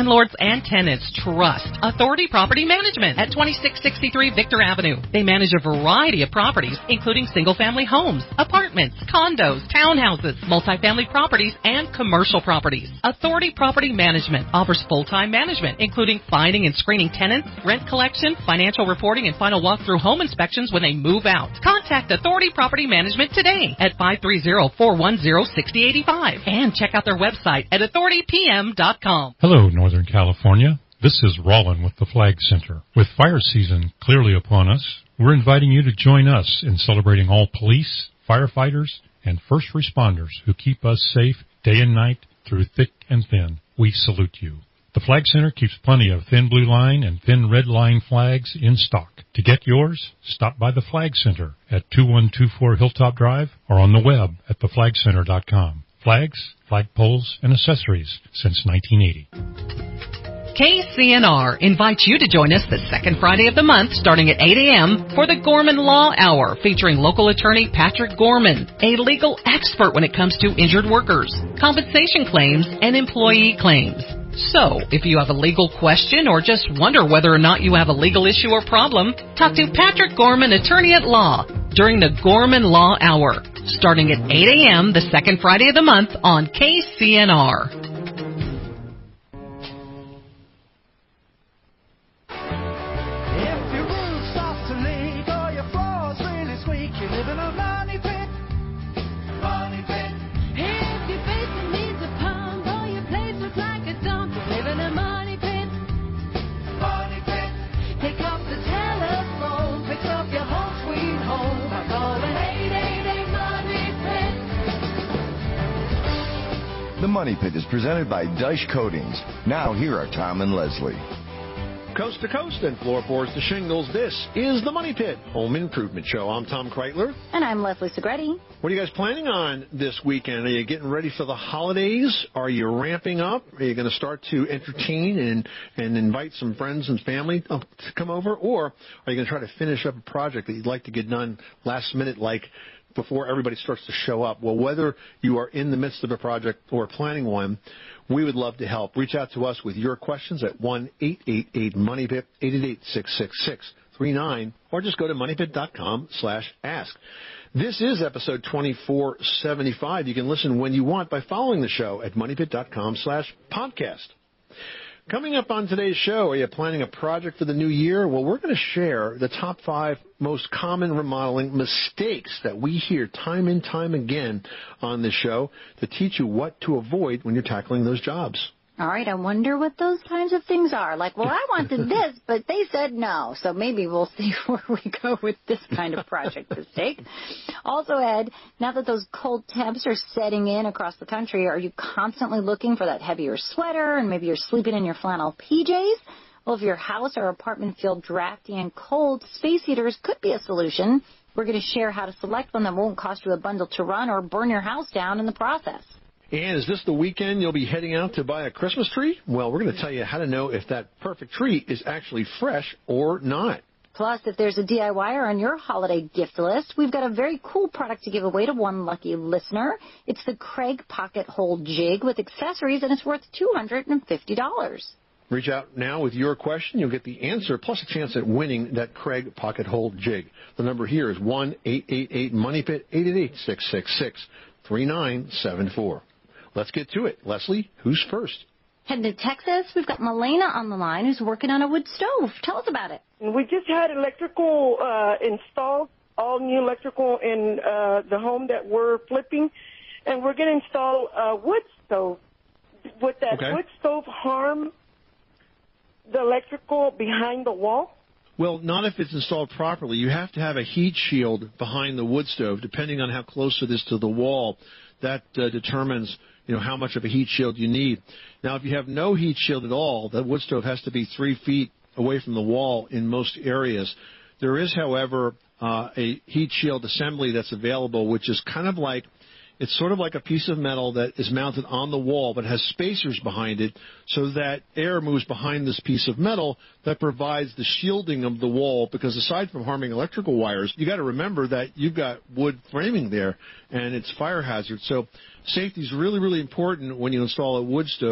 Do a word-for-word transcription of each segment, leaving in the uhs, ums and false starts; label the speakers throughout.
Speaker 1: landlords and tenants trust Authority Property Management at twenty-six sixty-three Victor Avenue. They manage a variety of properties, including single-family homes, apartments, condos, townhouses, multifamily properties, and commercial properties. Authority Property Management offers full-time management, including finding and screening tenants, rent collection, financial reporting, and final walkthrough home inspections when they move out. Contact Authority Property Management today at five three zero, four one zero, six zero eight five and check out their website at authority p m dot com.
Speaker 2: Hello, Northern California. This is Rollin with the Flag Center. With fire season clearly upon us, we're inviting you to join us in celebrating all police, firefighters, and first responders who keep us safe day and night through thick and thin. We salute you. The Flag Center keeps plenty of thin blue line and thin red line flags in stock. To get yours, stop by the Flag Center at two one two four Hilltop Drive or on the web at the flag center dot com. Flags, flagpoles, and accessories since nineteen eighty.
Speaker 1: K C N R invites you to join us the second Friday of the month starting at eight a.m. for the Gorman Law Hour featuring local attorney Patrick Gorman, a legal expert when it comes to injured workers, compensation claims, and employee claims. So, if you have a legal question or just wonder whether or not you have a legal issue or problem, talk to Patrick Gorman, attorney at law, during the Gorman Law Hour, starting at eight a.m. the second Friday of the month on K C N R.
Speaker 3: If your roof starts to leak or your floor's really squeak, you live in a money pit. Money pit.
Speaker 4: If your basement needs a pump or your place looks like a dump, you live in a money pit.
Speaker 3: Money pit.
Speaker 4: Pick up the telephone, fix up your home sweet home by calling eight eight eight Money Pit.
Speaker 5: The Money Pit is presented by Dyche Coatings. Now here are Tom and Leslie.
Speaker 6: Coast to coast and floorboards to shingles, this is the Money Pit Home Improvement Show. I'm Tom Kreitler.
Speaker 7: And I'm Leslie Segretti.
Speaker 6: What are you guys planning on this weekend? Are you getting ready for the holidays? Are you ramping up? Are you going to start to entertain and, and invite some friends and family to come over? Or are you going to try to finish up a project that you'd like to get done last minute, like before everybody starts to show up? Well, whether you are in the midst of a project or planning one, we would love to help. Reach out to us with your questions at one eight eight eight money pit, eight eight eight, six six six, three nine, or just go to money pit dot com slash ask. This is episode twenty-four seventy-five. You can listen when you want by following the show at money pit dot com slash podcast. Coming up on today's show, are you planning a project for the new year? Well, we're going to share the top five most common remodeling mistakes that we hear time and time again on this show to teach you what to avoid when you're tackling those jobs.
Speaker 7: All right, I wonder what those kinds of things are. Like, well, I wanted this, but they said no. So maybe we'll see where we go with this kind of project mistake. Also, Ed, now that those cold temps are setting in across the country, are you constantly looking for that heavier sweater and maybe you're sleeping in your flannel P Js? Well, if your house or apartment feel drafty and cold, space heaters could be a solution. We're going to share how to select one that won't cost you a bundle to run or burn your house down in the process.
Speaker 6: And is this the weekend you'll be heading out to buy a Christmas tree? Well, we're going to tell you how to know if that perfect tree is actually fresh or not.
Speaker 7: Plus, if there's a D I Y er on your holiday gift list, we've got a very cool product to give away to one lucky listener. It's the Craig Pocket Hole Jig with accessories, and it's worth two hundred fifty dollars.
Speaker 6: Reach out now with your question. You'll get the answer plus a chance at winning that Craig Pocket Hole Jig. The number here is one eight eight eight money pit, eight eight eight, six six six, three nine seven four. Let's get to it. Leslie, who's first?
Speaker 7: Heading to Texas, we've got Milena on the line who's working on a wood stove. Tell us about it.
Speaker 8: We just had electrical uh, installed, all new electrical in uh, the home that we're flipping, and we're going to install a wood stove. Would that
Speaker 6: okay.
Speaker 8: wood stove harm the electrical behind the wall?
Speaker 6: Well, not if it's installed properly. You have to have a heat shield behind the wood stove, depending on how close it is to the wall. That uh, determines, you know, how much of a heat shield you need. Now, if you have no heat shield at all, that wood stove has to be three feet away from the wall in most areas. There is, however, uh, a heat shield assembly that's available, which is kind of like, it's sort of like a piece of metal that is mounted on the wall but has spacers behind it so that air moves behind this piece of metal that provides the shielding of the wall, because aside from harming electrical wires, you got to remember that you've got wood framing there and it's fire hazard. So safety is really, really important when you install a wood stove.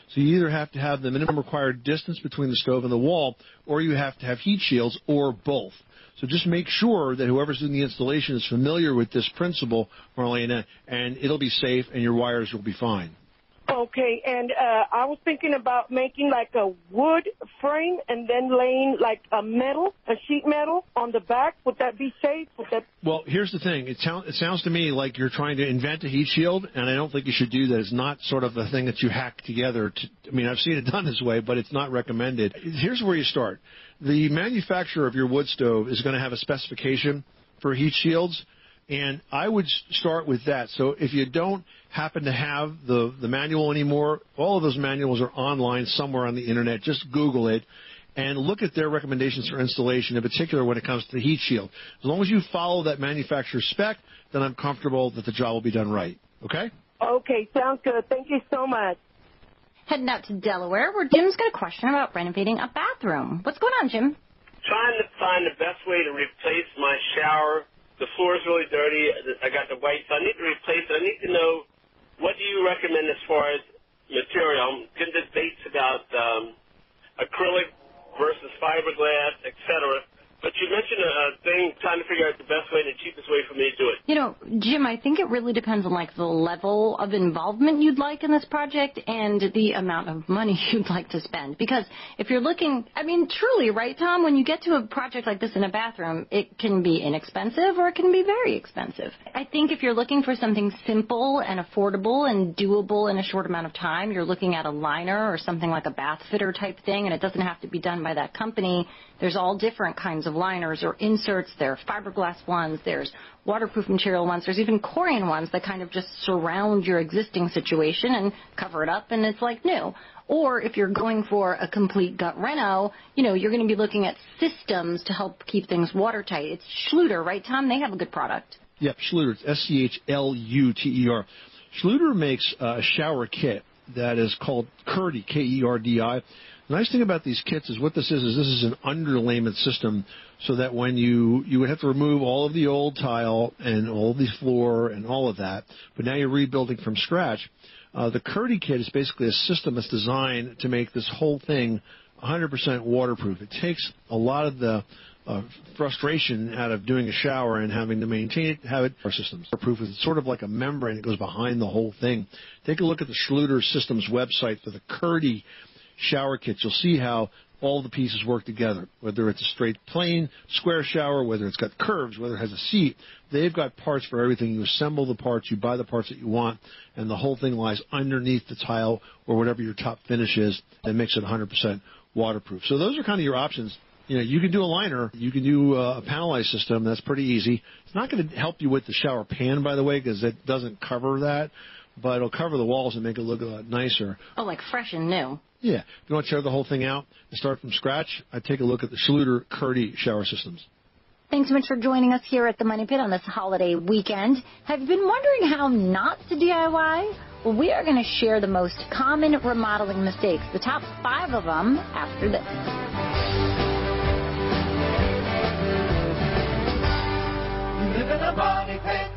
Speaker 6: So you either have to have the minimum required distance between the stove and the wall, or you have to have heat shields, or both. So just make sure that whoever's doing the installation is familiar with this principle, Marlena, and it'll be safe and your wires will be fine.
Speaker 8: Okay, and uh, I was thinking about making like a wood frame and then laying like a metal, a sheet metal on the back. Would that be safe? Would that...
Speaker 6: Well, here's the thing. It, sound, it sounds to me like you're trying to invent a heat shield, and I don't think you should do that. It's not sort of a thing that you hack together. To, I mean, I've seen it done this way, but it's not recommended. Here's where you start. The manufacturer of your wood stove is going to have a specification for heat shields, and I would start with that. So if you don't happen to have the, the manual anymore, all of those manuals are online somewhere on the Internet. Just Google it and look at their recommendations for installation, in particular when it comes to the heat shield. As long as you follow that manufacturer's spec, then I'm comfortable that the job will be done right. Okay?
Speaker 8: Okay, sounds good. Thank you so much.
Speaker 7: Heading out to Delaware, where Jim's got a question about renovating a bathroom. What's going on, Jim?
Speaker 9: Trying to find the best way to replace my shower. The floor is really dirty. I got the white, so I need to replace it. I need to know, what do you recommend as far as material? I'm getting debates about um, acrylic versus fiberglass, et cetera. But you mentioned a thing, trying to figure out the best way and the cheapest way for me to do it.
Speaker 7: You know, Jim, I think it really depends on, like, the level of involvement you'd like in this project and the amount of money you'd like to spend. Because if you're looking, I mean, truly, right, Tom, when you get to a project like this in a bathroom, it can be inexpensive or it can be very expensive. I think if you're looking for something simple and affordable and doable in a short amount of time, you're looking at a liner or something like a bath fitter type thing, and it doesn't have to be done by that company. There's all different kinds of liners or inserts. There are fiberglass ones. There's waterproof material ones. There's even Corian ones that kind of just surround your existing situation and cover it up, and it's like new. Or if you're going for a complete gut reno, you know, you're going to be looking at systems to help keep things watertight. It's Schluter, right, Tom? They have a good product.
Speaker 6: Yep, Schluter. It's S C H L U T E R. Schluter makes a shower kit that is called Kerdi, K E R D I. The nice thing about these kits is what this is, is this is an underlayment system so that when you, you would have to remove all of the old tile and all of the floor and all of that, but now you're rebuilding from scratch. Uh, the Kerdi kit is basically a system that's designed to make this whole thing one hundred percent waterproof. It takes a lot of the uh, frustration out of doing a shower and having to maintain it, have it. Our systems are proof. It's sort of like a membrane that goes behind the whole thing. Take a look at the Schluter Systems website for the Kerdi shower kits. You'll see how all the pieces work together, whether it's a straight plain square shower, whether it's got curves, whether it has a seat. They've got parts for everything. You assemble the parts, you buy the parts that you want, and the whole thing lies underneath the tile or whatever your top finish is that makes it one hundred percent waterproof. So those are kind of your options. You know, you can do a liner, you can do a panelized system. That's pretty easy. It's not going to help you with the shower pan, by the way, because it doesn't cover that, but it'll cover the walls and make it look a lot nicer.
Speaker 7: Oh, like fresh and new.
Speaker 6: Yeah. If you want to tear the whole thing out and start from scratch, I'd take a look at the Schluter Kerdi shower systems.
Speaker 7: Thanks so much for joining us here at the Money Pit on this holiday weekend. Have you been wondering how not to D I Y? Well, we are going to share the most common remodeling mistakes, the top five of them, after this.
Speaker 3: You live in a money pit.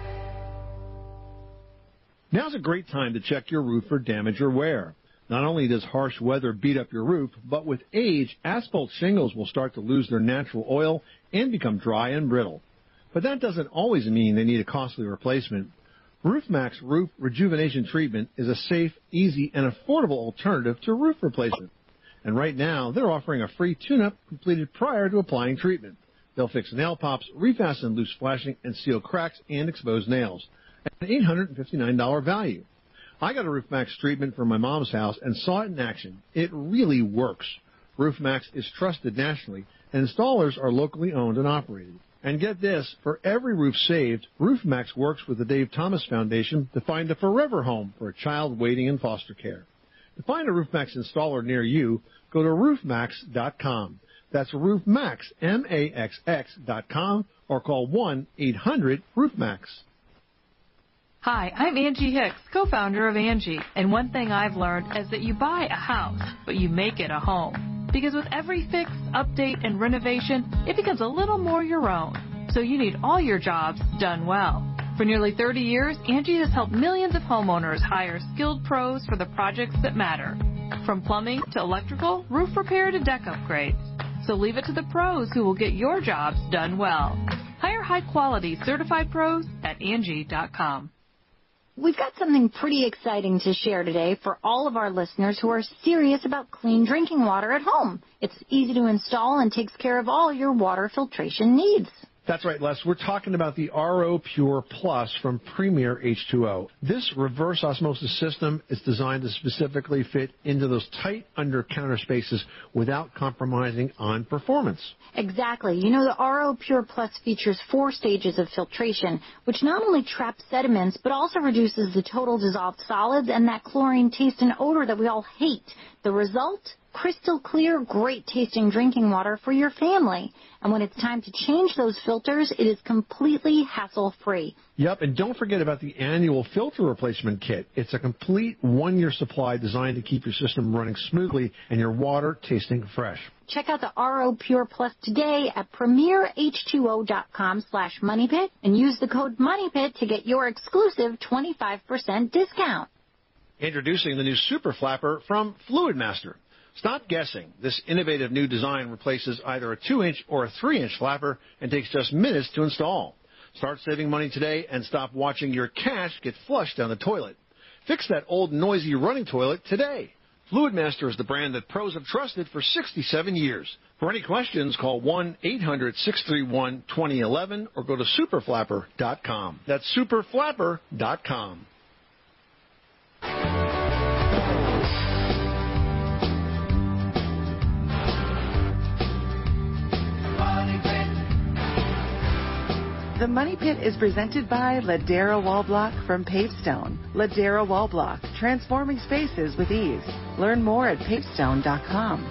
Speaker 6: Now's a great time to check your roof for damage or wear. Not only does harsh weather beat up your roof, but with age, asphalt shingles will start to lose their natural oil and become dry and brittle. But that doesn't always mean they need a costly replacement. RoofMax Roof Rejuvenation Treatment is a safe, easy, and affordable alternative to roof replacement. And right now, they're offering a free tune-up completed prior to applying treatment. They'll fix nail pops, refasten loose flashing, and seal cracks and exposed nails at an eight hundred fifty-nine dollars value. I got a RoofMax treatment for my mom's house and saw it in action. It really works. RoofMax is trusted nationally, and installers are locally owned and operated. And get this, for every roof saved, RoofMax works with the Dave Thomas Foundation to find a forever home for a child waiting in foster care. To find a RoofMax installer near you, go to roof max dot com. That's RoofMax, M A X X dot com, or call one eight hundred roof max.
Speaker 10: Hi, I'm Angie Hicks, co-founder of Angie, and one thing I've learned is that you buy a house, but you make it a home. Because with every fix, update, and renovation, it becomes a little more your own. So you need all your jobs done well. For nearly thirty years, Angie has helped millions of homeowners hire skilled pros for the projects that matter. From plumbing to electrical, roof repair to deck upgrades. So leave it to the pros who will get your jobs done well. Hire high-quality certified pros at Angie dot com.
Speaker 7: We've got something pretty exciting to share today for all of our listeners who are serious about clean drinking water at home. It's easy to install and takes care of all your water filtration needs.
Speaker 6: That's right, Les. We're talking about the R O Pure Plus from Premier H two O. This reverse osmosis system is designed to specifically fit into those tight under-counter spaces without compromising on performance.
Speaker 7: Exactly. You know, the R O Pure Plus features four stages of filtration, which not only traps sediments, but also reduces the total dissolved solids and that chlorine taste and odor that we all hate. The result? Crystal clear, great-tasting drinking water for your family. And when it's time to change those filters, it is completely hassle-free.
Speaker 6: Yep, and don't forget about the annual filter replacement kit. It's a complete one-year supply designed to keep your system running smoothly and your water tasting fresh.
Speaker 7: Check out the R O Pure Plus today at premier h two o dot com slash moneypit and use the code MONEYPIT to get your exclusive twenty-five percent discount.
Speaker 6: Introducing the new Super Flapper from Fluid Master. Stop guessing. This innovative new design replaces either a two inch or a three inch flapper and takes just minutes to install. Start saving money today and stop watching your cash get flushed down the toilet. Fix that old noisy running toilet today. Fluid Master is the brand that pros have trusted for sixty-seven years. For any questions, call one eight hundred six three one two zero one one or go to super flapper dot com. That's super flapper dot com.
Speaker 11: The Money Pit is presented by Ladera Wall Block from Pavestone. Ladera Wall Block, transforming spaces with ease. Learn more at pavestone dot com.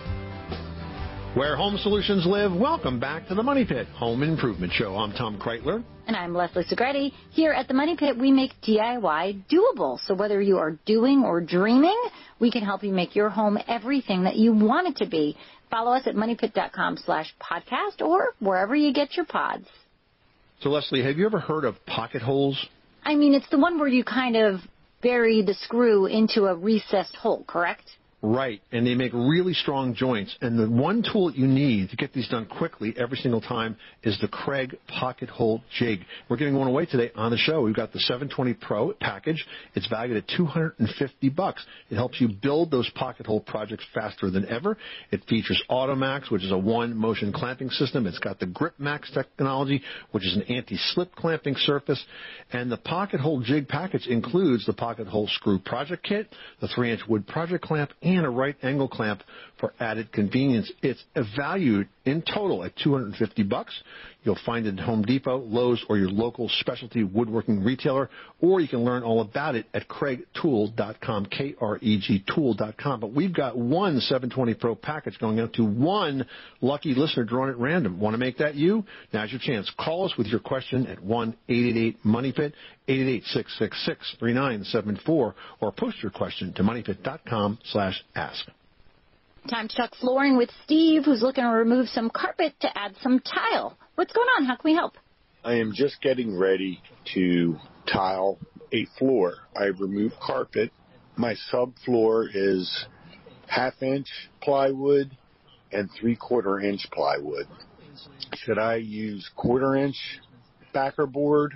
Speaker 6: Where home solutions live, welcome back to the Money Pit Home Improvement Show. I'm Tom Kreitler.
Speaker 7: And I'm Leslie Segretti. Here at the Money Pit, we make D I Y doable. So whether you are doing or dreaming, we can help you make your home everything that you want it to be. Follow us at money pit dot com slash podcast or wherever you get your pods.
Speaker 6: So, Leslie, have you ever heard of pocket holes?
Speaker 7: I mean, it's the one where you kind of bury the screw into a recessed hole, correct?
Speaker 6: Right, and they make really strong joints. And the one tool that you need to get these done quickly every single time is the Kreg Pocket Hole Jig. We're giving one away today on the show. We've got the seven twenty Pro package. It's valued at two hundred fifty bucks. It helps you build those pocket hole projects faster than ever. It features AutoMax, which is a one-motion clamping system. It's got the GripMax technology, which is an anti-slip clamping surface. And the Pocket Hole Jig package includes the Pocket Hole Screw Project Kit, the three inch wood project clamp, and a right angle clamp for added convenience. It's valued in total at two hundred fifty bucks. You'll find it at Home Depot, Lowe's, or your local specialty woodworking retailer, or you can learn all about it at kreg tool dot com, K R E G tool dot com. But we've got one seven twenty Pro package going out to one lucky listener drawn at random. Want to make that you? Now's your chance. Call us with your question at one eight eight eight money pit, eight eight eight, six six six, three nine seven four, or post your question to money pit dot com slash ask.
Speaker 7: Time to talk flooring with Steve, who's looking to remove some carpet to add some tile. What's going on? How can we help?
Speaker 12: I am just getting ready to tile a floor. I've removed carpet. My subfloor is half-inch plywood and three-quarter inch plywood. Should I use quarter-inch backer board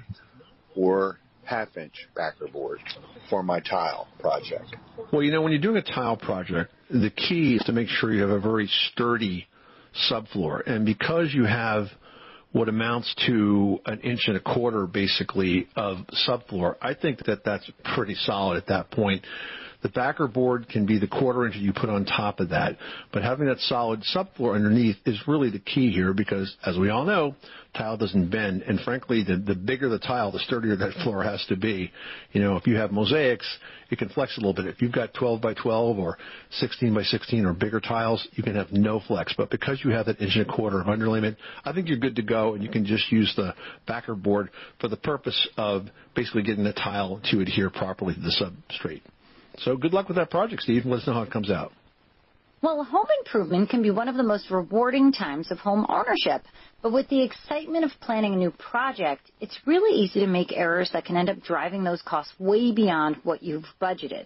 Speaker 12: or half-inch backer board for my tile project?
Speaker 6: Well, you know, when you're doing a tile project, the key is to make sure you have a very sturdy subfloor. And because you have what amounts to an inch and a quarter, basically, of subfloor, I think that that's pretty solid at that point. The backer board can be the quarter inch that you put on top of that. But having that solid subfloor underneath is really the key here because, as we all know, tile doesn't bend. And frankly, the, the bigger the tile, the sturdier that floor has to be. You know, if you have mosaics, it can flex a little bit. If you've got twelve by twelve or sixteen by sixteen or bigger tiles, you can have no flex. But because you have that inch and a quarter of underlayment, I think you're good to go, and you can just use the backer board for the purpose of basically getting the tile to adhere properly to the substrate. So good luck with that project, Steve, and let us know how it comes out.
Speaker 7: Well, home improvement can be one of the most rewarding times of home ownership. But with the excitement of planning a new project, it's really easy to make errors that can end up driving those costs way beyond what you've budgeted.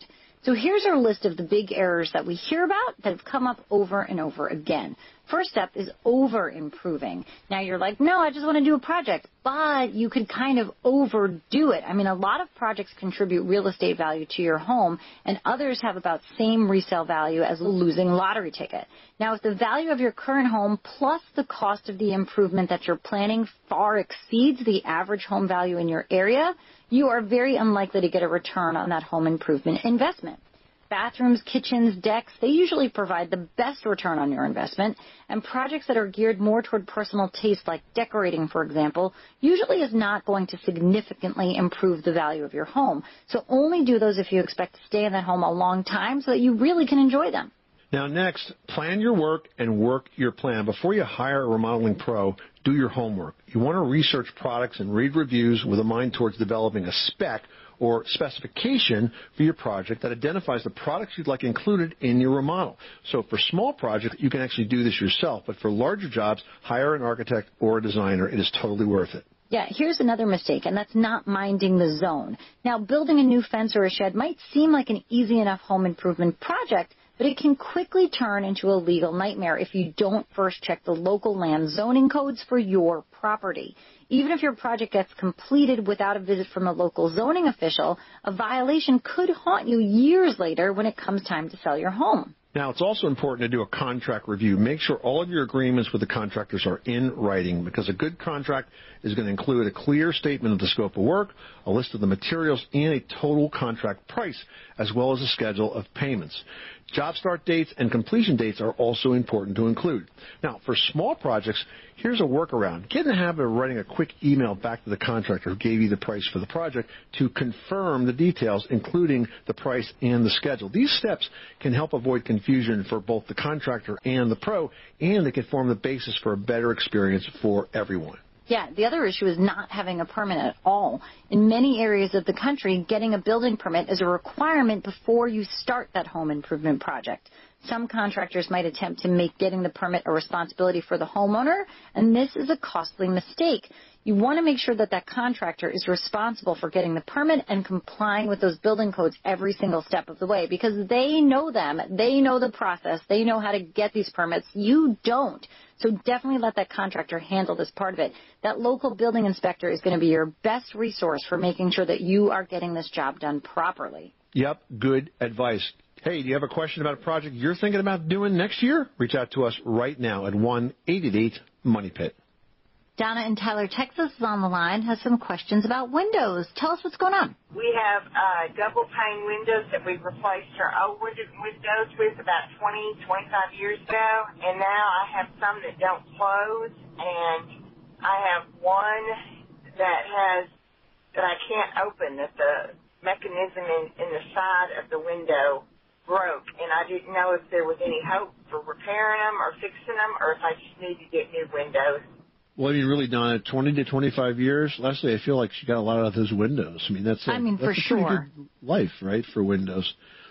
Speaker 7: So here's our list of the big errors that we hear about that have come up over and over again. First step is over-improving. Now you're like, no, I just want to do a project, but you could kind of overdo it. I mean, a lot of projects contribute real estate value to your home, and others have about same resale value as a losing lottery ticket. Now, if the value of your current home plus the cost of the improvement that you're planning far exceeds the average home value in your area, you are very unlikely to get a return on that home improvement investment. Bathrooms, kitchens, decks, they usually provide the best return on your investment, and projects that are geared more toward personal taste, like decorating, for example, usually is not going to significantly improve the value of your home. So only do those if you expect to stay in that home a long time so that you really can enjoy them.
Speaker 6: Now, next, plan your work and work your plan. Before you hire a remodeling pro, do your homework. You want to research products and read reviews with a mind towards developing a spec or specification for your project that identifies the products you'd like included in your remodel. So for small projects, you can actually do this yourself, but for larger jobs, hire an architect or a designer. It is totally worth it.
Speaker 7: Yeah, here's another mistake, and that's not minding the zone. Now, building a new fence or a shed might seem like an easy enough home improvement project, but it can quickly turn into a legal nightmare if you don't first check the local land zoning codes for your property. Even if your project gets completed without a visit from a local zoning official, a violation could haunt you years later when it comes time to sell your home.
Speaker 6: Now, it's also important to do a contract review. Make sure all of your agreements with the contractors are in writing, because a good contract is going to include a clear statement of the scope of work, a list of the materials, and a total contract price, as well as a schedule of payments. Job start dates and completion dates are also important to include. Now, for small projects, here's a workaround. Get in the habit of writing a quick email back to the contractor who gave you the price for the project to confirm the details, including the price and the schedule. These steps can help avoid confusion for both the contractor and the pro, and they can form the basis for a better experience for everyone.
Speaker 7: Yeah, the other issue is not having a permit at all. In many areas of the country, getting a building permit is a requirement before you start that home improvement project. Some contractors might attempt to make getting the permit a responsibility for the homeowner, and this is a costly mistake. You want to make sure that that contractor is responsible for getting the permit and complying with those building codes every single step of the way, because they know them, they know the process, they know how to get these permits. You don't. So definitely let that contractor handle this part of it. That local building inspector is going to be your best resource for making sure that you are getting this job done properly.
Speaker 6: Yep, good advice. Hey, do you have a question about a project you're thinking about doing next year? Reach out to us right now at one eight eight eight money pit.
Speaker 7: Donna in Tyler, Texas is on the line, has some questions about windows. Tell us what's going on.
Speaker 13: We have uh, double pane windows that we replaced our old windows with about twenty, twenty-five years ago, and now I have some that don't close, and I have one that has, that I can't open, that the mechanism in, in the side of the window broke, and I didn't know if there was any hope for repairing them or fixing them, or if I just need to get new windows.
Speaker 6: Well, I mean, really, Donna, twenty to twenty-five years, Leslie, I feel like she got a lot out of those windows. I mean, that's a,
Speaker 7: I mean,
Speaker 6: that's
Speaker 7: for
Speaker 6: a
Speaker 7: sure.
Speaker 6: pretty good life, right, for windows.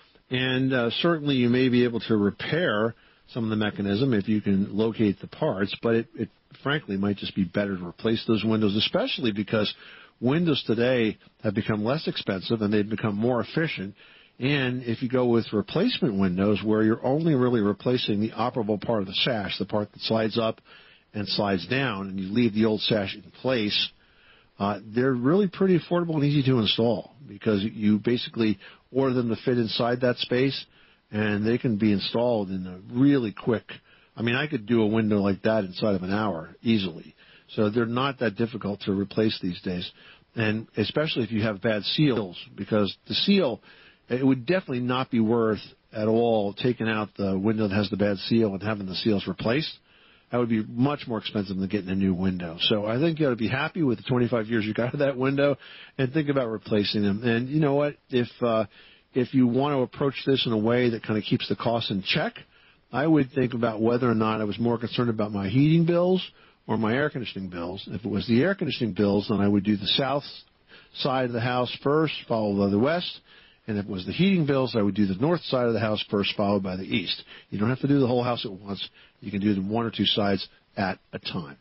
Speaker 6: And uh, certainly you may be able to repair some of the mechanism if you can locate the parts, but it, it frankly might just be better to replace those windows, especially because windows today have become less expensive and they've become more efficient. And if you go with replacement windows where you're only really replacing the operable part of the sash, the part that slides up and slides down, and you leave the old sash in place, uh, they're really pretty affordable and easy to install, because you basically order them to fit inside that space, and they can be installed in a really quick. I mean, I could do a window like that inside of an hour easily. So they're not that difficult to replace these days, and especially if you have bad seals, because the seal, it would definitely not be worth at all taking out the window that has the bad seal and having the seals replaced. That would be much more expensive than getting a new window. So I think you ought to be happy with the twenty-five years you got of that window and think about replacing them. And you know what? If uh, if you want to approach this in a way that kind of keeps the costs in check, I would think about whether or not I was more concerned about my heating bills or my air conditioning bills. If it was the air conditioning bills, then I would do the south side of the house first, followed by the west. And if it was the heating bills, I would do the north side of the house first, followed by the east. You don't have to do the whole house at once. You can do them one or two sides at a time.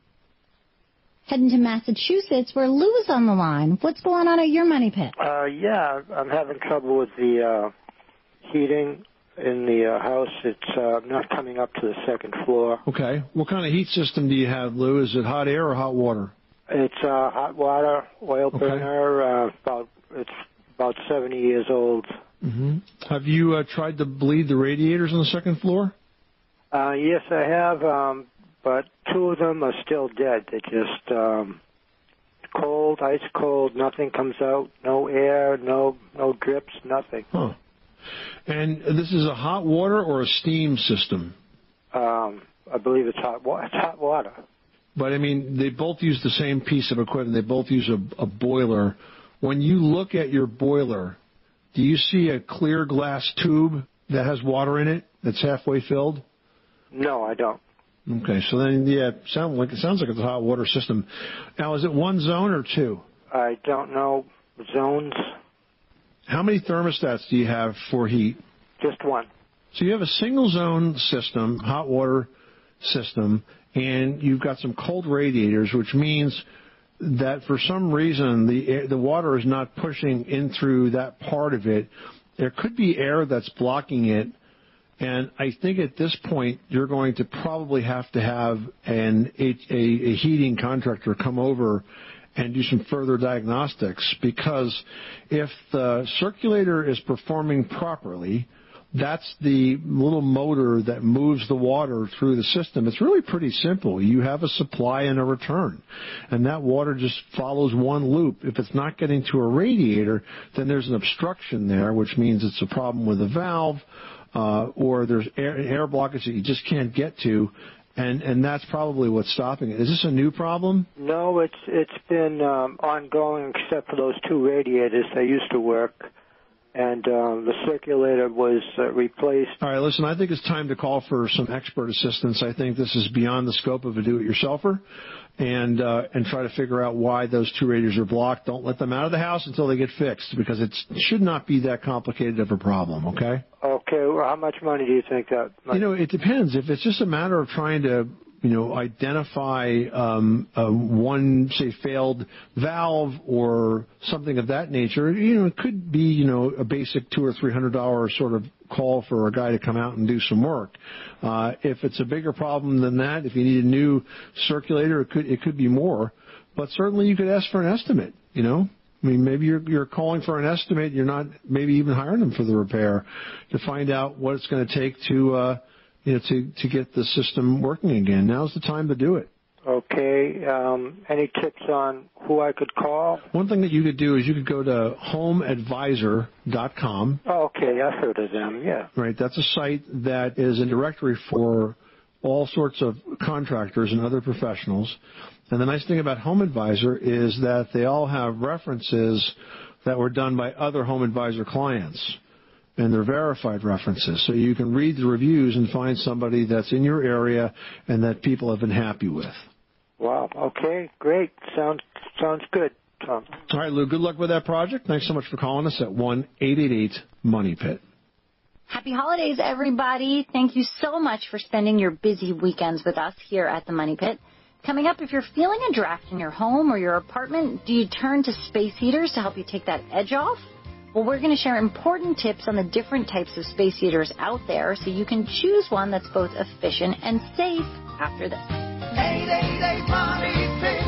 Speaker 14: Heading to Massachusetts, where Lou is on the line. What's going on at your money pit?
Speaker 15: Uh, yeah, I'm having trouble with the uh, heating in the uh, house. It's uh, not coming up to the second floor.
Speaker 6: Okay. What kind of heat system do you have, Lou? Is it hot air or hot water?
Speaker 15: It's uh, hot water, oil
Speaker 6: Okay.
Speaker 15: burner. Uh, about it's about seventy years old.
Speaker 6: Mm-hmm. Have you uh, tried to bleed the radiators on the second floor?
Speaker 15: Uh, yes, I have, um, but two of them are still dead. They're just um, cold, ice cold. Nothing comes out. No air. No no drips. Nothing.
Speaker 6: Huh. And this is a hot water or a steam system?
Speaker 15: Um, I believe it's hot water. It's hot water.
Speaker 6: But, I mean, they both use the same piece of equipment. They both use a, a boiler. When you look at your boiler, do you see a clear glass tube that has water in it that's halfway filled?
Speaker 15: No, I don't.
Speaker 6: Okay, so then, yeah, it sound like, it sounds like it's a hot water system. Now, is it one zone or two?
Speaker 15: I don't know zones.
Speaker 6: How many thermostats do you have for heat?
Speaker 15: Just one.
Speaker 6: So you have a single zone system, hot water system, and you've got some cold radiators, which means that for some reason the air, the water is not pushing in through that part of it. There could be air that's blocking it, and I think at this point you're going to probably have to have an a, a, a heating contractor come over and do some further diagnostics, because if the circulator is performing properly, that's the little motor that moves the water through the system. It's really pretty simple. You have a supply and a return, and that water just follows one loop. If it's not getting to a radiator, then there's an obstruction there, which means it's a problem with the valve, uh, or there's air, air blockage that you just can't get to, and, and that's probably what's stopping it. Is this a new problem?
Speaker 15: No, it's it's been um, ongoing except for those two radiators that used to work. And um, the circulator was uh, replaced.
Speaker 6: All right, listen, I think it's time to call for some expert assistance. I think this is beyond the scope of a do-it-yourselfer, and uh, and try to figure out why those two radiators are blocked. Don't let them out of the house until they get fixed, because it should not be that complicated of a problem, okay?
Speaker 15: Okay, well, how much money do you think that might...
Speaker 6: You know, it depends. If it's just a matter of trying to, you know, identify um, uh, one, say, failed valve or something of that nature, you know, it could be, you know, a basic two or three hundred dollar sort of call for a guy to come out and do some work. Uh, if it's a bigger problem than that, if you need a new circulator, it could it could be more. But certainly, you could ask for an estimate. You know, I mean, maybe you're you're calling for an estimate. You're not maybe even hiring them for the repair to find out what it's going to take to. Uh, You know, to, to get the system working again. Now's the time to do it.
Speaker 15: Okay. Um, any tips on who I could call?
Speaker 6: One thing that you could do is you could go to home advisor dot com.
Speaker 15: Oh, okay, I've heard of them, yeah.
Speaker 6: Right, that's a site that is a directory for all sorts of contractors and other professionals. And the nice thing about Home Advisor is that they all have references that were done by other Home Advisor clients. And they're verified references. So you can read the reviews and find somebody that's in your area and that people have been happy with.
Speaker 15: Wow, okay, great. Sounds sounds good, Tom.
Speaker 6: All right, Lou, good luck with that project. Thanks so much for calling us at one eight eight eight money pit.
Speaker 7: Happy holidays, everybody. Thank you so much for spending your busy weekends with us here at the Money Pit. Coming up, if you're feeling a draft in your home or your apartment, do you turn to space heaters to help you take that edge off? Well, we're going to share important tips on the different types of space heaters out there so you can choose one that's both efficient and safe after this.
Speaker 3: eight eight eight money pit.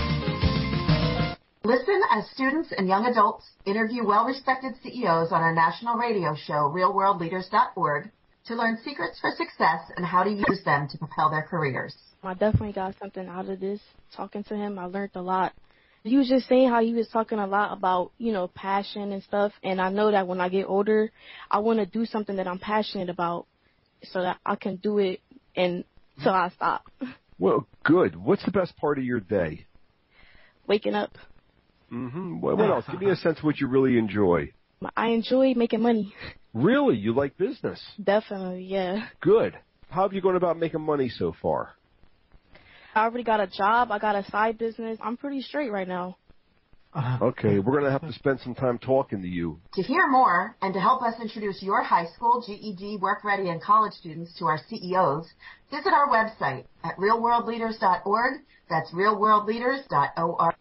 Speaker 16: Listen as students and young adults interview well-respected C E Os on our national radio show, real world leaders dot org, to learn secrets for success and how to use them to propel their careers.
Speaker 17: I definitely got something out of this. Talking to him, I learned a lot. He was just saying how he was talking a lot about, you know, passion and stuff. And I know that when I get older, I want to do something that I'm passionate about so that I can do it until I stop.
Speaker 18: Well, good. What's the best part of your day?
Speaker 17: Waking up.
Speaker 18: Mm-hmm. What, what else? Give me a sense of what you really enjoy.
Speaker 17: I enjoy making money.
Speaker 18: Really? You like business?
Speaker 17: Definitely, yeah.
Speaker 18: Good. How have you gone about making money so far?
Speaker 17: I already got a job. I got a side business. I'm pretty straight right now.
Speaker 18: Okay, we're going to have to spend some time talking to you.
Speaker 16: To hear more and to help us introduce your high school, G E D, work ready, and college students to our C E Os, visit our website at real world leaders dot org. That's real world leaders dot org.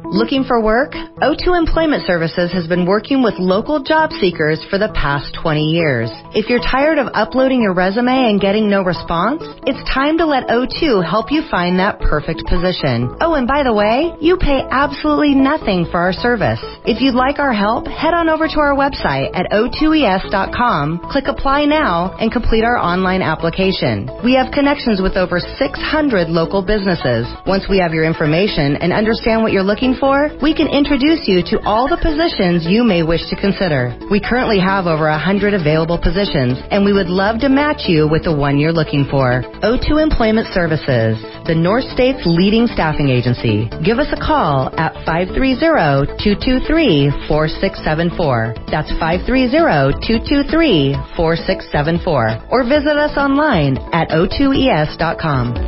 Speaker 19: Looking for work? O two Employment Services has been working with local job seekers for the past twenty years. If you're tired of uploading your resume and getting no response, it's time to let O two help you find that perfect position. Oh, and by the way, you pay absolutely nothing for our service. If you'd like our help, head on over to our website at O two E S dot com, click Apply Now, and complete our online application. We have connections with over six hundred local businesses. Once we have your information and understand what you're looking for, we can introduce you to all the positions you may wish to consider. We currently have over one hundred available positions, and we would love to match you with the one you're looking for. O two Employment Services, the North State's leading staffing agency. Give us a call at five three zero, two two three, four six seven four. That's five three zero, two two three, four six seven four. Or visit us online at O two E S dot com.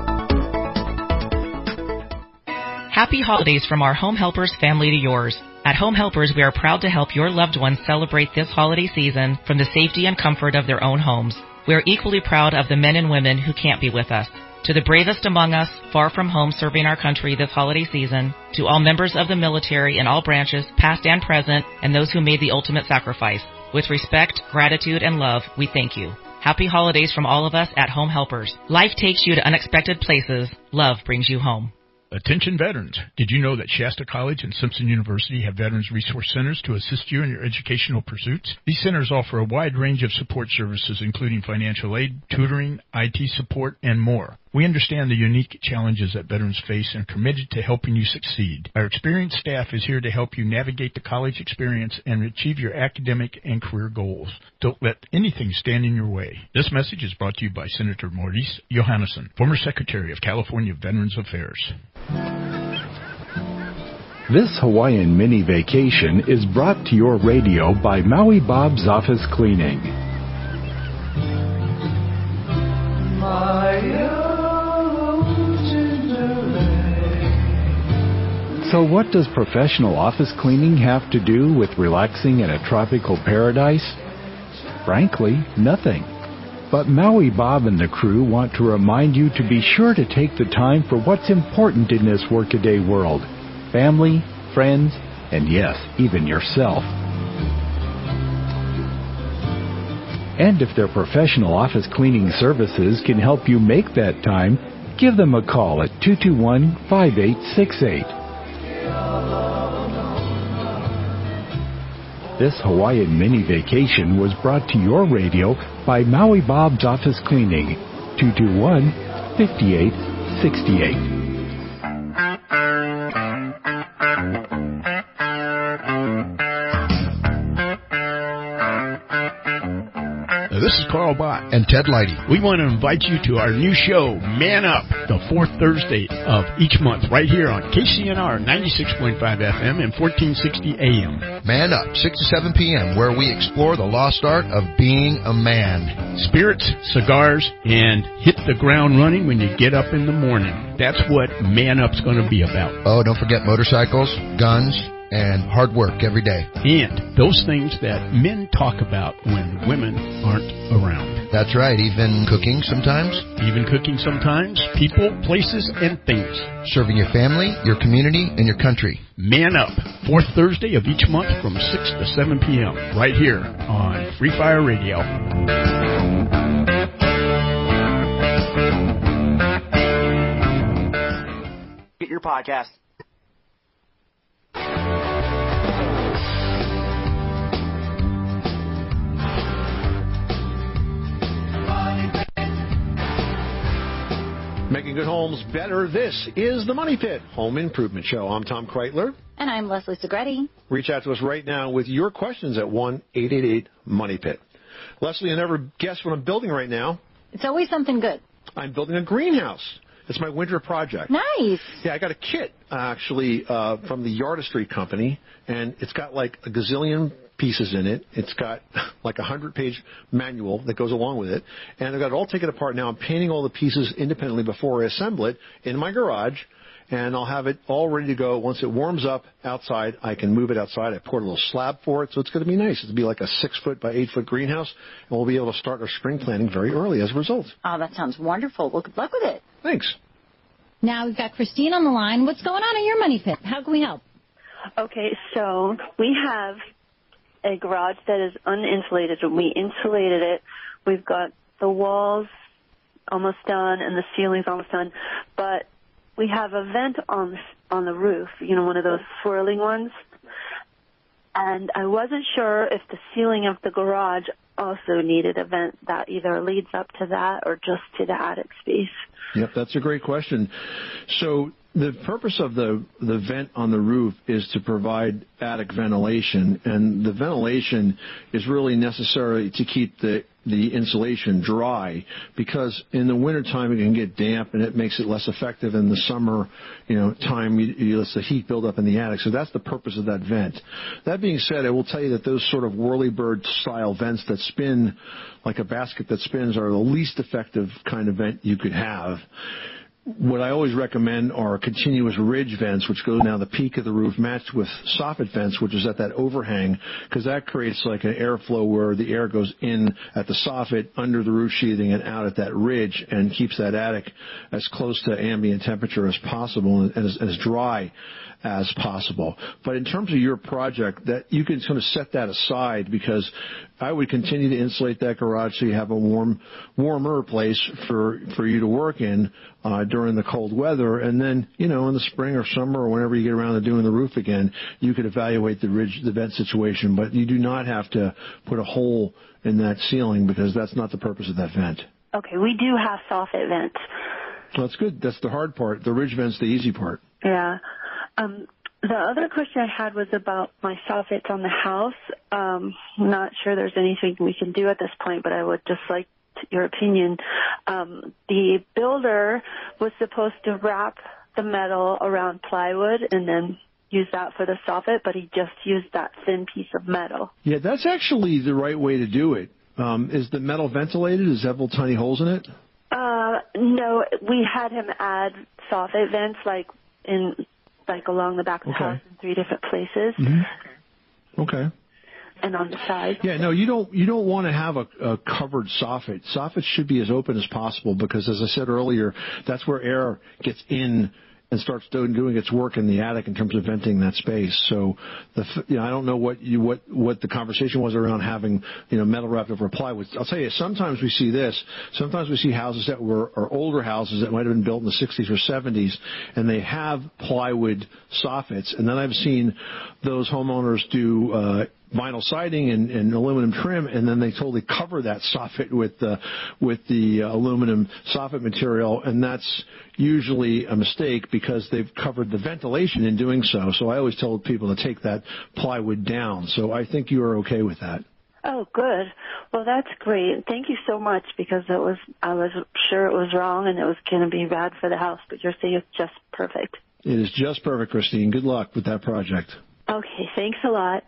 Speaker 1: Happy holidays from our Home Helpers family to yours. At Home Helpers, we are proud to help your loved ones celebrate this holiday season from the safety and comfort of their own homes. We are equally proud of the men and women who can't be with us. To the bravest among us, far from home serving our country this holiday season, to all members of the military in all branches, past and present, and those who made the ultimate sacrifice, with respect, gratitude, and love, we thank you. Happy holidays from all of us at Home Helpers. Life takes you to unexpected places. Love brings you home.
Speaker 20: Attention veterans. Did you know that Shasta College and Simpson University have Veterans Resource Centers to assist you in your educational pursuits? These centers offer a wide range of support services, including financial aid, tutoring, I T support, and more. We understand the unique challenges that veterans face and are committed to helping you succeed. Our experienced staff is here to help you navigate the college experience and achieve your academic and career goals. Don't let anything stand in your way. This message is brought to you by Senator Maurice Johannesson, former Secretary of California Veterans Affairs.
Speaker 21: This Hawaiian mini vacation is brought to your radio by Maui Bob's Office Cleaning. So what does professional office cleaning have to do with relaxing in a tropical paradise? Frankly, nothing. But Maui Bob and the crew want to remind you to be sure to take the time for what's important in this workaday world. Family, friends, and yes, even yourself. And if their professional office cleaning services can help you make that time, give them a call at two two one, five eight six eight. This Hawaiian mini vacation was brought to your radio by Maui Bob's Office Cleaning, two two one, five eight six eight.
Speaker 20: This is Carl Bott and Ted Leidy. We want to invite you to our new show, Man Up, the fourth Thursday of each month, right here on K C N R ninety-six point five F M and fourteen sixty A M.
Speaker 22: Man Up, six to seven p.m., where we explore the lost art of being a man.
Speaker 20: Spirits, cigars, and hit the ground running when you get up in the morning. That's what Man Up's going to be about.
Speaker 22: Oh, don't forget motorcycles, guns, and hard work every day.
Speaker 20: And those things that men talk about when women aren't around.
Speaker 22: That's right, even cooking sometimes.
Speaker 20: Even cooking sometimes. People, places, and things.
Speaker 22: Serving your family, your community, and your country.
Speaker 20: Man Up, fourth Thursday of each month from six to seven p.m. right here on Free Fire Radio.
Speaker 23: Get your podcast.
Speaker 6: Making good homes better. This is the Money Pit Home Improvement Show. I'm Tom Kreitler.
Speaker 7: And I'm Leslie Segretti.
Speaker 6: Reach out to us right now with your questions at one eight eight eight money pit. Leslie, you never guess what I'm building right now.
Speaker 7: It's always something good.
Speaker 6: I'm building a greenhouse. It's my winter project.
Speaker 7: Nice.
Speaker 6: Yeah, I got a kit, actually, uh, from the Yardistry Company, and it's got like a gazillion pieces in it. It's got like a hundred-page manual that goes along with it, and I've got it all taken apart now. I'm painting all the pieces independently before I assemble it in my garage, and I'll have it all ready to go. Once it warms up outside, I can move it outside. I poured a little slab for it, so it's going to be nice. It'll be like a six-foot by eight-foot greenhouse, and we'll be able to start our spring planting very early as a result.
Speaker 7: Oh, that sounds wonderful. Well, good luck with it.
Speaker 6: Thanks.
Speaker 14: Now we've got Christine on the line. What's going on in your money pit? How can we help?
Speaker 2: Okay, so we have a garage that is uninsulated, and we insulated it. We've got the walls almost done and the ceiling's almost done, but we have a vent on on the roof, you know, one of those swirling ones. And I wasn't sure if the ceiling of the garage also needed a vent that either leads up to that or just to the attic space.
Speaker 6: Yep, that's a great question. So the purpose of the, the vent on the roof is to provide attic ventilation, and the ventilation is really necessary to keep the the insulation dry, because in the wintertime it can get damp and it makes it less effective. In the summer, you know, time, you, you let the heat build up in the attic. So that's the purpose of that vent. That being said, I will tell you that those sort of whirlybird style vents that spin like a basket that spins are the least effective kind of vent you could have. What I always recommend are continuous ridge vents, which go down the peak of the roof, matched with soffit vents, which is at that overhang, because that creates like an airflow where the air goes in at the soffit, under the roof sheathing, and out at that ridge, and keeps that attic as close to ambient temperature as possible and as, as dry as possible. But in terms of your project, that you can sort of set that aside, because I would continue to insulate that garage so you have a warm, warmer place for for you to work in uh, during the cold weather. And then, you know, in the spring or summer or whenever you get around to doing the roof again, you could evaluate the ridge, the vent situation. But you do not have to put a hole in that ceiling, because that's not the purpose of that vent.
Speaker 2: Okay, we do have soffit vents.
Speaker 6: Well, that's good. That's the hard part. The ridge vent's the easy part.
Speaker 2: Yeah. Um, the other question I had was about my soffits on the house. Um, not sure there's anything we can do at this point, but I would just like t- your opinion. Um, the builder was supposed to wrap the metal around plywood and then use that for the soffit, but he just used that thin piece of metal.
Speaker 6: Yeah, that's actually the right way to do it. Um, is the metal ventilated? Does it have little tiny holes in it?
Speaker 2: Uh, no, we had him add soffit vents, like in... like along the back of the
Speaker 6: Okay.
Speaker 2: house in three different places.
Speaker 6: Mm-hmm. Okay.
Speaker 2: And on the side.
Speaker 6: Yeah, no, you don't you don't want to have a, a covered soffit. Soffits should be as open as possible, because, as I said earlier, that's where air gets in and starts doing, doing its work in the attic in terms of venting that space. So, the you know, I don't know what you what what the conversation was around having, you know, metal wrapped over plywood. I'll tell you, sometimes we see this. Sometimes we see houses that were are older houses that might have been built in the sixties or seventies, and they have plywood soffits. And then I've seen those homeowners do Uh, vinyl siding and, and aluminum trim, and then they totally cover that soffit with the with the uh, aluminum soffit material, and that's usually a mistake, because they've covered the ventilation in doing so. So I always tell people to take that plywood down. So I think you are okay with that.
Speaker 2: Oh, good. Well, that's great. Thank you so much, because it was I was sure it was wrong and it was going to be bad for the house, but you're saying it's just perfect.
Speaker 6: It is just perfect, Christine. Good luck with that project.
Speaker 2: Okay, thanks a lot.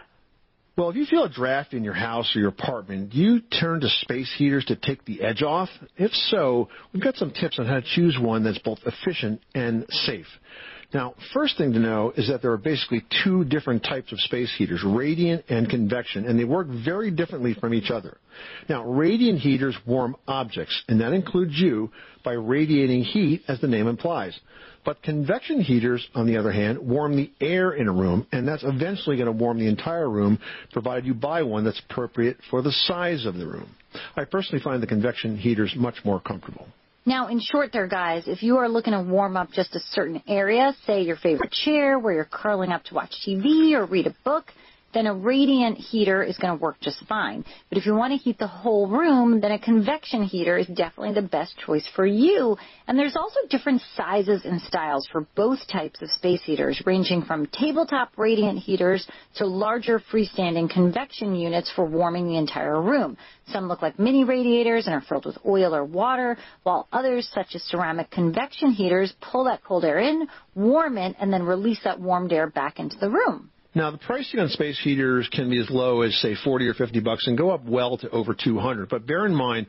Speaker 6: Well, if you feel a draft in your house or your apartment, do you turn to space heaters to take the edge off? If so, we've got some tips on how to choose one that's both efficient and safe. Now, first thing to know is that there are basically two different types of space heaters, radiant and convection, and they work very differently from each other. Now, radiant heaters warm objects, and that includes you, by radiating heat, as the name implies. But convection heaters, on the other hand, warm the air in a room, and that's eventually going to warm the entire room, provided you buy one that's appropriate for the size of the room. I personally find the convection heaters much more comfortable.
Speaker 7: Now, in short there, guys, if you are looking to warm up just a certain area, say your favorite chair where you're curling up to watch T V or read a book, then a radiant heater is going to work just fine. But if you want to heat the whole room, then a convection heater is definitely the best choice for you. And there's also different sizes and styles for both types of space heaters, ranging from tabletop radiant heaters to larger freestanding convection units for warming the entire room. Some look like mini radiators and are filled with oil or water, while others, such as ceramic convection heaters, pull that cold air in, warm it, and then release that warmed air back into the room.
Speaker 6: Now, the pricing on space heaters can be as low as, say, forty or fifty bucks and go up well to over two hundred. But bear in mind,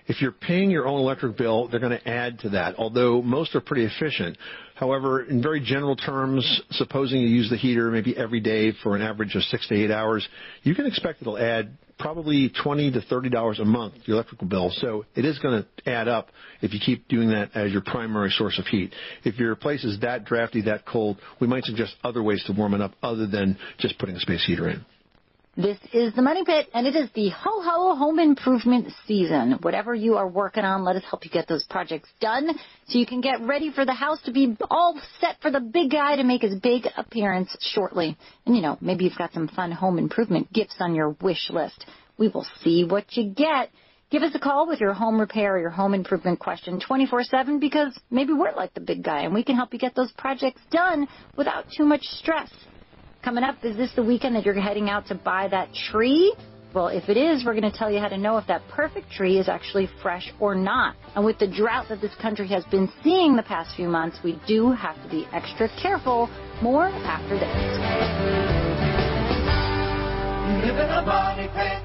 Speaker 6: If you're paying your own electric bill, they're going to add to that, although most are pretty efficient. However, in very general terms, supposing you use the heater maybe every day for an average of six to eight hours, you can expect it'll add probably twenty to thirty dollars a month to your electrical bill. So it is going to add up if you keep doing that as your primary source of heat. If your place is that drafty, that cold, we might suggest other ways to warm it up other than just putting a space heater in.
Speaker 7: This is the Money Pit, and it is the ho-ho home improvement season. Whatever you are working on, let us help you get those projects done so you can get ready for the house to be all set for the big guy to make his big appearance shortly. And, you know, maybe you've got some fun home improvement gifts on your wish list. We will see what you get. Give us a call with your home repair or your home improvement question twenty-four seven because maybe we're like the big guy and we can help you get those projects done without too much stress. Coming up, is this the weekend that you're heading out to buy that tree? Well, if it is, we're going to tell you how to know if that perfect tree is actually fresh or not. And with the drought that this country has been seeing the past few months, we do have to be extra careful. More after this.
Speaker 3: You live in a money pit.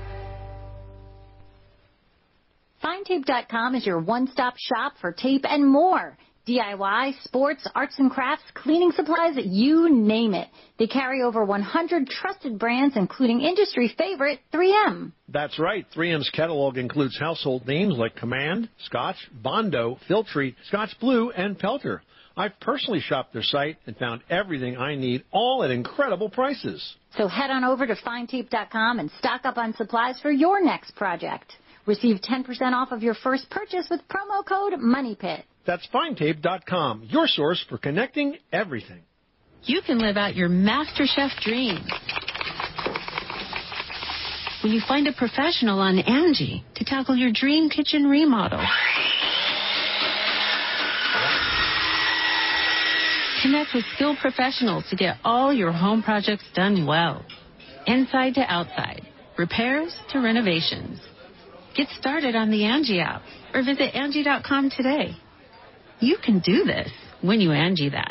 Speaker 7: Find Tape dot com is your one-stop shop for tape and more. D I Y, sports, arts and crafts, cleaning supplies, you name it. They carry over one hundred trusted brands, including industry favorite three M.
Speaker 6: That's right. three M's catalog includes household names like Command, Scotch, Bondo, Filtree, Scotch Blue, and Pelter. I've personally shopped their site and found everything I need, all at incredible prices.
Speaker 7: So head on over to Find Tape dot com and stock up on supplies for your next project. Receive ten percent off of your first purchase with promo code MONEYPIT.
Speaker 6: That's Find Tape dot com, your source for connecting everything.
Speaker 4: You can live out your MasterChef dreams when you find a professional on Angie to tackle your dream kitchen remodel. Connect with skilled professionals to get all your home projects done well. Inside to outside, repairs to renovations. Get started on the Angie app or visit Angie dot com today. You can do this when you Angie that.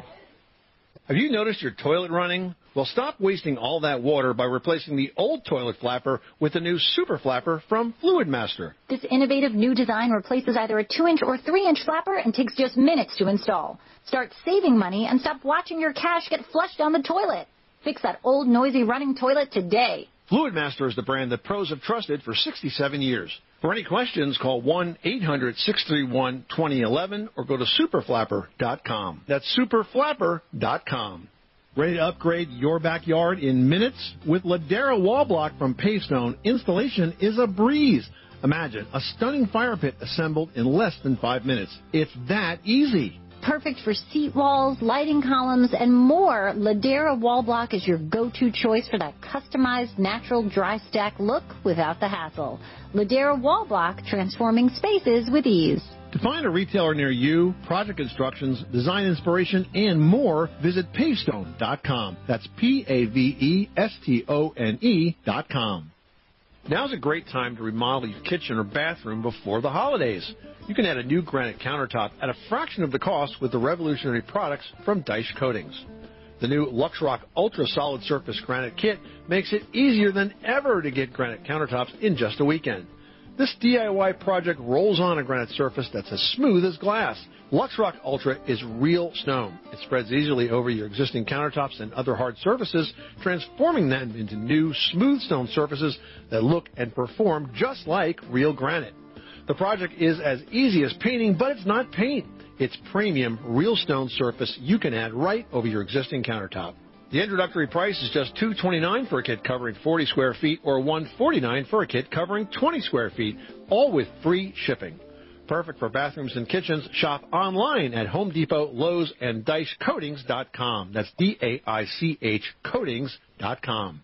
Speaker 6: Have you noticed your toilet running? Well, stop wasting all that water by replacing the old toilet flapper with the new Super Flapper from Fluid Master.
Speaker 7: This innovative new design replaces either a two-inch or three-inch flapper and takes just minutes to install. Start saving money and stop watching your cash get flushed down the toilet. Fix that old, noisy running toilet today.
Speaker 6: Fluid Master is the brand that pros have trusted for sixty-seven years. For any questions, call one eight hundred six three one two zero one one or go to super flapper dot com. That's super flapper dot com. Ready to upgrade your backyard in minutes? With Ladera Wall Block from Pavestone, installation is a breeze. Imagine a stunning fire pit assembled in less than five minutes. It's that easy.
Speaker 7: Perfect for seat walls, lighting columns, and more, Ladera Wall Block is your go-to choice for that customized natural dry stack look without the hassle. Ladera Wall Block, transforming spaces with ease.
Speaker 6: To find a retailer near you, project instructions, design inspiration, and more, visit pavestone dot com. That's P A V E S T O N E dot com. Now's a great time to remodel your kitchen or bathroom before the holidays. You can add a new granite countertop at a fraction of the cost with the revolutionary products from Dyche Coatings. The new LuxRock Ultra Solid Surface Granite Kit makes it easier than ever to get granite countertops in just a weekend. This D I Y project rolls on a granite surface that's as smooth as glass. LuxRock Ultra is real stone. It spreads easily over your existing countertops and other hard surfaces, transforming them into new, smooth stone surfaces that look and perform just like real granite. The project is as easy as painting, but it's not paint. It's premium, real stone surface you can add right over your existing countertop. The introductory price is just two hundred twenty-nine dollars for a kit covering forty square feet or one hundred forty-nine dollars for a kit covering twenty square feet, all with free shipping. Perfect for bathrooms and kitchens. Shop online at Home Depot, Lowe's, and Dyche Coatings dot com. That's D A I C H Coatings dot com.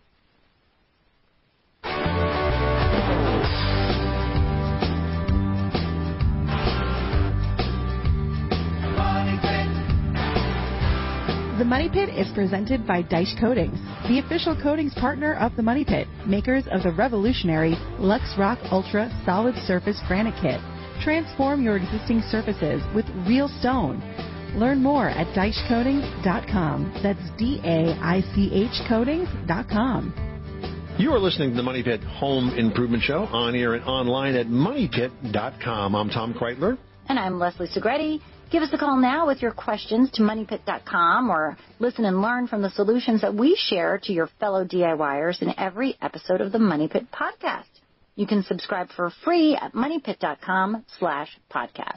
Speaker 11: The Money Pit is presented by Dyche Coatings, the official coatings partner of the Money Pit, makers of the revolutionary LuxRock Ultra Solid Surface Granite Kit. Transform your existing surfaces with real stone. Learn more at Dyche Coatings dot com. That's D A I C H Coatings dot com.
Speaker 6: You are listening to the Money Pit Home Improvement Show on air and online at money pit dot com. I'm Tom Kreitler.
Speaker 7: And I'm Leslie Segretti. Give us a call now with your questions to money pit dot com or listen and learn from the solutions that we share to your fellow DIYers in every episode of the Money Pit podcast. You can subscribe for free at money pit dot com slash podcast.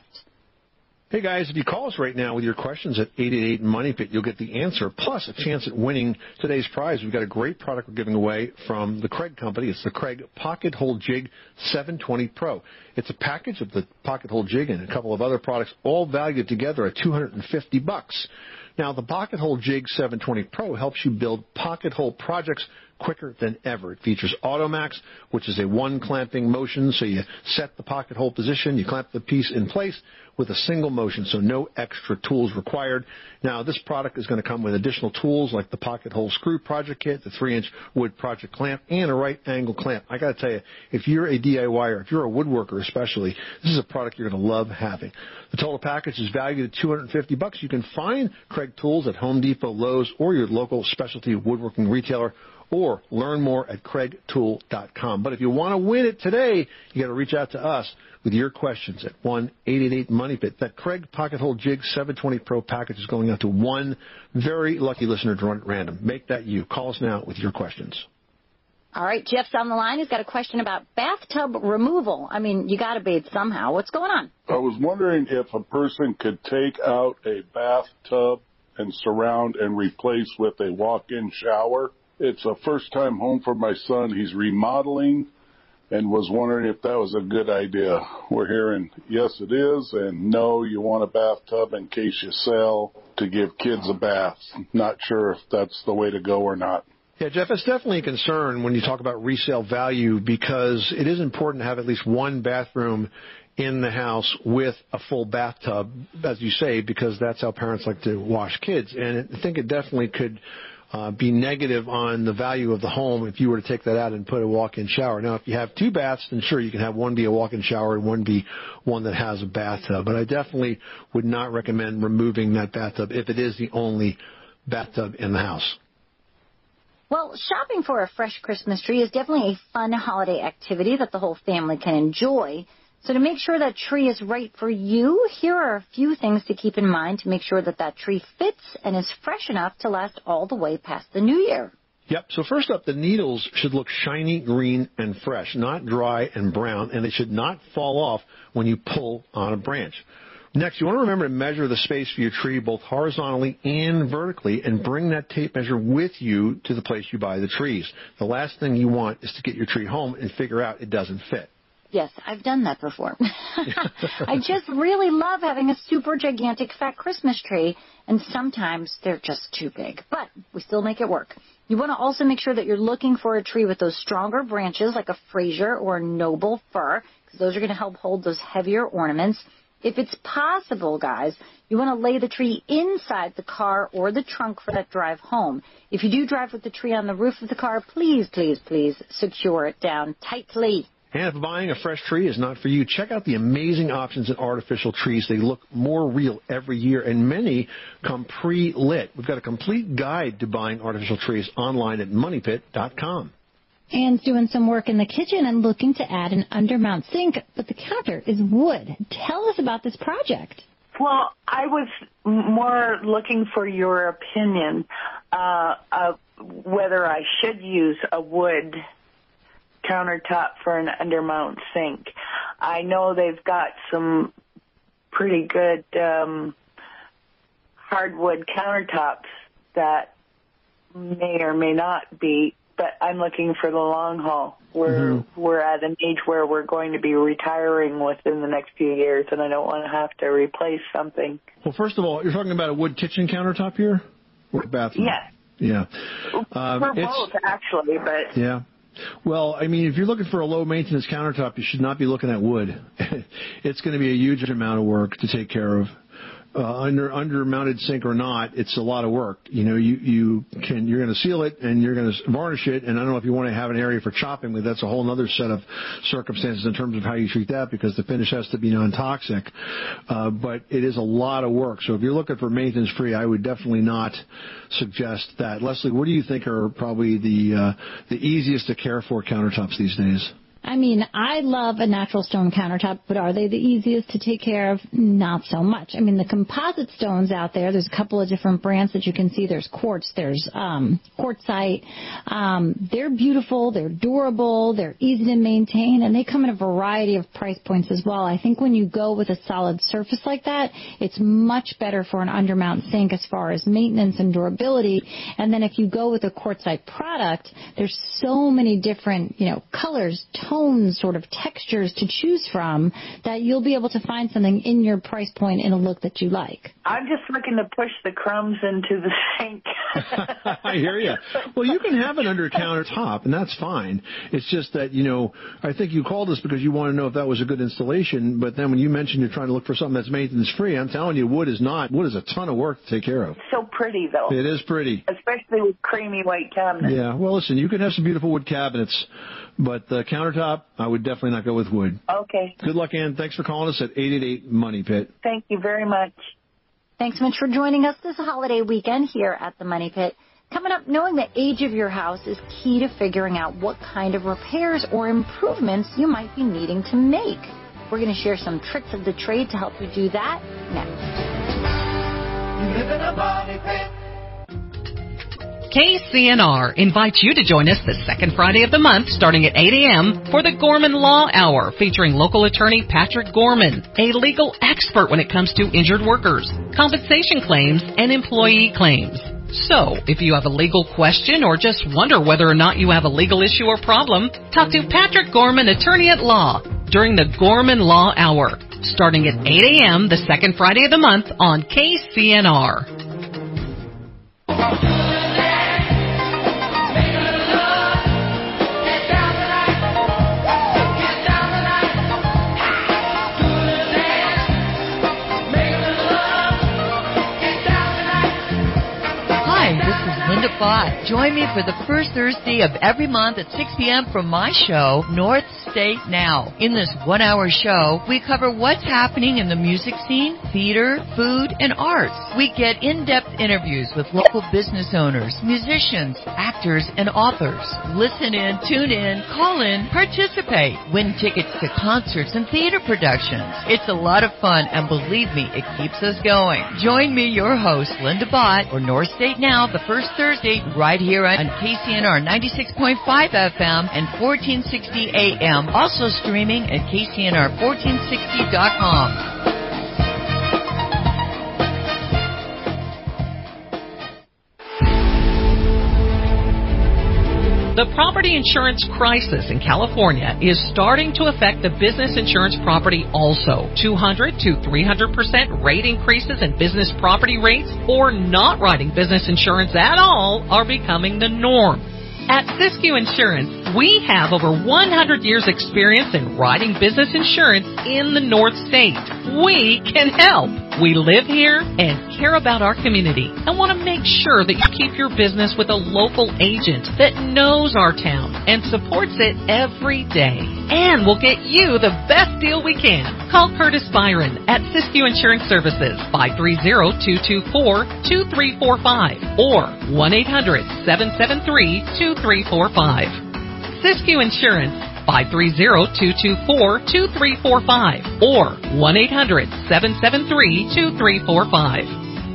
Speaker 6: Hey, guys, if you call us right now with your questions at eight eight eight money pit, you'll get the answer, plus a chance at winning today's prize. We've got a great product we're giving away from the Craig Company. It's the Craig Pocket Hole Jig seven twenty Pro. It's a package of the Pocket Hole Jig and a couple of other products, all valued together at two hundred fifty bucks. Now, the Pocket Hole Jig seven twenty Pro helps you build pocket hole projects quicker than ever. It features Automax, which is a one-clamping motion, so you set the pocket hole position, you clamp the piece in place with a single motion, so no extra tools required. Now, this product is going to come with additional tools like the pocket hole screw project kit, the three-inch wood project clamp, and a right angle clamp. I got to tell you, if you're a D I Y er, if you're a woodworker especially, this is a product you're going to love having. The total package is valued at two hundred fifty bucks. You can find Craig tools at Home Depot, Lowe's, or your local specialty woodworking retailer, or learn more at craig tool dot com. But if you want to win it today, you got to reach out to us with your questions at one eight eight eight money pit. That Craig Pocket Hole Jig seven twenty Pro package is going out to one very lucky listener drawn at random. Make that you. Call us now with your questions.
Speaker 7: All right, Jeff's on the line. He's got a question about bathtub removal. I mean, you got to bathe somehow. What's going on?
Speaker 5: I was wondering if a person could take out a bathtub and surround and replace with a walk-in shower. It's a first-time home for my son. He's remodeling and was wondering if that was a good idea. We're hearing yes, it is, and no, you want a bathtub in case you sell to give kids a bath. Not sure if that's the way to go or not.
Speaker 6: Yeah, Jeff, it's definitely a concern when you talk about resale value because it is important to have at least one bathroom in the house with a full bathtub, as you say, because that's how parents like to wash kids. And I think it definitely could uh, be negative on the value of the home if you were to take that out and put a walk-in shower. Now, if you have two baths, then sure, you can have one be a walk-in shower and one be one that has a bathtub. But I definitely would not recommend removing that bathtub if it is the only bathtub in the house.
Speaker 7: Well, shopping for a fresh Christmas tree is definitely a fun holiday activity that the whole family can enjoy. So to make sure that tree is right for you, here are a few things to keep in mind to make sure that that tree fits and is fresh enough to last all the way past the new year.
Speaker 6: Yep. So first up, the needles should look shiny, green, and fresh, not dry and brown, and they should not fall off when you pull on a branch. Next, you want to remember to measure the space for your tree both horizontally and vertically and bring that tape measure with you to the place you buy the trees. The last thing you want is to get your tree home and figure out it doesn't fit.
Speaker 7: Yes, I've done that before. I just really love having a super gigantic fat Christmas tree, and sometimes they're just too big. But we still make it work. You want to also make sure that you're looking for a tree with those stronger branches like a Fraser or a Noble fir, because those are going to help hold those heavier ornaments. If it's possible, guys, you want to lay the tree inside the car or the trunk for that drive home. If you do drive with the tree on the roof of the car, please, please, please secure it down tightly.
Speaker 6: And if buying a fresh tree is not for you, check out the amazing options in artificial trees. They look more real every year, and many come pre-lit. We've got a complete guide to buying artificial trees online at money pit dot com.
Speaker 14: Anne's doing some work in the kitchen and looking to add an undermount sink, but the counter is wood. Tell us about this project.
Speaker 8: Well, I was more looking for your opinion uh, of whether I should use a wood countertop for an undermount sink. I know they've got some pretty good um, hardwood countertops that may or may not be, but I'm looking for the long haul. We're mm-hmm. we're at an age where we're going to be retiring within the next few years, and I don't want to have to replace something.
Speaker 6: Well, first of all, you're talking about a wood kitchen countertop here? Or bathroom?
Speaker 8: Yes.
Speaker 6: Yeah.
Speaker 8: Um, for both, actually, but...
Speaker 6: Yeah. Well, I mean, if you're looking for a low-maintenance countertop, you should not be looking at wood. It's going to be a huge amount of work to take care of. uh, under under mounted sink or not, it's a lot of work. You know, you you can you're going to seal it and you're going to varnish it, and I don't know if you want to have an area for chopping, but that's a whole other set of circumstances in terms of how you treat that, because the finish has to be non-toxic. Uh, but it is a lot of work. So if you're looking for maintenance free, I would definitely not suggest that. Leslie, what do you think are probably the uh, the easiest to care for countertops these days?
Speaker 14: I mean, I love a natural stone countertop, but are they the easiest to take care of? Not so much. I mean, the composite stones out there, there's a couple of different brands that you can see. There's quartz, there's um, quartzite. Um, they're beautiful, they're durable, they're easy to maintain, and they come in a variety of price points as well. I think when you go with a solid surface like that, it's much better for an undermount sink as far as maintenance and durability. And then if you go with a quartzite product, there's so many different, you know, colors, tones, sort of textures to choose from that you'll be able to find something in your price point in a look that you like.
Speaker 8: I'm just looking to push the crumbs into the sink.
Speaker 6: I hear you. Well, you can have it under countertop, and that's fine. It's just that, you know, I think you called us because you want to know if that was a good installation, but then when you mentioned you're trying to look for something that's maintenance-free, I'm telling you, wood is not. Wood is a ton of work to take care of.
Speaker 8: So pretty, though.
Speaker 6: It is pretty.
Speaker 8: Especially with creamy white cabinets.
Speaker 6: Yeah, well, listen, you can have some beautiful wood cabinets, but the countertop, I would definitely not go with wood.
Speaker 8: Okay.
Speaker 6: Good luck, Ann. Thanks for calling us at eight eight eight Money Pit.
Speaker 8: Thank you very much.
Speaker 7: Thanks so much for joining us this holiday weekend here at the Money Pit. Coming up, knowing the age of your house is key to figuring out what kind of repairs or improvements you might be needing to make. We're going to share some tricks of the trade to help you do that next.
Speaker 3: You live in a money pit.
Speaker 1: K C N R invites you to join us the second Friday of the month starting at eight a.m. for the Gorman Law Hour featuring local attorney Patrick Gorman, a legal expert when it comes to injured workers, compensation claims, and employee claims. So, if you have a legal question or just wonder whether or not you have a legal issue or problem, talk to Patrick Gorman, attorney at law, during the Gorman Law Hour, starting at eight a.m. the second Friday of the month on K C N R.
Speaker 9: Join me for the first Thursday of every month at six p.m. for my show, North State Now. In this one-hour show, we cover what's happening in the music scene, theater, food, and arts. We get in-depth interviews with local business owners, musicians, actors, and authors. Listen in, tune in, call in, participate. Win tickets to concerts and theater productions. It's a lot of fun, and believe me, it keeps us going. Join me, your host, Linda Bott, for North State Now, the first Thursday, right here on K C N R ninety-six point five F M and fourteen sixty A M. Also streaming at K C N R fourteen sixty dot com.
Speaker 1: The property insurance crisis in California is starting to affect the business insurance property also. two hundred to three hundred percent rate increases in business property rates or not writing business insurance at all are becoming the norm. At Siskiyou Insurance, we have over one hundred years experience in writing business insurance in the North State. We can help. We live here and care about our community and want to make sure that you keep your business with a local agent that knows our town and supports it every day. And we'll get you the best deal we can. Call Curtis Byron at Siskiyou Insurance Services, five three zero, two two four, two three four five or one eight hundred, seven seven three, two three four five. Siskiyou Insurance, five three zero, two two four, two three four five or one eight hundred, seven seven three, two three four five.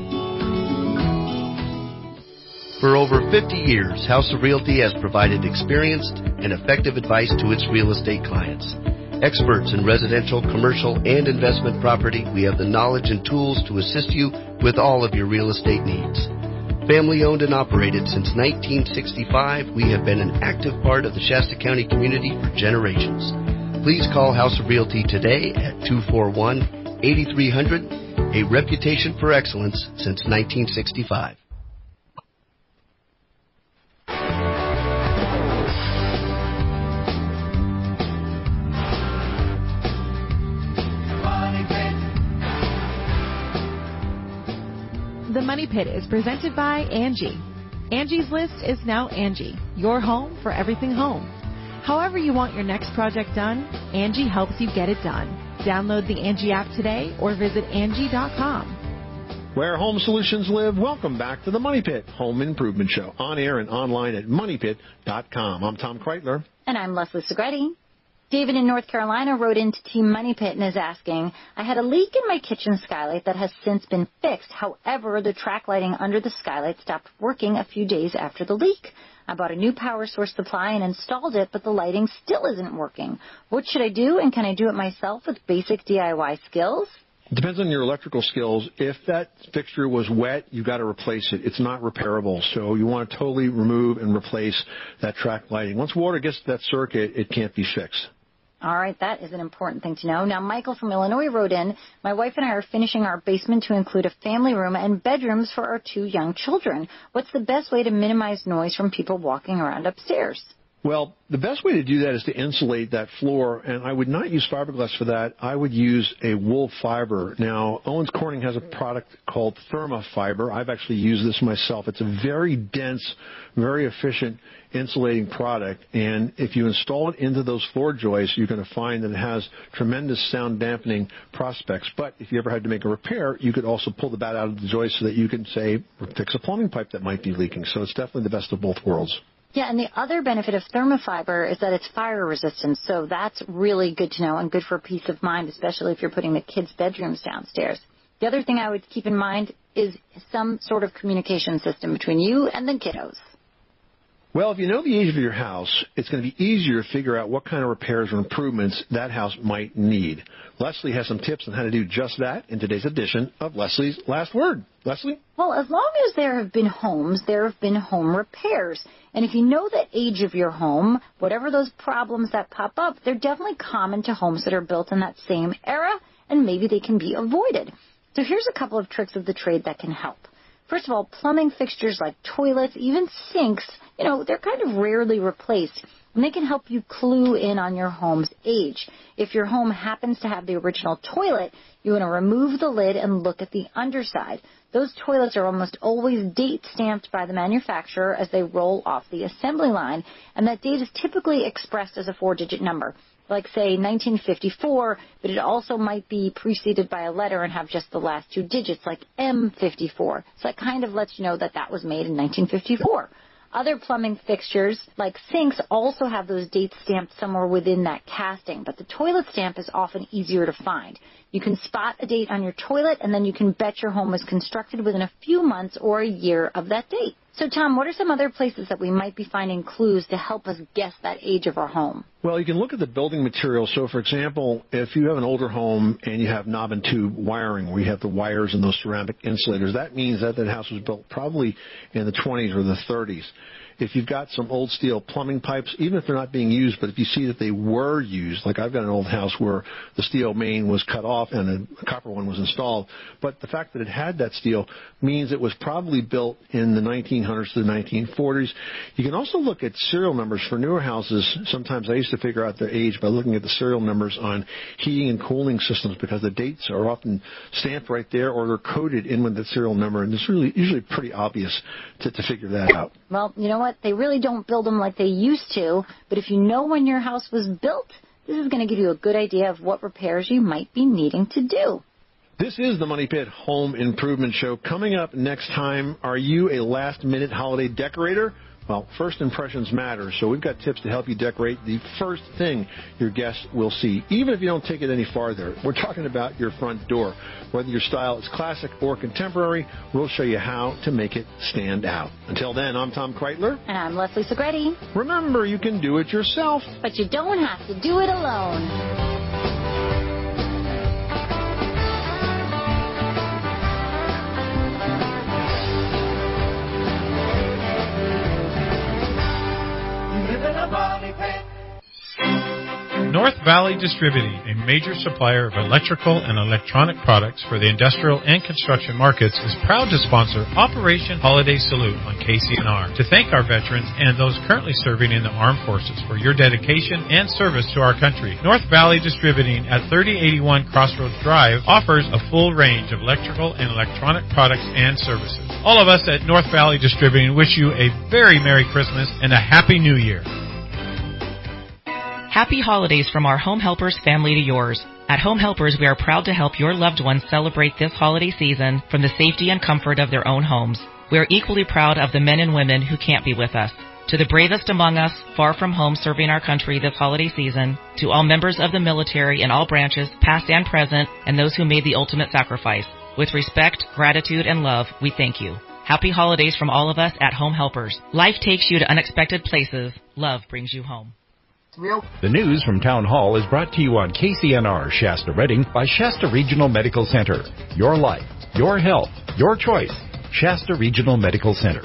Speaker 22: For over fifty years, House of Realty has provided experienced and effective advice to its real estate clients. Experts in residential, commercial, and investment property, we have the knowledge and tools to assist you with all of your real estate needs. Family owned and operated since nineteen sixty-five, we have been an active part of the Shasta County community for generations. Please call House of Realty today at two four one, eight three zero zero, a reputation for excellence since nineteen sixty-five.
Speaker 11: Money Pit is presented by Angie. Angie's List is now Angie, your home for everything home. However you want your next project done, Angie helps you get it done. Download the Angie app today or visit Angie dot com.
Speaker 6: Where home solutions live, welcome back to the Money Pit Home Improvement Show, on air and online at money pit dot com. I'm Tom Kreitler.
Speaker 7: And I'm Leslie Segretti. David in North Carolina wrote into Team Money Pit and is asking, I had a leak in my kitchen skylight that has since been fixed. However, the track lighting under the skylight stopped working a few days after the leak. I bought a new power source supply and installed it, but the lighting still isn't working. What should I do, and can I do it myself with basic D I Y skills?
Speaker 6: It depends on your electrical skills. If that fixture was wet, you've got to replace it. It's not repairable, so you want to totally remove and replace that track lighting. Once water gets to that circuit, it can't be fixed.
Speaker 7: All right, that is an important thing to know. Now, Michael from Illinois wrote in, my wife and I are finishing our basement to include a family room and bedrooms for our two young children. What's the best way to minimize noise from people walking around upstairs?
Speaker 6: Well, the best way to do that is to insulate that floor, and I would not use fiberglass for that. I would use a wool fiber. Now, Owens Corning has a product called Thermafiber. I've actually used this myself. It's a very dense, very efficient insulating product, and if you install it into those floor joists, you're going to find that it has tremendous sound dampening prospects. But if you ever had to make a repair, you could also pull the bat out of the joist so that you can, say, fix a plumbing pipe that might be leaking. So it's definitely the best of both worlds.
Speaker 7: Yeah, and the other benefit of Thermafiber is that it's fire resistant, so that's really good to know and good for peace of mind, especially if you're putting the kids' bedrooms downstairs. The other thing I would keep in mind is some sort of communication system between you and the kiddos.
Speaker 6: Well, if you know the age of your house, it's going to be easier to figure out what kind of repairs or improvements that house might need. Leslie has some tips on how to do just that in today's edition of Leslie's Last Word. Leslie?
Speaker 7: Well, as long as there have been homes, there have been home repairs. And if you know the age of your home, whatever those problems that pop up, they're definitely common to homes that are built in that same era, and maybe they can be avoided. So here's a couple of tricks of the trade that can help. First of all, plumbing fixtures like toilets, even sinks, you know, they're kind of rarely replaced, and they can help you clue in on your home's age. If your home happens to have the original toilet, you want to remove the lid and look at the underside. Those toilets are almost always date stamped by the manufacturer as they roll off the assembly line, and that date is typically expressed as a four-digit number. Like, say, nineteen fifty-four, but it also might be preceded by a letter and have just the last two digits, like M fifty-four. So that kind of lets you know that that was made in nineteen fifty-four. Other plumbing fixtures, like sinks, also have those dates stamped somewhere within that casting, but the toilet stamp is often easier to find. You can spot a date on your toilet, and then you can bet your home was constructed within a few months or a year of that date. So, Tom, what are some other places that we might be finding clues to help us guess that age of our home?
Speaker 6: Well, you can look at the building materials. So, for example, if you have an older home and you have knob and tube wiring where you have the wires and those ceramic insulators, that means that that house was built probably in the twenties or the thirties. If you've got some old steel plumbing pipes, even if they're not being used, but if you see that they were used, like I've got an old house where the steel main was cut off and a copper one was installed, but the fact that it had that steel means it was probably built in the nineteen hundreds to the nineteen forties. You can also look at serial numbers for newer houses. Sometimes I used to figure out their age by looking at the serial numbers on heating and cooling systems because the dates are often stamped right there or they're coded in with the serial number, and it's really usually pretty obvious to, to figure that out.
Speaker 7: Well, you know what? They really don't build them like they used to, but if you know when your house was built, this is going to give you a good idea of what repairs you might be needing to do.
Speaker 6: This is the Money Pit Home Improvement Show. Coming up next time, are you a last-minute holiday decorator? Well, first impressions matter, so we've got tips to help you decorate the first thing your guests will see, even if you don't take it any farther. We're talking about your front door. Whether your style is classic or contemporary, we'll show you how to make it stand out. Until then, I'm Tom Kreitler.
Speaker 7: And I'm Leslie Segretti.
Speaker 6: Remember, you can do it yourself.
Speaker 7: But you don't have to do it alone.
Speaker 10: North Valley Distributing, a major supplier of electrical and electronic products for the industrial and construction markets, is proud to sponsor Operation Holiday Salute on K C N R to thank our veterans and those currently serving in the armed forces for your dedication and service to our country. North Valley Distributing at thirty eighty-one Crossroads Drive offers a full range of electrical and electronic products and services. All of us at North Valley Distributing wish you a very Merry Christmas and a Happy New Year.
Speaker 1: Happy holidays from our Home Helpers family to yours. At Home Helpers, we are proud to help your loved ones celebrate this holiday season from the safety and comfort of their own homes. We are equally proud of the men and women who can't be with us. To the bravest among us, far from home serving our country this holiday season, to all members of the military in all branches, past and present, and those who made the ultimate sacrifice. With respect, gratitude, and love, we thank you. Happy holidays from all of us at Home Helpers. Life takes you to unexpected places. Love brings you home.
Speaker 21: The news from Town Hall is brought to you on K C N R Shasta Redding by Shasta Regional Medical Center. Your life, your health, your choice. Shasta Regional Medical Center.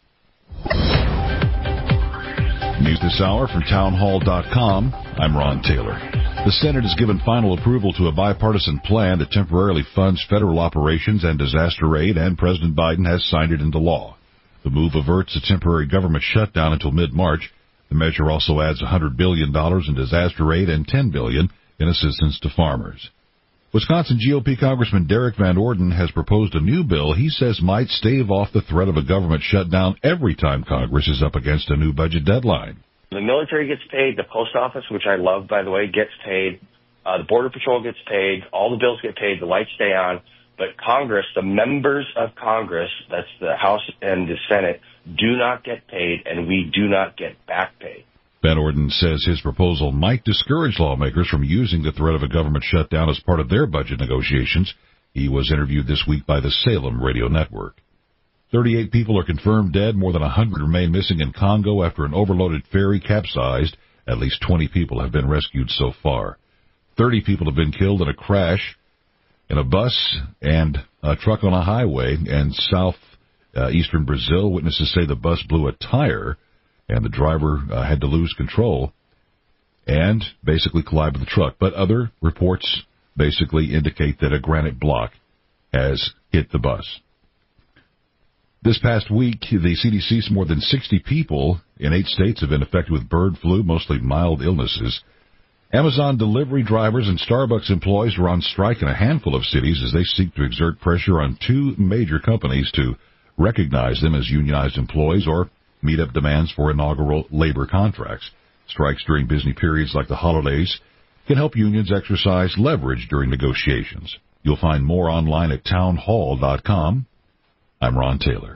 Speaker 12: News this hour from town hall dot com. I'm Ron Taylor. The Senate has given final approval to a bipartisan plan that temporarily funds federal operations and disaster aid, and President Biden has signed it into law. The move averts a temporary government shutdown until mid-March. The measure also adds one hundred billion dollars in disaster aid and ten billion dollars in assistance to farmers. Wisconsin G O P Congressman Derek Van Orden has proposed a new bill he says might stave off the threat of a government shutdown every time Congress is up against a new budget deadline.
Speaker 13: The military gets paid, the post office, which I love, by the way, gets paid, uh, the Border Patrol gets paid, all the bills get paid, the lights stay on, but Congress, the members of Congress, that's the House and the Senate, do not get paid, and we do not get back pay.
Speaker 12: Van Orden says his proposal might discourage lawmakers from using the threat of a government shutdown as part of their budget negotiations. He was interviewed this week by the Salem Radio Network. thirty-eight people are confirmed dead. More than one hundred remain missing in Congo after an overloaded ferry capsized. At least twenty people have been rescued so far. thirty people have been killed in a crash in a bus and a truck on a highway in south uh, eastern Brazil. Witnesses say the bus blew a tire and the driver uh, had to lose control and basically collide with the truck. But other reports basically indicate that a granite block has hit the bus. This past week, the C D C says more than sixty people in eight states have been affected with bird flu, mostly mild illnesses. Amazon delivery drivers and Starbucks employees are on strike in a handful of cities as they seek to exert pressure on two major companies to recognize them as unionized employees or meet up demands for inaugural labor contracts. Strikes during busy periods like the holidays can help unions exercise leverage during negotiations. You'll find more online at town hall dot com. I'm Ron Taylor.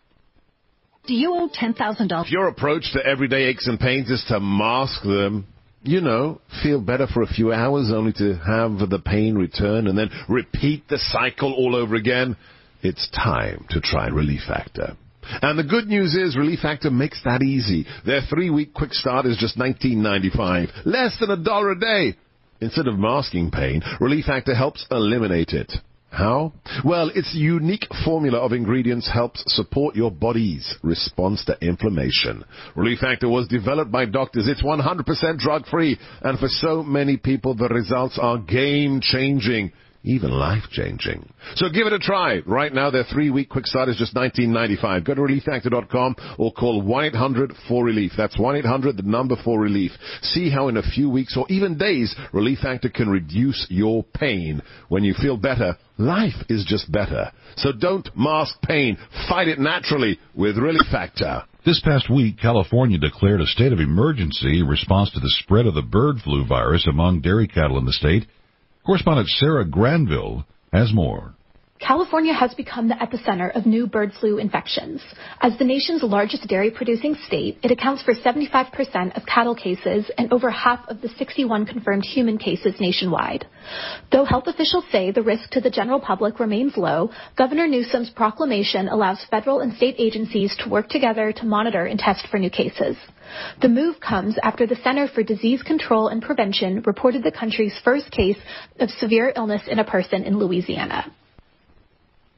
Speaker 24: Do you owe ten thousand dollars?
Speaker 25: If your approach to everyday aches and pains is to mask them, you know, feel better for a few hours only to have the pain return and then repeat the cycle all over again, it's time to try Relief Factor. And the good news is Relief Factor makes that easy. Their three-week quick start is just nineteen ninety-five, less than a dollar a day. Instead of masking pain, Relief Factor helps eliminate it. How? Well, its unique formula of ingredients helps support your body's response to inflammation. Relief Factor was developed by doctors. It's one hundred percent drug-free, and for so many people, the results are game-changing, even life-changing. So give it a try. Right now, their three-week quick start is just nineteen ninety-five. Go to relief factor dot com or call one eight hundred four relief. That's one eight hundred, the number for relief. See how in a few weeks or even days, Relief Factor can reduce your pain. When you feel better, life is just better. So don't mask pain. Fight it naturally with Relief Factor.
Speaker 12: This past week, California declared a state of emergency in response to the spread of the bird flu virus among dairy cattle in the state. Correspondent Sarah Granville has more.
Speaker 26: California has become the epicenter of new bird flu infections. As the nation's largest dairy-producing state, it accounts for seventy-five percent of cattle cases and over half of the sixty-one confirmed human cases nationwide. Though health officials say the risk to the general public remains low, Governor Newsom's proclamation allows federal and state agencies to work together to monitor and test for new cases. The move comes after the Center for Disease Control and Prevention reported the country's first case of severe illness in a person in Louisiana.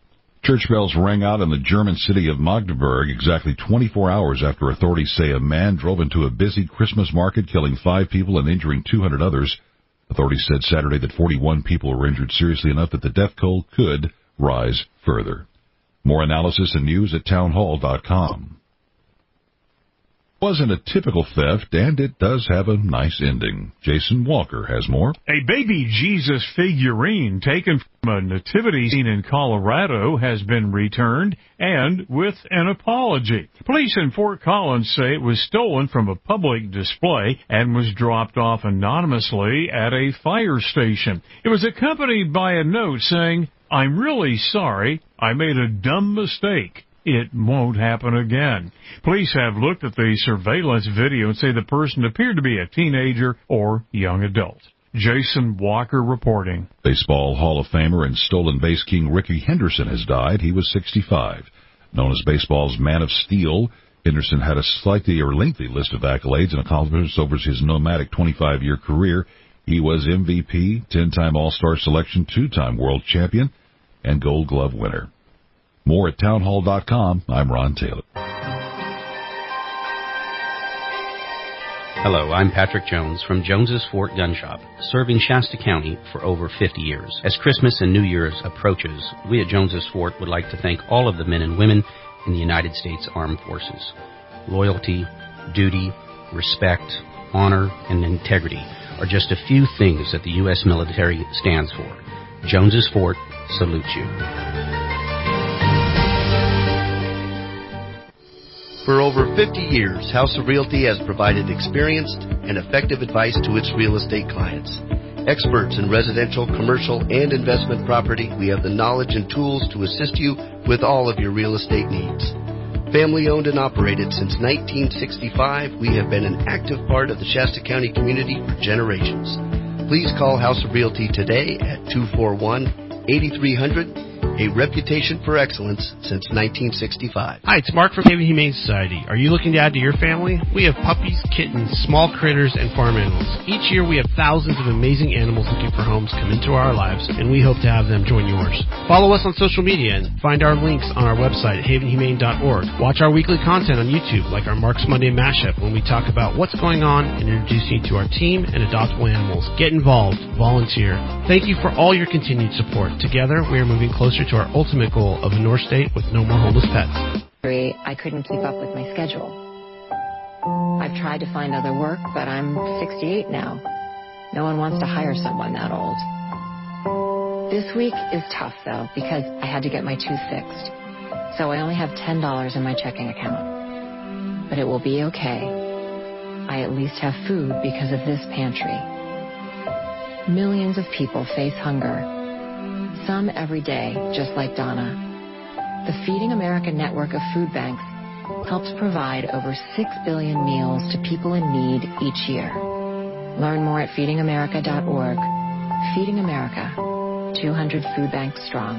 Speaker 12: Church bells rang out in the German city of Magdeburg exactly twenty-four hours after authorities say a man drove into a busy Christmas market, killing five people and injuring two hundred others. Authorities said Saturday that forty-one people were injured seriously enough that the death toll could rise further. More analysis and news at townhall dot com. Wasn't a typical theft, and it does have a nice ending. Jason Walker has more.
Speaker 15: A baby Jesus figurine taken from a nativity scene in Colorado has been returned, and with an apology. Police in Fort Collins say it was stolen from a public display and was dropped off anonymously at a fire station. It was accompanied by a note saying, "I'm really sorry. I made a dumb mistake. It won't happen again." Police have looked at the surveillance video and say the person appeared to be a teenager or young adult. Jason Walker reporting.
Speaker 12: Baseball Hall of Famer and stolen base king Rickey Henderson has died. He was sixty-five. Known as baseball's Man of Steel, Henderson had a slightly or lengthy list of accolades and accomplishments over his nomadic twenty-five-year career. He was M V P, ten-time All-Star selection, two-time world champion, and Gold Glove winner. More at townhall dot com. I'm Ron Taylor.
Speaker 16: Hello, I'm Patrick Jones from Jones's Fort Gun Shop, serving Shasta County for over fifty years. As Christmas and New Year's approaches, we at Jones's Fort would like to thank all of the men and women in the United States Armed Forces. Loyalty, duty, respect, honor, and integrity are just a few things that the U S military stands for. Jones's Fort salutes you.
Speaker 22: For over fifty years, House of Realty has provided experienced and effective advice to its real estate clients. Experts in residential, commercial, and investment property, we have the knowledge and tools to assist you with all of your real estate needs. Family owned and operated since nineteen sixty-five, we have been an active part of the Shasta County community for generations. Please call House of Realty today at two four one, eight three zero zero. A reputation for excellence since nineteen sixty-five.
Speaker 17: Hi, it's Mark from Haven Humane Society. Are you looking to add to your family? We have puppies, kittens, small critters, and farm animals. Each year we have thousands of amazing animals looking for homes come into our lives, and we hope to have them join yours. Follow us on social media and find our links on our website at haven humane dot org. Watch our weekly content on YouTube, like our Mark's Monday Mashup, when we talk about what's going on and introduce you to our team and adoptable animals. Get involved. Volunteer. Thank you for all your continued support. Together, we are moving closer to our ultimate goal of a North State with no more homeless pets.
Speaker 18: I couldn't keep up with my schedule. I've tried to find other work, but I'm sixty-eight now. No one wants to hire someone that old. This week is tough, though, because I had to get my tooth fixed. So I only have ten dollars in my checking account. But it will be okay. I at least have food because of this pantry. Millions of people face hunger. Some every day, just like Donna. The Feeding America network of food banks helps provide over six billion meals to people in need each year. Learn more at feeding america dot org. Feeding America, two hundred food banks strong.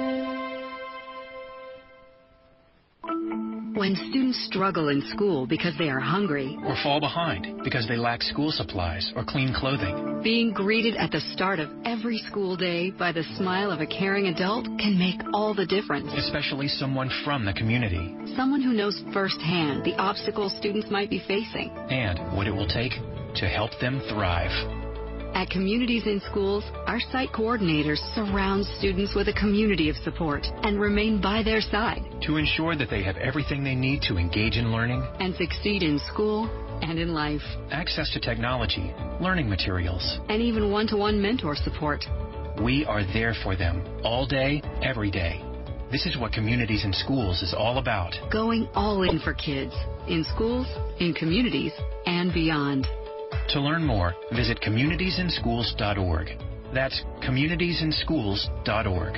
Speaker 19: When students struggle in school because they are hungry
Speaker 20: or fall behind because they lack school supplies or clean clothing,
Speaker 19: being greeted at the start of every school day by the smile of a caring adult can make all the difference.
Speaker 20: Especially someone from the community.
Speaker 19: Someone who knows firsthand the obstacles students might be facing
Speaker 20: and what it will take to help them thrive.
Speaker 19: At Communities in Schools, our site coordinators surround students with a community of support and remain by their side
Speaker 20: to ensure that they have everything they need to engage in learning
Speaker 19: and succeed in school and in life.
Speaker 20: Access to technology, learning materials,
Speaker 19: and even one-to-one mentor support.
Speaker 20: We are there for them all day, every day. This is what Communities in Schools is all about.
Speaker 19: Going all in for kids, in schools, in communities, and beyond.
Speaker 20: To learn more, visit communities in schools dot org. That's communities in schools dot org.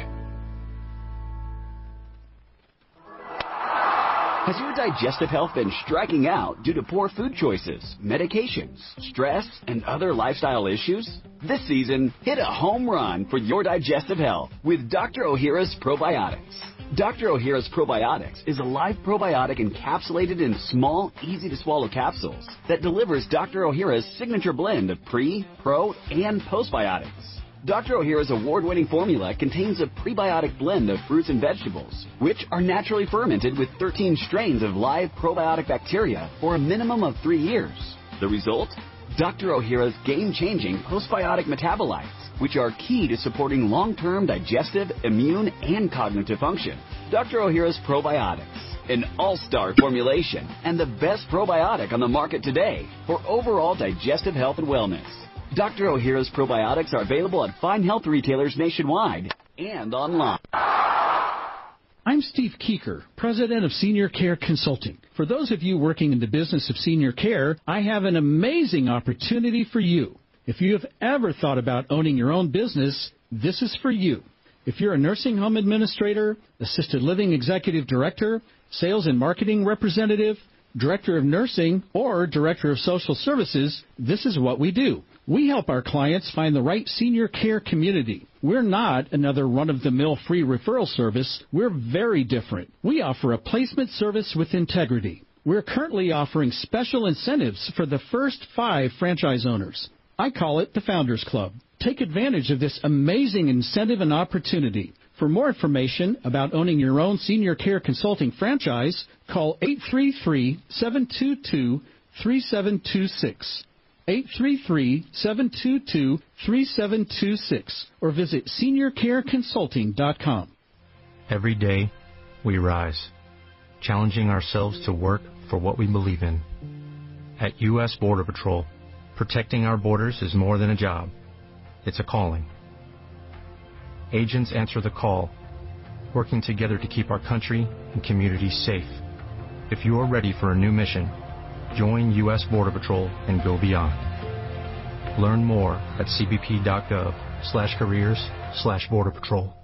Speaker 27: Has your digestive health been striking out due to poor food choices, medications, stress, and other lifestyle issues? This season, hit a home run for your digestive health with Doctor Ohhira's Probiotics. Doctor Ohhira's Probiotics is a live probiotic encapsulated in small, easy-to-swallow capsules that delivers Doctor Ohhira's signature blend of pre, pro, and postbiotics. Doctor O'Hara's award-winning formula contains a prebiotic blend of fruits and vegetables, which are naturally fermented with thirteen strains of live probiotic bacteria for a minimum of three years. The result? Doctor O'Hara's game-changing postbiotic metabolites, which are key to supporting long-term digestive, immune, and cognitive function. Doctor O'Hara's Probiotics, an all-star formulation and the best probiotic on the market today for overall digestive health and wellness. Doctor O'Hara's Probiotics are available at fine health retailers nationwide and online.
Speaker 2: I'm Steve Keeker, President of Senior Care Consulting. For those of you working in the business of senior care, I have an amazing opportunity for you. If you have ever thought about owning your own business, this is for you. If you're a nursing home administrator, assisted living executive director, sales and marketing representative, director of nursing, or director of social services, this is what we do. We help our clients find the right senior care community. We're not another run-of-the-mill free referral service. We're very different. We offer a placement service with integrity. We're currently offering special incentives for the first five franchise owners. I call it the Founders Club. Take advantage of this amazing incentive and opportunity. For more information about owning your own senior care consulting franchise, call eight three three, seven two two, three seven two six. eight three three, seven two two, three seven two six or visit senior care consulting dot com.
Speaker 3: Every day, we rise, challenging ourselves to work for what we believe in. At U S Border Patrol, protecting our borders is more than a job. It's a calling. Agents answer the call, working together to keep our country and communities safe. If you are ready for a new mission, join U S Border Patrol and go beyond. Learn more at cbp.gov slash careers slash border patrol.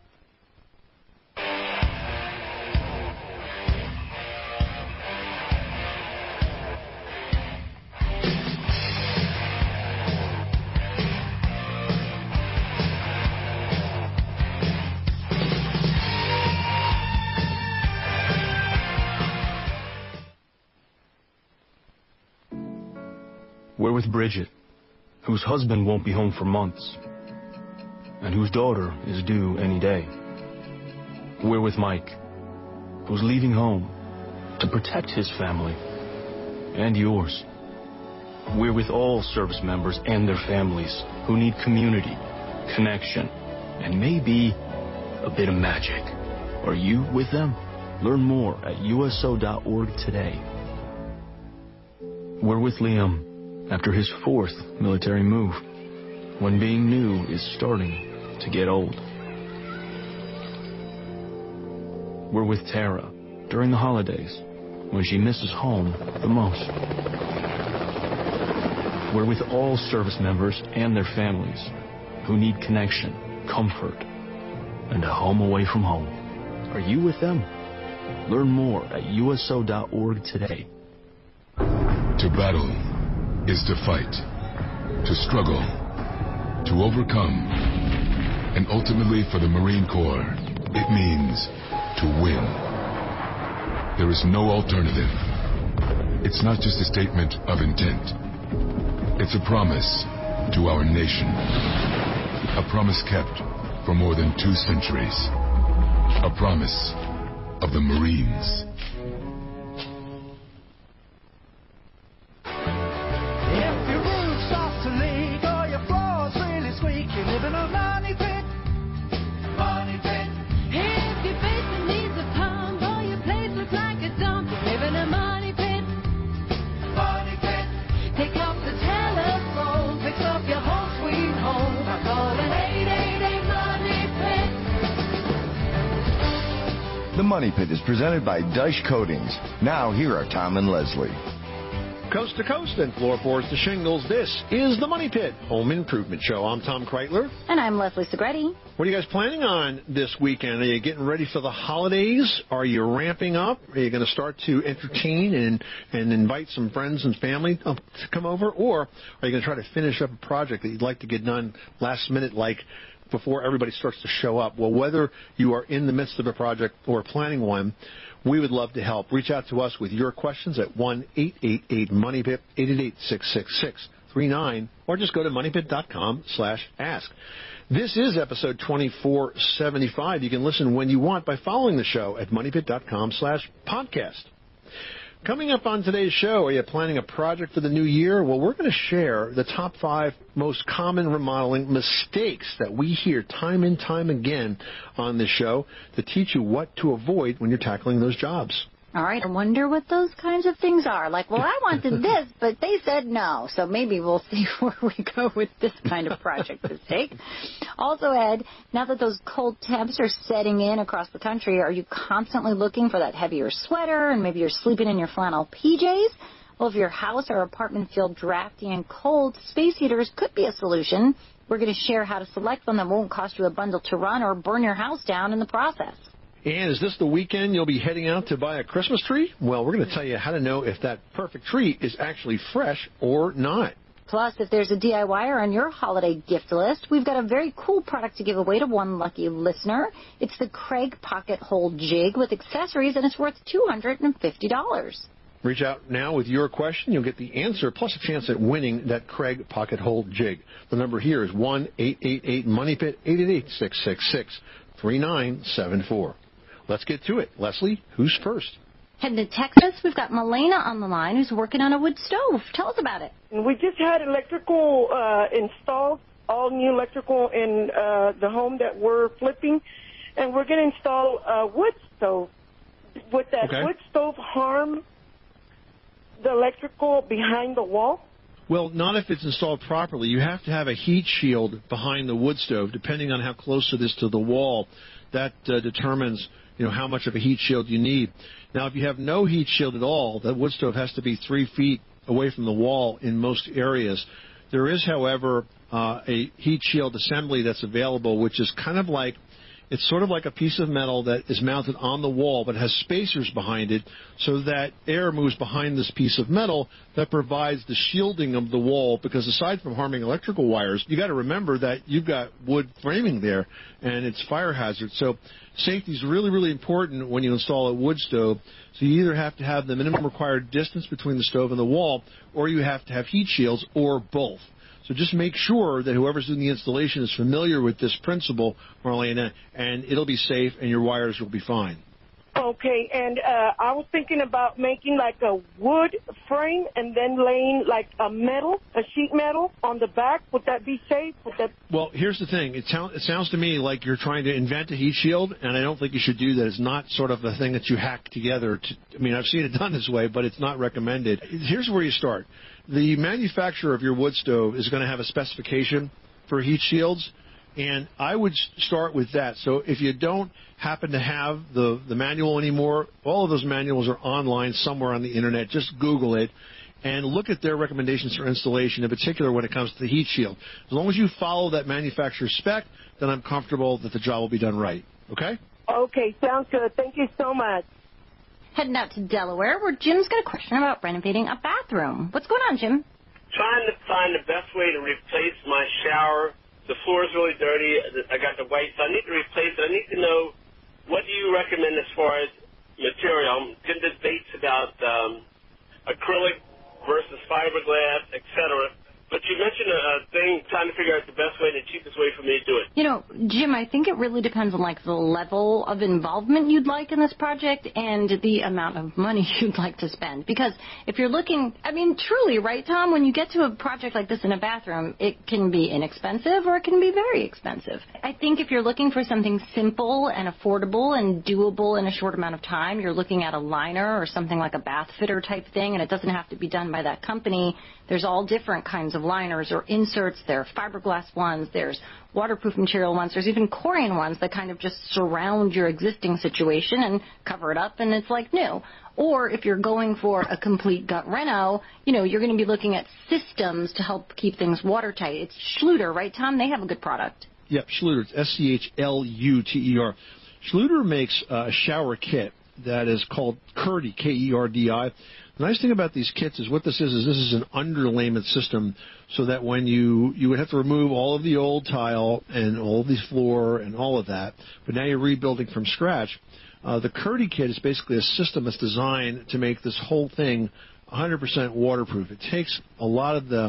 Speaker 4: We're with Bridget, whose husband won't be home for months, and whose daughter is due any day. We're with Mike, who's leaving home to protect his family and yours. We're with all service members and their families who need community, connection, and maybe a bit of magic. Are you with them? Learn more at U S O dot org today. We're with Liam after his fourth military move, when being new is starting to get old. We're with Tara during the holidays, when she misses home the most. We're with all service members and their families who need connection, comfort, and a home away from home. Are you with them? Learn more at U S O dot org today.
Speaker 5: To battle is to fight, to struggle, to overcome, and ultimately for the Marine Corps, it means to win. There is no alternative. It's not just a statement of intent. It's a promise to our nation. A promise kept for more than two centuries. A promise of the Marines.
Speaker 8: The Money Pit is presented by Dyche Coatings. Now, here are Tom and Leslie.
Speaker 6: Coast to coast and floorboards to shingles, this is the Money Pit Home Improvement Show. I'm Tom Kreitler.
Speaker 7: And I'm Leslie Segretti.
Speaker 6: What are you guys planning on this weekend? Are you getting ready for the holidays? Are you ramping up? Are you going to start to entertain and, and invite some friends and family to come over? Or are you going to try to finish up a project that you'd like to get done last minute, like before everybody starts to show up? Well, whether you are in the midst of a project or planning one, we would love to help. Reach out to us with your questions at one eight eight eight money pit, eight eight eight, six six six, three nine, or just go to MoneyPit.com slash ask. This is episode twenty-four seventy-five. You can listen when you want by following the show at MoneyPit.com slash podcast. Coming up on today's show, are you planning a project for the new year? Well, we're going to share the top five most common remodeling mistakes that we hear time and time again on this show to teach you what to avoid when you're tackling those jobs.
Speaker 7: All right, I wonder what those kinds of things are. Like, well, I wanted this, but they said no. So maybe we'll see where we go with this kind of project mistake. Also, Ed, now that those cold temps are setting in across the country, are you constantly looking for that heavier sweater and maybe you're sleeping in your flannel P Js? Well, if your house or apartment feel drafty and cold, space heaters could be a solution. We're going to share how to select one that won't cost you a bundle to run or burn your house down in the process.
Speaker 6: And is this the weekend you'll be heading out to buy a Christmas tree? Well, we're going to tell you how to know if that perfect tree is actually fresh or not.
Speaker 7: Plus, if there's a D I Y er on your holiday gift list, we've got a very cool product to give away to one lucky listener. It's the Craig Pocket Hole Jig with accessories, and it's worth two hundred fifty dollars.
Speaker 6: Reach out now with your question. You'll get the answer plus a chance at winning that Craig Pocket Hole Jig. The number here is one eight eight eight money pit, eight eight eight, six six six, three nine seven four. Let's get to it. Leslie, who's first?
Speaker 7: Heading to Texas, we've got Milena on the line who's working on a wood stove. Tell us about it.
Speaker 1: We just had electrical uh, installed, all new electrical in uh, the home that we're flipping, and we're going to install a wood stove. Would that
Speaker 6: okay.
Speaker 1: wood stove harm the electrical behind the wall?
Speaker 6: Well, not if it's installed properly. You have to have a heat shield behind the wood stove, depending on how close it is to the wall. That uh, determines, you know, how much of a heat shield you need. Now, if you have no heat shield at all, that wood stove has to be three feet away from the wall in most areas. There is, however, uh, a heat shield assembly that's available, which is kind of like, it's sort of like a piece of metal that is mounted on the wall but has spacers behind it so that air moves behind this piece of metal that provides the shielding of the wall, because aside from harming electrical wires, you got to remember that you've got wood framing there and it's fire hazard. So safety is really, really important when you install a wood stove. So you either have to have the minimum required distance between the stove and the wall, or you have to have heat shields, or both. So just make sure that whoever's doing the installation is familiar with this principle, Marlena, and it'll be safe and your wires will be fine.
Speaker 1: Okay, and uh, I was thinking about making like a wood frame and then laying like a metal, a sheet metal on the back. Would that be safe? Would that...
Speaker 6: Well, here's the thing. It, sound, it sounds to me like you're trying to invent a heat shield, and I don't think you should do that. It's not sort of a thing that you hack together. To, I mean, I've seen it done this way, but it's not recommended. Here's where you start. The manufacturer of your wood stove is going to have a specification for heat shields, and I would start with that. So if you don't happen to have the, the manual anymore, all of those manuals are online somewhere on the Internet. Just Google it and look at their recommendations for installation, in particular when it comes to the heat shield. As long as you follow that manufacturer's spec, then I'm comfortable that the job will be done right. Okay?
Speaker 1: Okay, sounds good. Thank you so much.
Speaker 7: Heading out to Delaware, where Jim's got a question about renovating a bathroom. What's going on, Jim?
Speaker 9: Trying to find the best way to replace my shower. The floor is really dirty. I got the white, so I need to replace it. I need to know, what do you recommend as far as material? I'm getting debates about um, acrylic versus fiberglass, et cetera. But you mentioned a thing, trying to figure out the best way and the cheapest way for me to do it.
Speaker 7: You know, Jim, I think it really depends on, like, the level of involvement you'd like in this project and the amount of money you'd like to spend. Because if you're looking, I mean, truly, right, Tom, when you get to a project like this in a bathroom, it can be inexpensive or it can be very expensive. I think if you're looking for something simple and affordable and doable in a short amount of time, you're looking at a liner or something like a bath fitter type thing, and it doesn't have to be done by that company. There's all different kinds of liners or inserts. There are fiberglass ones. There's waterproof material ones. There's even Corian ones that kind of just surround your existing situation and cover it up, and it's like new. Or if you're going for a complete gut reno, you know, you're going to be looking at systems to help keep things watertight. It's Schluter, right, Tom? They have a good product.
Speaker 6: Yep, Schluter. It's S C H L U T E R. Schluter makes a shower kit that is called Kerdi, K E R D I. The nice thing about these kits is what this is, is this is an underlayment system so that when you, you would have to remove all of the old tile and all of the floor and all of that, but now you're rebuilding from scratch. Uh, the Kerdi kit is basically a system that's designed to make this whole thing one hundred percent waterproof. It takes a lot of the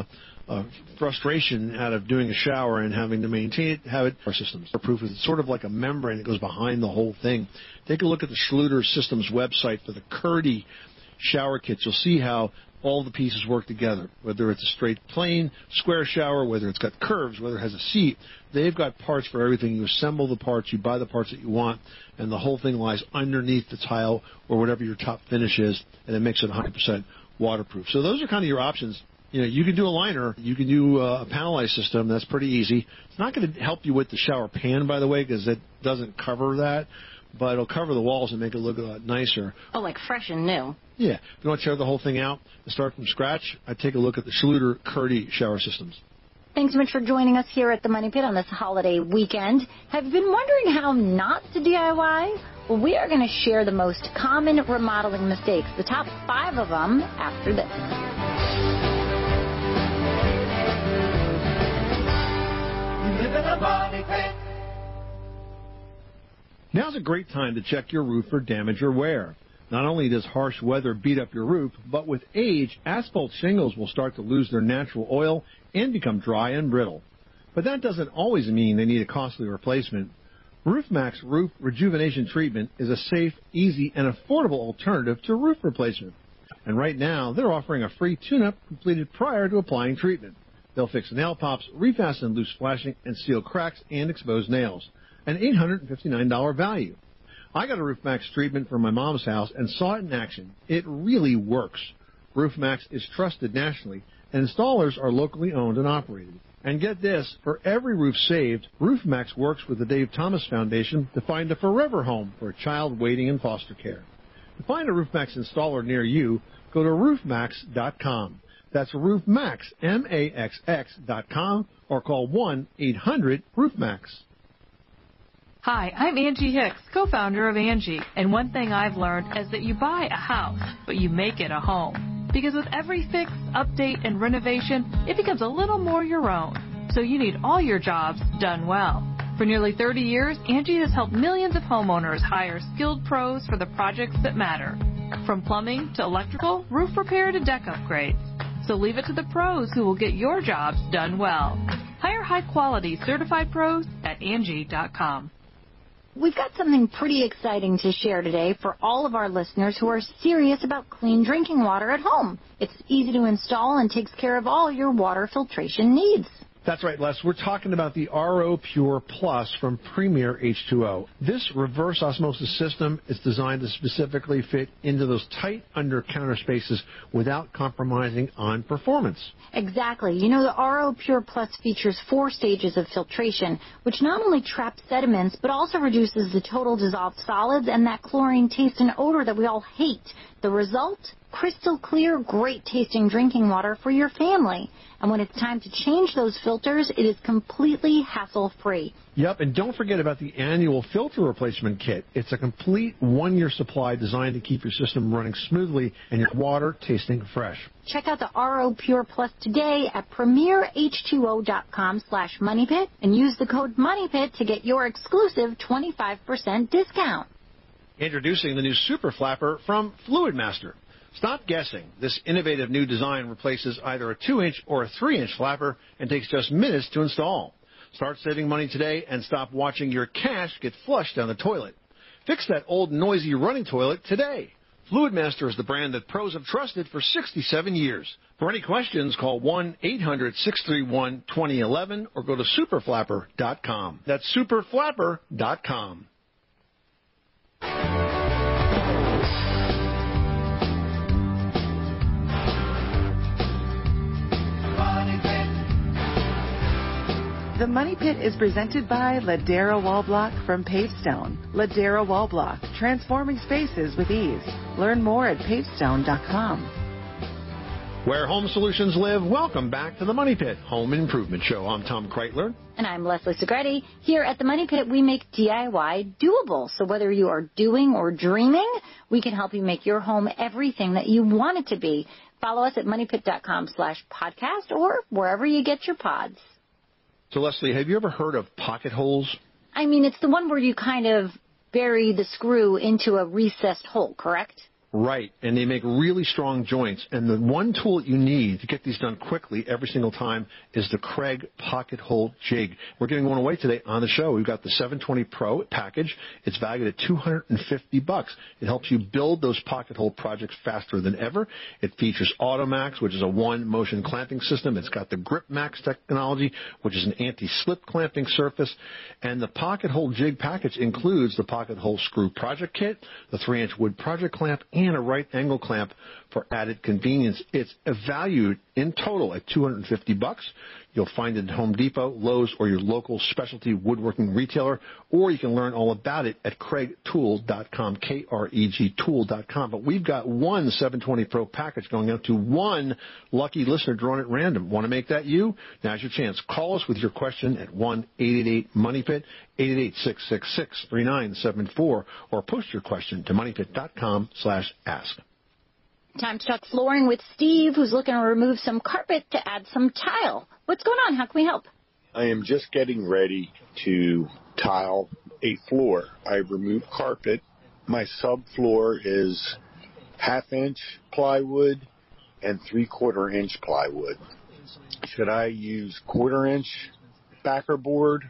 Speaker 6: uh, frustration out of doing a shower and having to maintain it, have it. Our systems are proof. It's sort of like a membrane that goes behind the whole thing. Take a look at the Schluter Systems website for the Curdy shower kits. You'll see how all the pieces work together, whether it's a straight, plain, square shower, whether it's got curves, whether it has a seat. They've got parts for everything. You assemble the parts, you buy the parts that you want, and the whole thing lies underneath the tile or whatever your top finish is, and it makes it one hundred percent waterproof. So those are kind of your options. You know, you can do a liner, you can do a panelized system. That's pretty easy. It's not going to help you with the shower pan, by the way, because it doesn't cover that, but it'll cover the walls and make it look a lot nicer.
Speaker 7: Oh, like fresh and new.
Speaker 6: Yeah. If you want to tear the whole thing out and start from scratch, I'd take a look at the Schluter Curdy shower systems.
Speaker 7: Thanks so much for joining us here at the Money Pit on this holiday weekend. Have you been wondering how not to D I Y? Well, we are going to share the most common remodeling mistakes, the top five of them, after this.
Speaker 10: You live in a money pit.
Speaker 6: Now's a great time to check your roof for damage or wear. Not only does harsh weather beat up your roof, but with age, asphalt shingles will start to lose their natural oil and become dry and brittle. But that doesn't always mean they need a costly replacement. RoofMax Roof Rejuvenation Treatment is a safe, easy, and affordable alternative to roof replacement. And right now, they're offering a free tune-up completed prior to applying treatment. They'll fix nail pops, refasten loose flashing, and seal cracks and exposed nails. An eight hundred fifty-nine dollars value. I got a RoofMax treatment for my mom's house and saw it in action. It really works. RoofMax is trusted nationally, and installers are locally owned and operated. And get this, for every roof saved, RoofMax works with the Dave Thomas Foundation to find a forever home for a child waiting in foster care. To find a RoofMax installer near you, go to roof max dot com. That's RoofMax, M A X X dot com, or call one eight hundred roof max.
Speaker 11: Hi, I'm Angie Hicks, co-founder of Angie, and one thing I've learned is that you buy a house, but you make it a home. Because with every fix, update, and renovation, it becomes a little more your own. So you need all your jobs done well. For nearly thirty years, Angie has helped millions of homeowners hire skilled pros for the projects that matter. From plumbing to electrical, roof repair to deck upgrades. So leave it to the pros who will get your jobs done well. Hire high-quality certified pros at Angie dot com.
Speaker 7: We've got something pretty exciting to share today for all of our listeners who are serious about clean drinking water at home. It's easy to install and takes care of all your water filtration needs.
Speaker 6: That's right, Les. We're talking about the R O Pure Plus from Premier H two O. This reverse osmosis system is designed to specifically fit into those tight under-counter spaces without compromising on performance.
Speaker 7: Exactly. You know, the R O Pure Plus features four stages of filtration, which not only traps sediments, but also reduces the total dissolved solids and that chlorine taste and odor that we all hate. The result? Crystal clear, great-tasting drinking water for your family. And when it's time to change those filters, it is completely hassle-free.
Speaker 6: Yep, and don't forget about the annual filter replacement kit. It's a complete one-year supply designed to keep your system running smoothly and your water tasting fresh.
Speaker 7: Check out the R O Pure Plus today at premier h two o dot com slash moneypit and use the code MONEYPIT to get your exclusive twenty-five percent discount.
Speaker 6: Introducing the new Super Flapper from Fluidmaster. Stop guessing. This innovative new design replaces either a two inch or a three inch flapper and takes just minutes to install. Start saving money today and stop watching your cash get flushed down the toilet. Fix that old noisy running toilet today. Fluidmaster is the brand that pros have trusted for sixty-seven years. For any questions, call one eight hundred six three one two zero one one or go to super flapper dot com. That's super flapper dot com.
Speaker 13: The Money Pit is presented by Ladera Wall Block from Pavestone. Ladera Wall Block, transforming spaces with ease. Learn more at pavestone dot com.
Speaker 6: Where home solutions live, welcome back to the Money Pit Home Improvement Show. I'm Tom Kreitler.
Speaker 7: And I'm Leslie Segretti. Here at the Money Pit, we make D I Y doable. So whether you are doing or dreaming, we can help you make your home everything that you want it to be. Follow us at money pit dot com slash podcast or wherever you get your pods.
Speaker 6: So, Leslie, have you ever heard of pocket holes?
Speaker 7: I mean, it's the one where you kind of bury the screw into a recessed hole, correct?
Speaker 6: Right, and they make really strong joints. And the one tool that you need to get these done quickly every single time is the Craig Pocket Hole Jig. We're giving one away today on the show. We've got the seven twenty Pro package. It's valued at two hundred fifty bucks. It helps you build those pocket hole projects faster than ever. It features AutoMax, which is a one-motion clamping system. It's got the GripMax technology, which is an anti-slip clamping surface. And the Pocket Hole Jig package includes the Pocket Hole Screw Project Kit, the three-inch wood project clamp, and a right angle clamp for added convenience. It's valued in total at two hundred fifty bucks. You'll find it at Home Depot, Lowe's, or your local specialty woodworking retailer, or you can learn all about it at Craig Tool dot com, K R E G Tool dot com. But we've got one seven twenty Pro package going out to one lucky listener drawn at random. Want to make that you? Now's your chance. Call us with your question at one eight eight eight money pit, eight eight eight, six six six, three nine seven four, or post your question to money pit dot com slash ask.
Speaker 7: Time to talk flooring with Steve, who's looking to remove some carpet to add some tile. What's going on? How can we help?
Speaker 14: I am just getting ready to tile a floor. I've removed carpet. My subfloor is half-inch plywood and three-quarter inch plywood. Should I use quarter-inch backer board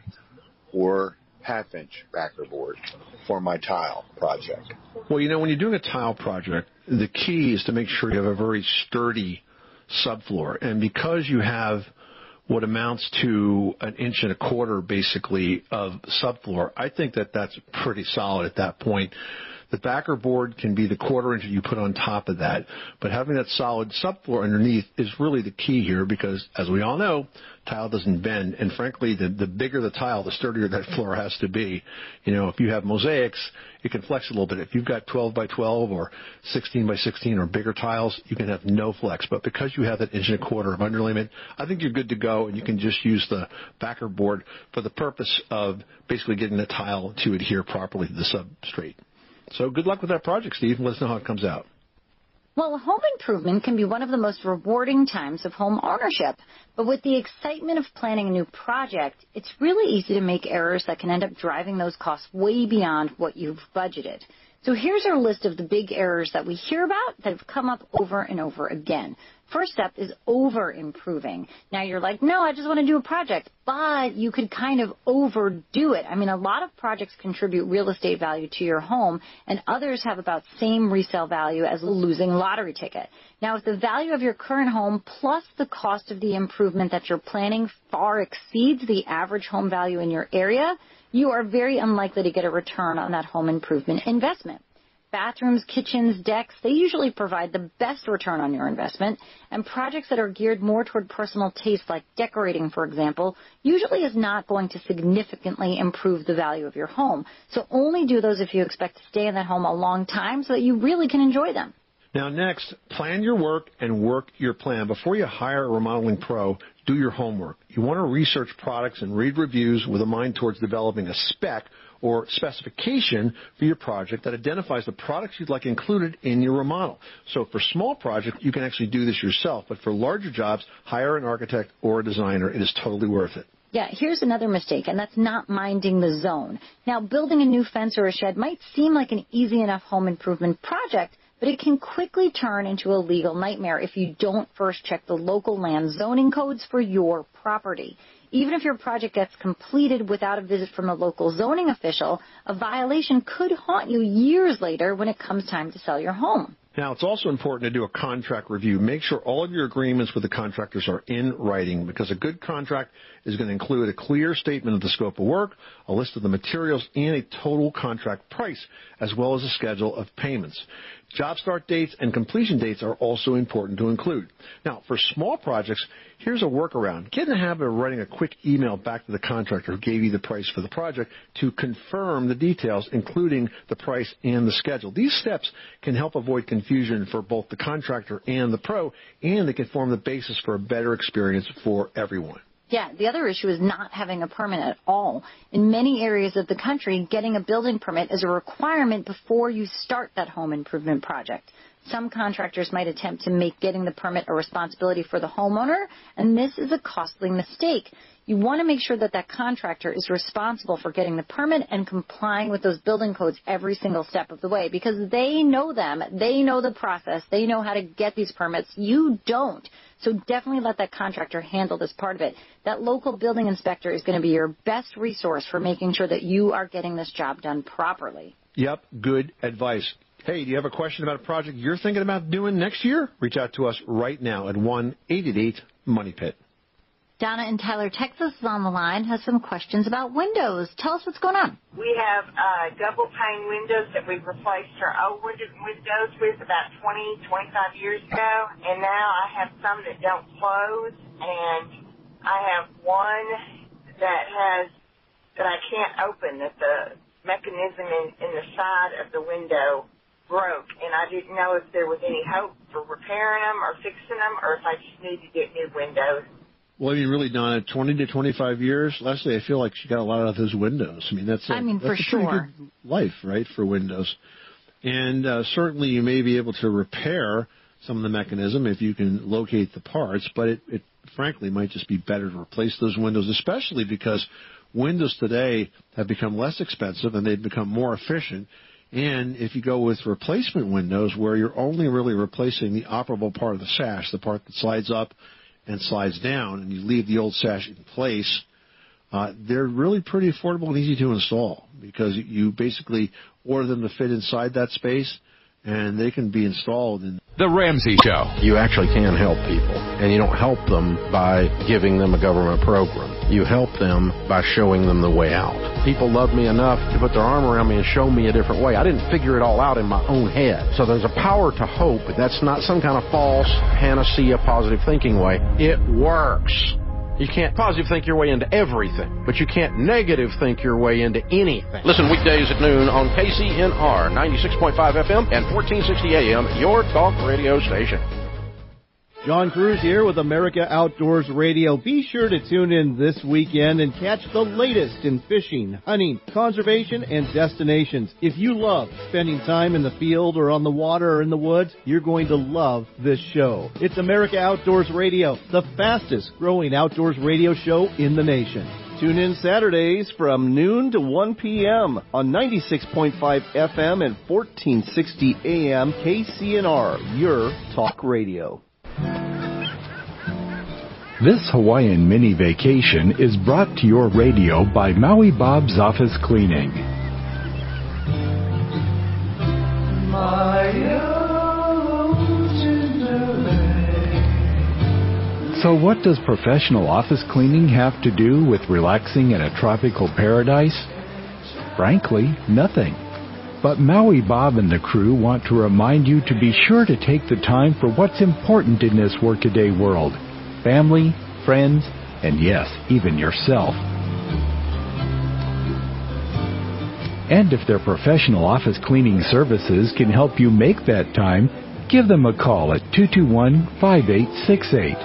Speaker 14: or half-inch backer board for my tile project?
Speaker 6: Well, you know, when you're doing a tile project, the key is to make sure you have a very sturdy subfloor. And because you have what amounts to an inch and a quarter, basically, of subfloor, I think that that's pretty solid at that point. The backer board can be the quarter inch that you put on top of that, but having that solid subfloor underneath is really the key here because, as we all know, tile doesn't bend, and frankly, the, the bigger the tile, the sturdier that floor has to be. You know, if you have mosaics, it can flex a little bit. If you've got twelve by twelve or sixteen by sixteen or bigger tiles, you can have no flex, but because you have that inch and a quarter of underlayment, I think you're good to go, and you can just use the backer board for the purpose of basically getting the tile to adhere properly to the substrate. So good luck with that project, Steve, and let us know how it comes out.
Speaker 7: Well, home improvement can be one of the most rewarding times of home ownership. But with the excitement of planning a new project, it's really easy to make errors that can end up driving those costs way beyond what you've budgeted. So here's our list of the big errors that we hear about that have come up over and over again. First step is over-improving. Now you're like, no, I just want to do a project, but you could kind of overdo it. I mean, a lot of projects contribute real estate value to your home, and others have about same resale value as a losing lottery ticket. Now, if the value of your current home plus the cost of the improvement that you're planning far exceeds the average home value in your area, you are very unlikely to get a return on that home improvement investment. Bathrooms, kitchens, decks, they usually provide the best return on your investment, and projects that are geared more toward personal taste, like decorating, for example, usually is not going to significantly improve the value of your home. So only do those if you expect to stay in that home a long time so that you really can enjoy them.
Speaker 6: Now, next, plan your work and work your plan. Before you hire a remodeling pro, do your homework. You want to research products and read reviews with a mind towards developing a spec or specification for your project that identifies the products you'd like included in your remodel. So for small projects, you can actually do this yourself, but for larger jobs, hire an architect or a designer. It is totally worth it.
Speaker 7: Yeah, here's another mistake, and that's not minding the zone. Now, building a new fence or a shed might seem like an easy enough home improvement project, but it can quickly turn into a legal nightmare if you don't first check the local land zoning codes for your property. Even if your project gets completed without a visit from a local zoning official, a violation could haunt you years later when it comes time to sell your home.
Speaker 6: Now, it's also important to do a contract review. Make sure all of your agreements with the contractors are in writing, because a good contract is going to include a clear statement of the scope of work, a list of the materials, and a total contract price, as well as a schedule of payments. Job start dates and completion dates are also important to include. Now, for small projects, here's a workaround. Get in the habit of writing a quick email back to the contractor who gave you the price for the project to confirm the details, including the price and the schedule. These steps can help avoid confusion for both the contractor and the pro, and they can form the basis for a better experience for everyone.
Speaker 7: Yeah, the other issue is not having a permit at all. In many areas of the country, getting a building permit is a requirement before you start that home improvement project. Some contractors might attempt to make getting the permit a responsibility for the homeowner, and this is a costly mistake. You want to make sure that that contractor is responsible for getting the permit and complying with those building codes every single step of the way, because they know them, they know the process, they know how to get these permits. You don't. So definitely let that contractor handle this part of it. That local building inspector is going to be your best resource for making sure that you are getting this job done properly.
Speaker 6: Yep, good advice. Hey, do you have a question about a project you're thinking about doing next year? Reach out to us right now at one eight eight eight money pit.
Speaker 7: Donna in Tyler, Texas is on the line, has some questions about windows. Tell us what's going on.
Speaker 12: We have uh, double pane windows that we've replaced our old windows with about twenty, twenty-five years ago, and now I have some that don't close, and I have one that has, that I can't open, that the mechanism in, in the side of the window broke, and I didn't know if there was any hope for repairing them or fixing them, or if I just need to get new windows.
Speaker 6: Well, I mean, really, Donna, twenty to twenty-five years, Leslie, I feel like she got a lot of those windows. I mean, that's a,
Speaker 7: I mean,
Speaker 6: that's
Speaker 7: for
Speaker 6: a pretty
Speaker 7: sure.
Speaker 6: good life, right, for windows. And uh, certainly you may be able to repair some of the mechanism if you can locate the parts, but it, it frankly might just be better to replace those windows, especially because windows today have become less expensive and they've become more efficient. And if you go with replacement windows where you're only really replacing the operable part of the sash, the part that slides up and slides down, and you leave the old sash in place, uh, they're really pretty affordable and easy to install because you basically order them to fit inside that space, and they can be installed in
Speaker 15: The Ramsey Show.
Speaker 21: You actually can help people, and you don't help them by giving them a government program. You help them by showing them the way out. People love me enough to put their arm around me and show me a different way. I didn't figure it all out in my own head. So there's a power to hope. That's not some kind of false panacea positive thinking way. It works. You can't positive think your way into everything, but you can't negative think your way into anything. Listen weekdays at noon on K C N R ninety-six point five F M and fourteen sixty A M, your talk radio station.
Speaker 23: John Cruz here with America Outdoors Radio. Be sure to tune in this weekend and catch the latest in fishing, hunting, conservation, and destinations. If you love spending time in the field or on the water or in the woods, you're going to love this show. It's America Outdoors Radio, the fastest growing outdoors radio show in the nation. Tune in Saturdays from noon to one p.m. on ninety-six point five F M and fourteen sixty A M K C N R, your talk radio.
Speaker 24: This Hawaiian mini vacation is brought to your radio by Maui Bob's Office Cleaning. So what does professional office cleaning have to do with relaxing in a tropical paradise? Frankly, nothing. But Maui Bob and the crew want to remind you to be sure to take the time for what's important in this workaday world. Family, friends, and yes, even yourself. And if their professional office cleaning services can help you make that time, give them a call at two two one, five eight six eight.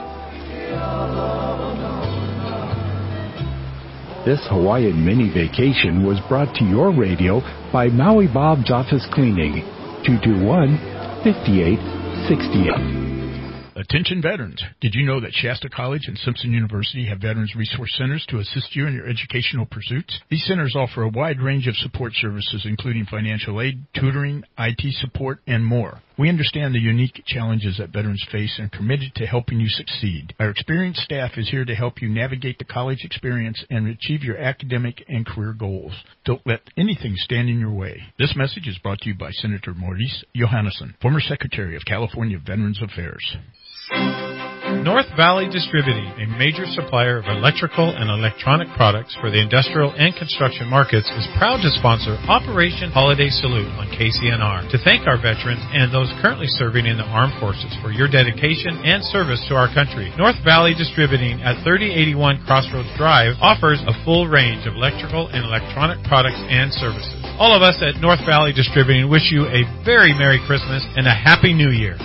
Speaker 24: This Hawaiian mini vacation was brought to your radio by Maui Bob's Office Cleaning, two two one, five eight six eight.
Speaker 25: Attention veterans. Did you know that Shasta College and Simpson University have Veterans Resource Centers to assist you in your educational pursuits? These centers offer a wide range of support services, including financial aid, tutoring, I T support, and more. We understand the unique challenges that veterans face and are committed to helping you succeed. Our experienced staff is here to help you navigate the college experience and achieve your academic and career goals. Don't let anything stand in your way. This message is brought to you by Senator Maurice Johannesson, former Secretary of California Veterans Affairs.
Speaker 26: North Valley Distributing, a major supplier of electrical and electronic products for the industrial and construction markets, is proud to sponsor Operation Holiday Salute on K C N R to thank our veterans and those currently serving in the armed forces for your dedication and service to our country. North Valley Distributing at thirty eighty-one Crossroads Drive offers a full range of electrical and electronic products and services. All of us at North Valley Distributing wish you a very Merry Christmas and a Happy New Year.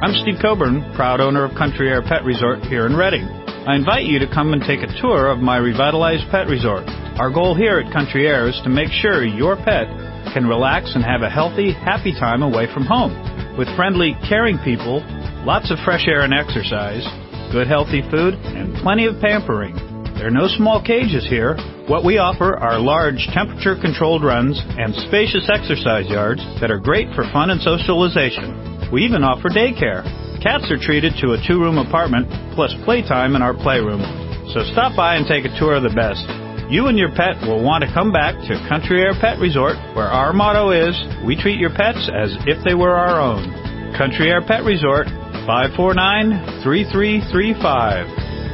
Speaker 15: I'm Steve Coburn, proud owner of Country Air Pet Resort here in Reading. I invite you to come and take a tour of my revitalized pet resort. Our goal here at Country Air is to make sure your pet can relax and have a healthy, happy time away from home. With friendly, caring people, lots of fresh air and exercise, good healthy food, and plenty of pampering. There are no small cages here. What we offer are large temperature-controlled runs and spacious exercise yards that are great for fun and socialization. We even offer daycare. Cats are treated to a two-room apartment plus playtime in our playroom. So stop by and take a tour of the best. You and your pet will want to come back to Country Air Pet Resort, where our motto is, we treat your pets as if they were our own. Country Air Pet Resort, five four nine, three three three five.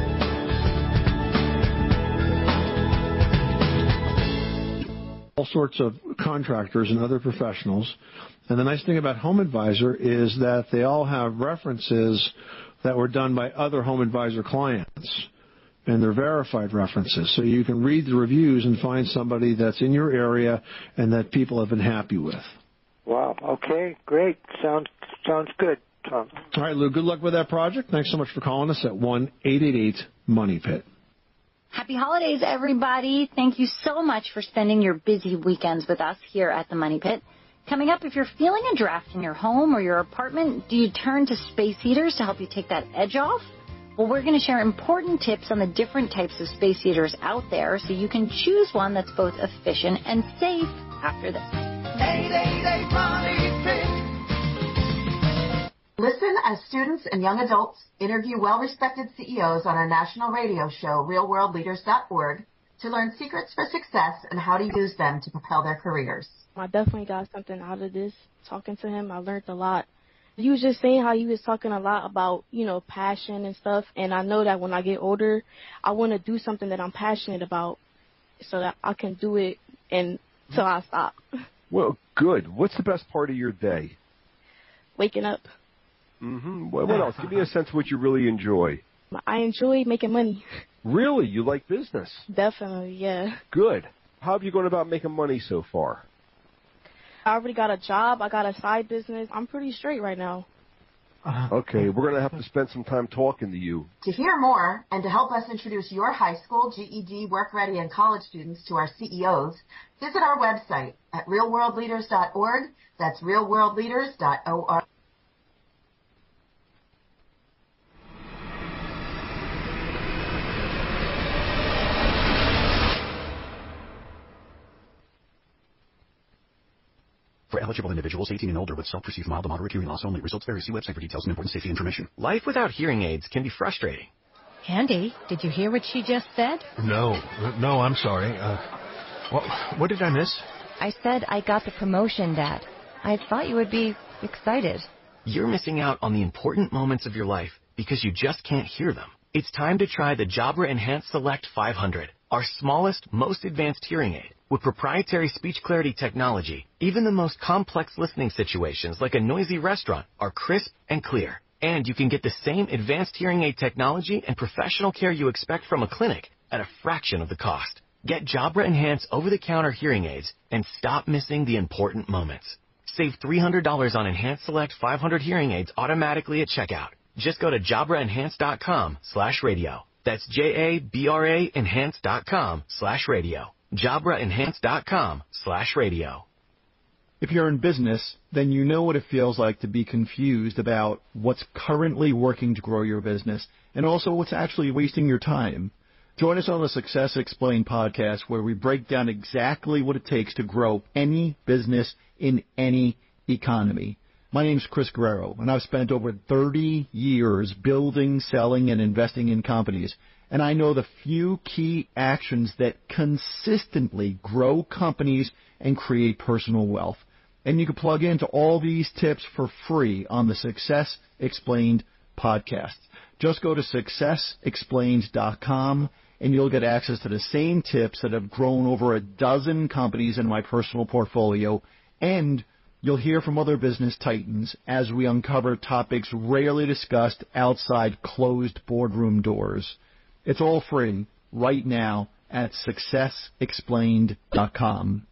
Speaker 6: All sorts of contractors and other professionals. And the nice thing about Home Advisor is that they all have references that were done by other Home Advisor clients. And they're verified references. So you can read the reviews and find somebody that's in your area and that people have been happy with.
Speaker 16: Wow. Okay. Great. Sounds sounds good, Tom.
Speaker 6: All right, Lou. Good luck with that project. Thanks so much for calling us at one eight eight eight money pit.
Speaker 7: Happy holidays, everybody. Thank you so much for spending your busy weekends with us here at the Money Pit. Coming up, if you're feeling a draft in your home or your apartment, do you turn to space heaters to help you take that edge off? Well, we're going to share important tips on the different types of space heaters out there so you can choose one that's both efficient and safe after this.
Speaker 10: eight eight eight money pit.
Speaker 17: Listen as students and young adults interview well-respected C E Os on our national radio show, real world leaders dot org, to learn secrets for success and how to use them to propel their careers.
Speaker 18: I definitely got something out of this. Talking to him, I learned a lot. You was just saying how you was talking a lot about, you know, passion and stuff, and I know that when I get older, I want to do something that I'm passionate about so that I can do it until I stop.
Speaker 19: Well, good. What's the best part of your day?
Speaker 18: Waking up.
Speaker 19: Mm-hmm. What, what else? Give me a sense of what you really enjoy.
Speaker 18: I enjoy making money.
Speaker 19: Really? You like business?
Speaker 18: Definitely, yeah.
Speaker 19: Good. How have you gone about making money so far?
Speaker 18: I already got a job. I got a side business. I'm pretty straight right now.
Speaker 19: Okay, we're going to have to spend some time talking to you.
Speaker 17: To hear more and to help us introduce your high school, G E D, work ready, and college students to our C E Os, visit our website at real world leaders dot org. That's real world leaders dot org.
Speaker 20: For eligible individuals eighteen and older with self-perceived mild to moderate hearing loss only. Results vary. See website for details and important safety information.
Speaker 22: Life without hearing aids can be frustrating.
Speaker 28: Andy, did you hear what she just said?
Speaker 22: No. No, I'm sorry. Uh, what, what did I miss?
Speaker 28: I said I got the promotion, Dad. I thought you would be excited.
Speaker 22: You're missing out on the important moments of your life because you just can't hear them. It's time to try the Jabra Enhanced Select five hundred, our smallest, most advanced hearing aid. With proprietary speech clarity technology, even the most complex listening situations like a noisy restaurant are crisp and clear. And you can get the same advanced hearing aid technology and professional care you expect from a clinic at a fraction of the cost. Get Jabra Enhanced over-the-counter hearing aids and stop missing the important moments. Save three hundred dollars on Enhanced Select five hundred hearing aids automatically at checkout. Just go to jabra enhanced dot com slash radio. That's J A B R A enhanced dot com slash radio. jabra enhanced dot com slash radio.
Speaker 29: If you're in business, then you know what it feels like to be confused about what's currently working to grow your business and also what's actually wasting your time. Join us on the Success Explained podcast, where we break down exactly what it takes to grow any business in any economy. My name's Chris Guerrero, and I've spent over thirty years building, selling, and investing in companies. And I know the few key actions that consistently grow companies and create personal wealth. And you can plug into all these tips for free on the Success Explained podcast. Just go to success explained dot com and you'll get access to the same tips that have grown over a dozen companies in my personal portfolio. And you'll hear from other business titans as we uncover topics rarely discussed outside closed boardroom doors. It's all free right now at success explained dot com.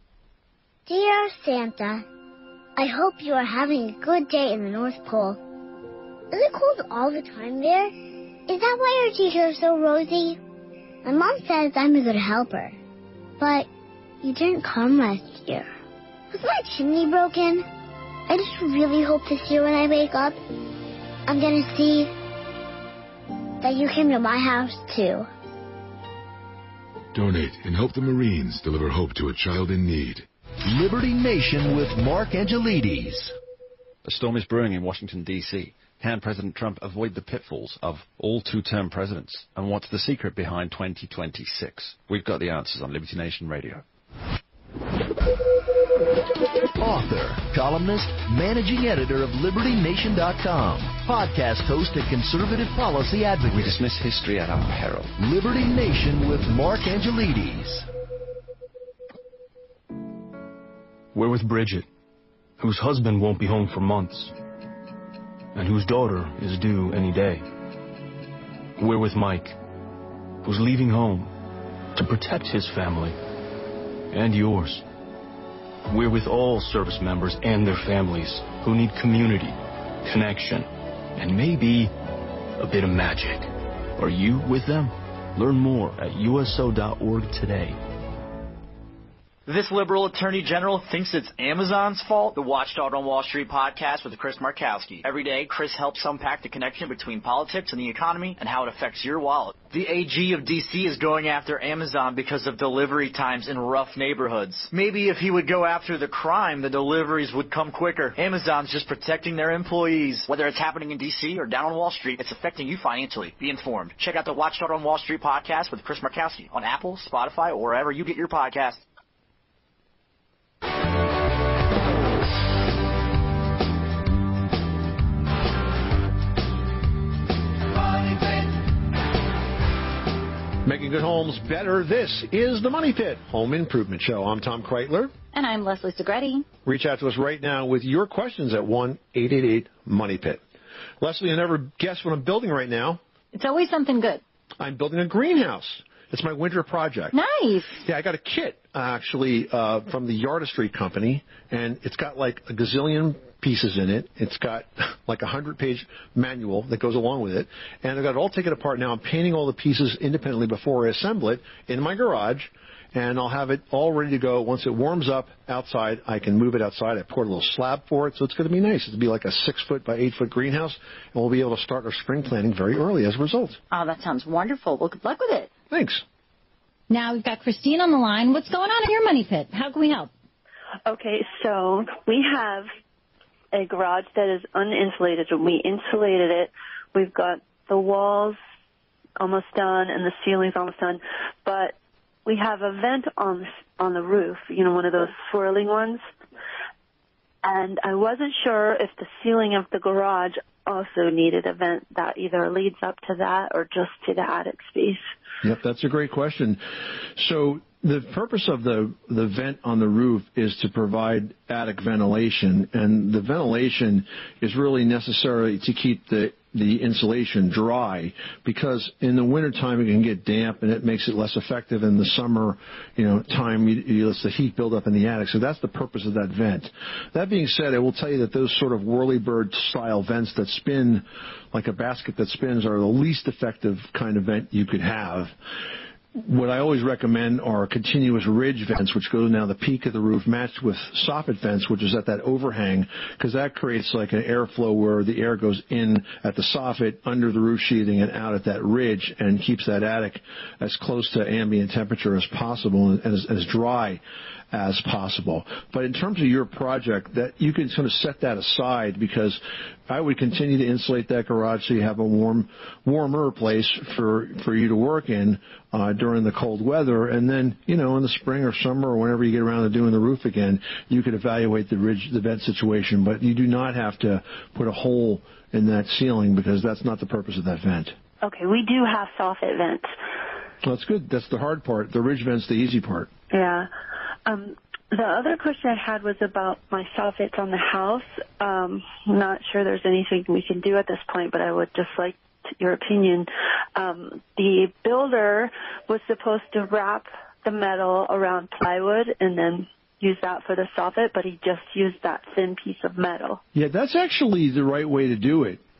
Speaker 30: Dear Santa, I hope you are having a good day in the North Pole.
Speaker 1: Is it cold all the time there? Is that why our teacher is so rosy? My mom says I'm a good helper. But you didn't come last year. Was my chimney broken? I just really hope this year when I wake up, I'm gonna see that you came to my house too.
Speaker 2: Donate and help the Marines deliver hope to a child in need.
Speaker 3: Liberty Nation with Mark Angelides.
Speaker 4: A storm is brewing in Washington, D C Can President Trump avoid the pitfalls of all two-term presidents? And what's the secret behind twenty twenty-six? We've got the answers on Liberty Nation Radio.
Speaker 3: Author, columnist, managing editor of Liberty Nation dot com, podcast host and conservative policy advocate.
Speaker 4: We dismiss history at our peril.
Speaker 3: Liberty Nation with Mark Angelides.
Speaker 5: We're with Bridget, whose husband won't be home for months, and whose daughter is due any day. We're with Mike, who's leaving home to protect his family and yours. We're with all service members and their families who need community, connection, and maybe a bit of magic. Are you with them? Learn more at U S O dot org today.
Speaker 8: This liberal attorney general thinks it's Amazon's fault? The Watchdog on Wall Street podcast with Chris Markowski. Every day, Chris helps unpack the connection between politics and the economy and how it affects your wallet. The A G of D C is going after Amazon because of delivery times in rough neighborhoods. Maybe if he would go after the crime, the deliveries would come quicker. Amazon's just protecting their employees. Whether it's happening in D C or down on Wall Street, it's affecting you financially. Be informed. Check out the Watchdog on Wall Street podcast with Chris Markowski on Apple, Spotify, or wherever you get your podcasts.
Speaker 6: Making good homes better. This is the Money Pit Home Improvement Show. I'm Tom Kreitler.
Speaker 7: And I'm Leslie Segretti.
Speaker 6: Reach out to us right now with your questions at one eight eight eight money pit. Leslie, I never guess what I'm building right now.
Speaker 7: It's always something good.
Speaker 6: I'm building a greenhouse. It's my winter project.
Speaker 7: Nice.
Speaker 6: Yeah, I got a kit, actually, uh, from the Yardistry Company, and it's got like a gazillion pieces in it. It's got like a hundred-page manual that goes along with it, and I've got it all taken apart now. I'm painting all the pieces independently before I assemble it in my garage, and I'll have it all ready to go. Once it warms up outside, I can move it outside. I poured a little slab for it, so it's going to be nice. It'll be like a six-foot by eight-foot greenhouse, and we'll be able to start our spring planting very early as a result.
Speaker 7: Oh, that sounds wonderful. Well, good luck with it.
Speaker 6: Thanks.
Speaker 9: Now we've got Christine on the line. What's going on in your money pit? How can we help?
Speaker 11: Okay, so we have a garage that is uninsulated. When we insulated it, we've got the walls almost done and the ceiling's almost done, but we have a vent on on the roof, you know, one of those swirling ones. And I wasn't sure if the ceiling of the garage also needed a vent that either leads up to that or just to the attic space.
Speaker 6: Yep, that's a great question. So the purpose of the, the vent on the roof is to provide attic ventilation, and the ventilation is really necessary to keep the the insulation dry, because in the wintertime it can get damp and it makes it less effective. In the summer, you know, time, you, you, it's the heat build up in the attic. So that's the purpose of that vent. That being said, I will tell you that those sort of whirlybird style vents that spin like a basket that spins are the least effective kind of vent you could have. What I always recommend are continuous ridge vents, which go down the peak of the roof, matched with soffit vents, which is at that overhang, because that creates like an airflow where the air goes in at the soffit, under the roof sheathing, and out at that ridge, and keeps that attic as close to ambient temperature as possible and as, as dry as possible. But in terms of your project, that you can sort of set that aside, because I would continue to insulate that garage so you have a warm, warmer place for for you to work in uh, during the cold weather. And then, you know, in the spring or summer or whenever you get around to doing the roof again, you could evaluate the ridge, the vent situation. But you do not have to put a hole in that ceiling, because that's not the purpose of that vent.
Speaker 11: Okay, we do have soffit vents.
Speaker 6: Well, that's good. That's the hard part. The ridge vent's the easy part.
Speaker 11: Yeah. Um, the other question I had was about my soffits on the house. Um, I'm not sure there's anything we can do at this point, but I would just like to, your opinion. Um, the builder was supposed to wrap the metal around plywood and then use that for the soffit, but he just used that thin piece of metal.
Speaker 6: Yeah, that's actually the right way to do it.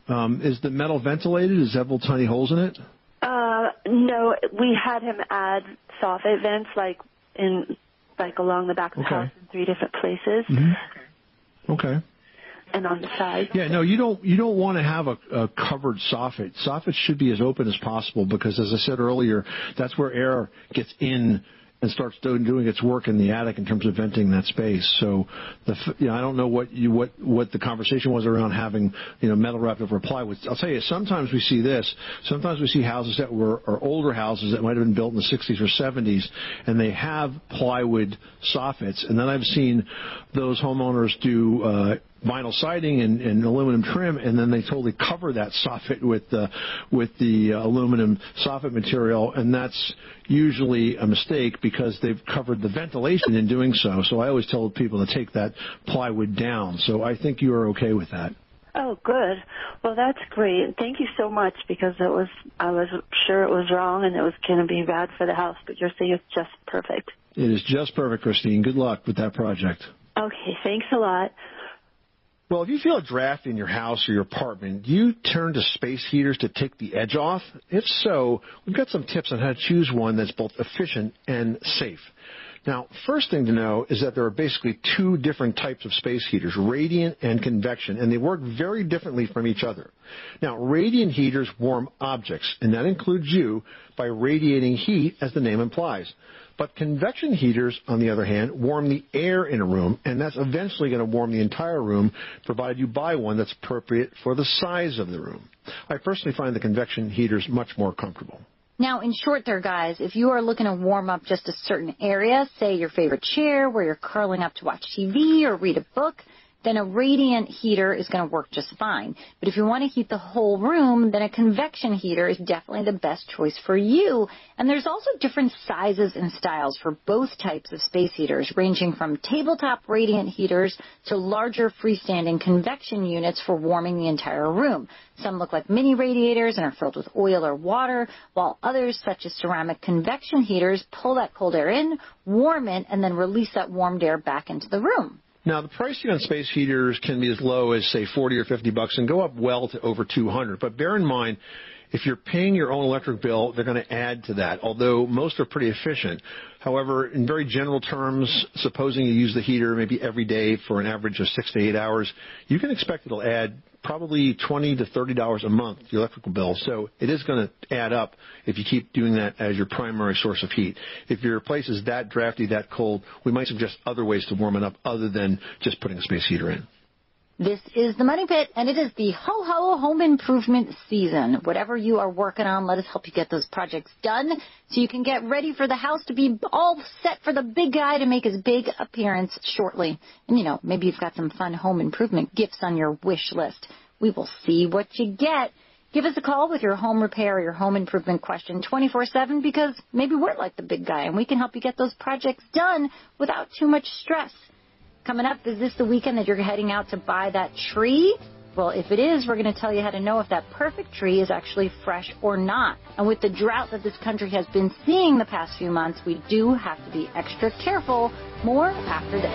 Speaker 6: Um, is the metal ventilated? Does it have little tiny holes in it?
Speaker 11: Uh, no, we had him add soffit vents, like in, like along the back of the
Speaker 6: Okay.
Speaker 11: house in three different places,
Speaker 6: Mm-hmm. Okay.
Speaker 11: and on the side.
Speaker 6: Yeah, no, you don't. You don't want to have a, a covered soffit. Soffits should be as open as possible because, as I said earlier, that's where air gets in and starts doing, doing its work in the attic in terms of venting that space. So, the f- you know, I don't know what you what what the conversation was around having you know metal wrapped over plywood. I'll tell you, sometimes we see this. Sometimes we see houses that were are older houses that might have been built in the sixties or seventies, and they have plywood soffits. And then I've seen those homeowners do Uh, vinyl siding and, and aluminum trim, and then they totally cover that soffit with the with the uh, aluminum soffit material, and that's usually a mistake because they've covered the ventilation in doing so. So I always tell people to take that plywood down. So I think you are okay with that.
Speaker 11: Oh, good. Well, that's great. Thank you so much because it was I was sure it was wrong and it was going to be bad for the house, but you're saying it's just perfect.
Speaker 6: It is just perfect, Christine. Good luck with that project.
Speaker 11: Okay, thanks a lot.
Speaker 6: Well, if you feel a draft in your house or your apartment, do you turn to space heaters to take the edge off? If so, we've got some tips on how to choose one that's both efficient and safe. Now, first thing to know is that there are basically two different types of space heaters, radiant and convection, and they work very differently from each other. Now, radiant heaters warm objects, and that includes you, by radiating heat, as the name implies. But convection heaters, on the other hand, warm the air in a room, and that's eventually going to warm the entire room, provided you buy one that's appropriate for the size of the room. I personally find the convection heaters much more comfortable.
Speaker 7: Now, in short there, guys, if you are looking to warm up just a certain area, say your favorite chair where you're curling up to watch T V or read a book, then a radiant heater is going to work just fine. But if you want to heat the whole room, then a convection heater is definitely the best choice for you. And there's also different sizes and styles for both types of space heaters, ranging from tabletop radiant heaters to larger freestanding convection units for warming the entire room. Some look like mini radiators and are filled with oil or water, while others, such as ceramic convection heaters, pull that cold air in, warm it, and then release that warmed air back into the room.
Speaker 6: Now, the pricing on space heaters can be as low as, say, forty or fifty bucks and go up well to over two hundred. But bear in mind, if you're paying your own electric bill, they're going to add to that, although most are pretty efficient. However, in very general terms, supposing you use the heater maybe every day for an average of six to eight hours, you can expect it'll add probably twenty to thirty dollars a month to your electrical bill. So it is going to add up if you keep doing that as your primary source of heat. If your place is that drafty, that cold, we might suggest other ways to warm it up other than just putting a space heater in.
Speaker 7: This is the Money Pit, and it is the ho-ho home improvement season. Whatever you are working on, let us help you get those projects done so you can get ready for the house to be all set for the big guy to make his big appearance shortly. And, you know, maybe you've got some fun home improvement gifts on your wish list. We will see what you get. Give us a call with your home repair or your home improvement question twenty-four seven because maybe we're like the big guy and we can help you get those projects done without too much stress. Coming up, is this the weekend that you're heading out to buy that tree? Well, if it is, we're going to tell you how to know if that perfect tree is actually fresh or not. And with the drought that this country has been seeing the past few months, we do have to be extra careful. More after this.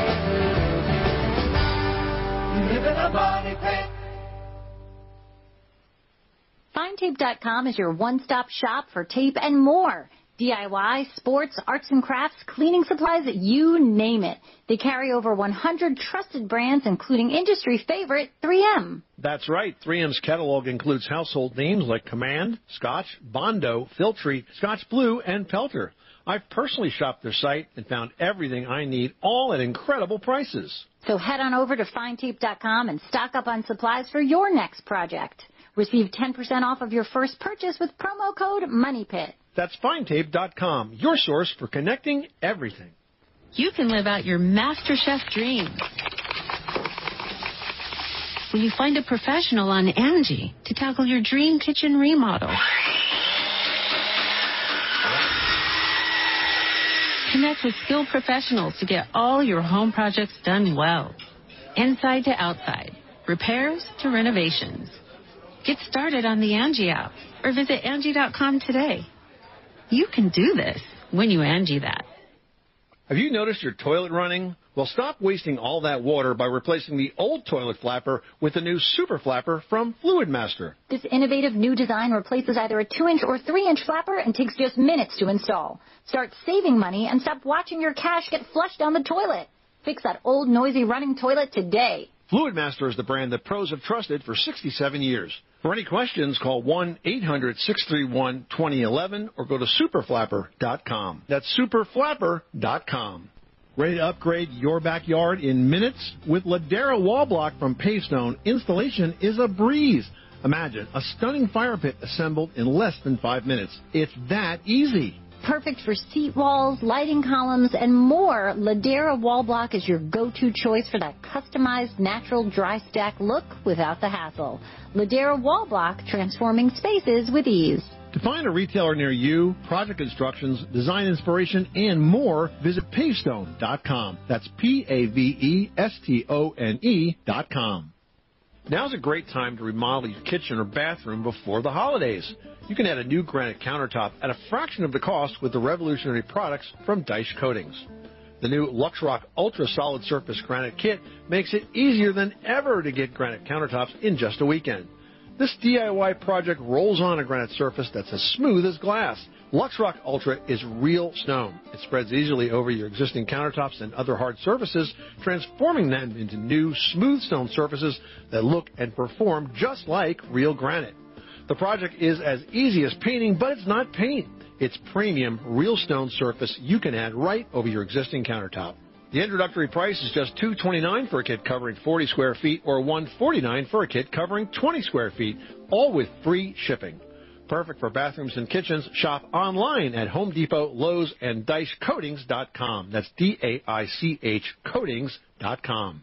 Speaker 10: Live in a money pit.
Speaker 7: Find Tape dot com is your one-stop shop for tape and more. D I Y, sports, arts and crafts, cleaning supplies, you name it. They carry over one hundred trusted brands, including industry favorite three M.
Speaker 6: That's right. three M's catalog includes household names like Command, Scotch, Bondo, Filtree, Scotch Blue, and Pelter. I've personally shopped their site and found everything I need, all at incredible prices.
Speaker 7: So head on over to Find Tape dot com and stock up on supplies for your next project. Receive ten percent off of your first purchase with promo code MONEYPIT.
Speaker 6: That's Find Tape dot com, your source for connecting everything.
Speaker 12: You can live out your MasterChef dreams when you find a professional on Angie to tackle your dream kitchen remodel. Connect with skilled professionals to get all your home projects done well. Inside to outside, repairs to renovations. Get started on the Angie app or visit Angie dot com today. You can do this when you Angie that.
Speaker 6: Have you noticed your toilet running? Well, stop wasting all that water by replacing the old toilet flapper with the new Super Flapper from Fluid Master.
Speaker 7: This innovative new design replaces either a two-inch or three-inch flapper and takes just minutes to install. Start saving money and stop watching your cash get flushed down the toilet. Fix that old, noisy running toilet today.
Speaker 6: Fluid Master is the brand that pros have trusted for sixty-seven years. For any questions, call one eight hundred six three one two zero one one or go to super flapper dot com. That's super flapper dot com. Ready to upgrade your backyard in minutes? With Ladera Wall Block from Pavestone, installation is a breeze. Imagine a stunning fire pit assembled in less than five minutes. It's that easy.
Speaker 7: Perfect for seat walls, lighting columns, and more, Ladera Wall Block is your go-to choice for that customized natural dry stack look without the hassle. Ladera Wall Block, transforming spaces with ease.
Speaker 6: To find a retailer near you, project instructions, design inspiration, and more, visit pavestone dot com. That's P A V E S T O N E dot com. Now's a great time to remodel your kitchen or bathroom before the holidays. You can add a new granite countertop at a fraction of the cost with the revolutionary products from Deich Coatings. The new LuxRock Ultra Solid Surface Granite Kit makes it easier than ever to get granite countertops in just a weekend. This D I Y project rolls on a granite surface that's as smooth as glass. LuxRock Ultra is real stone. It spreads easily over your existing countertops and other hard surfaces, transforming them into new, smooth stone surfaces that look and perform just like real granite. The project is as easy as painting, but it's not paint. It's premium, real stone surface you can add right over your existing countertop. The introductory price is just two hundred twenty-nine dollars for a kit covering forty square feet or one hundred forty-nine dollars for a kit covering twenty square feet, all with free shipping. Perfect for bathrooms and kitchens. Shop online at Home Depot, Lowe's, and Deich Coatings dot com. That's D A I C H Coatings dot com.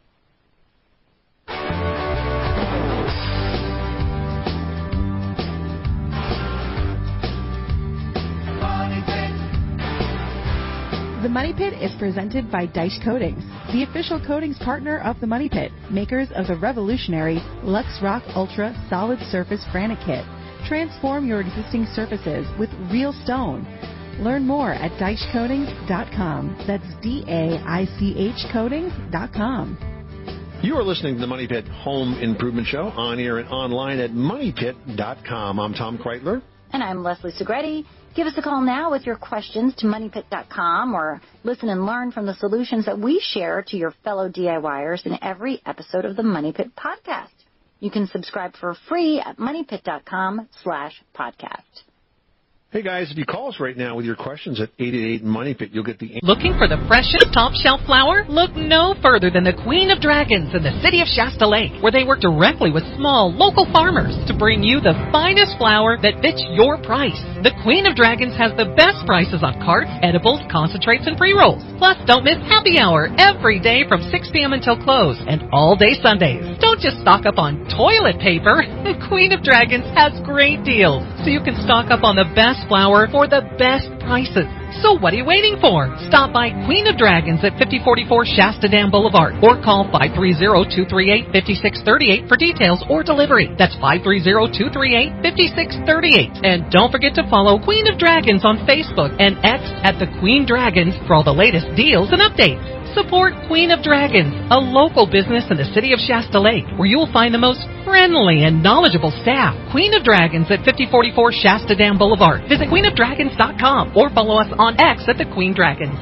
Speaker 13: The Money Pit is presented by Deich Coatings, the official coatings partner of the Money Pit, makers of the revolutionary LuxRock Ultra Solid Surface Granite Kit. Transform your existing surfaces with real stone. Learn more at Deich Coatings dot com. That's D A I C H Coatings dot com.
Speaker 6: You are listening to the Money Pit Home Improvement Show on air and online at money pit dot com. I'm Tom Kreitler.
Speaker 7: And I'm Leslie Segretti. Give us a call now with your questions to money pit dot com or listen and learn from the solutions that we share to your fellow DIYers in every episode of the Money Pit podcast. You can subscribe for free at money pit dot com slash podcast.
Speaker 6: Hey guys, if you call us right now with your questions at eight eight eight Money Pit, you'll get the...
Speaker 14: Looking for the freshest top shelf flour? Look no further than the Queen of Dragons in the city of Shasta Lake, where they work directly with small local farmers to bring you the finest flour that fits your price. The Queen of Dragons has the best prices on carts, edibles, concentrates, and pre-rolls. Plus, don't miss happy hour every day from six p.m. until close and all day Sundays. Don't just stock up on toilet paper. Queen of Dragons has great deals, so you can stock up on the best flour for the best prices. So what are you waiting for? Stop by Queen of Dragons at fifty forty-four Shasta Dam Boulevard or call five three zero, two three eight, five six three eight for details or delivery. That's five three zero, two three eight, five six three eight. And don't forget to follow Queen of Dragons on Facebook and X at the Queen Dragons for all the latest deals and updates. Support Queen of Dragons, a local business in the city of Shasta Lake, where you'll find the most friendly and knowledgeable staff. Queen of Dragons at fifty forty-four Shasta Dam Boulevard. Visit queen of dragons dot com or follow us on X at the Queen Dragons.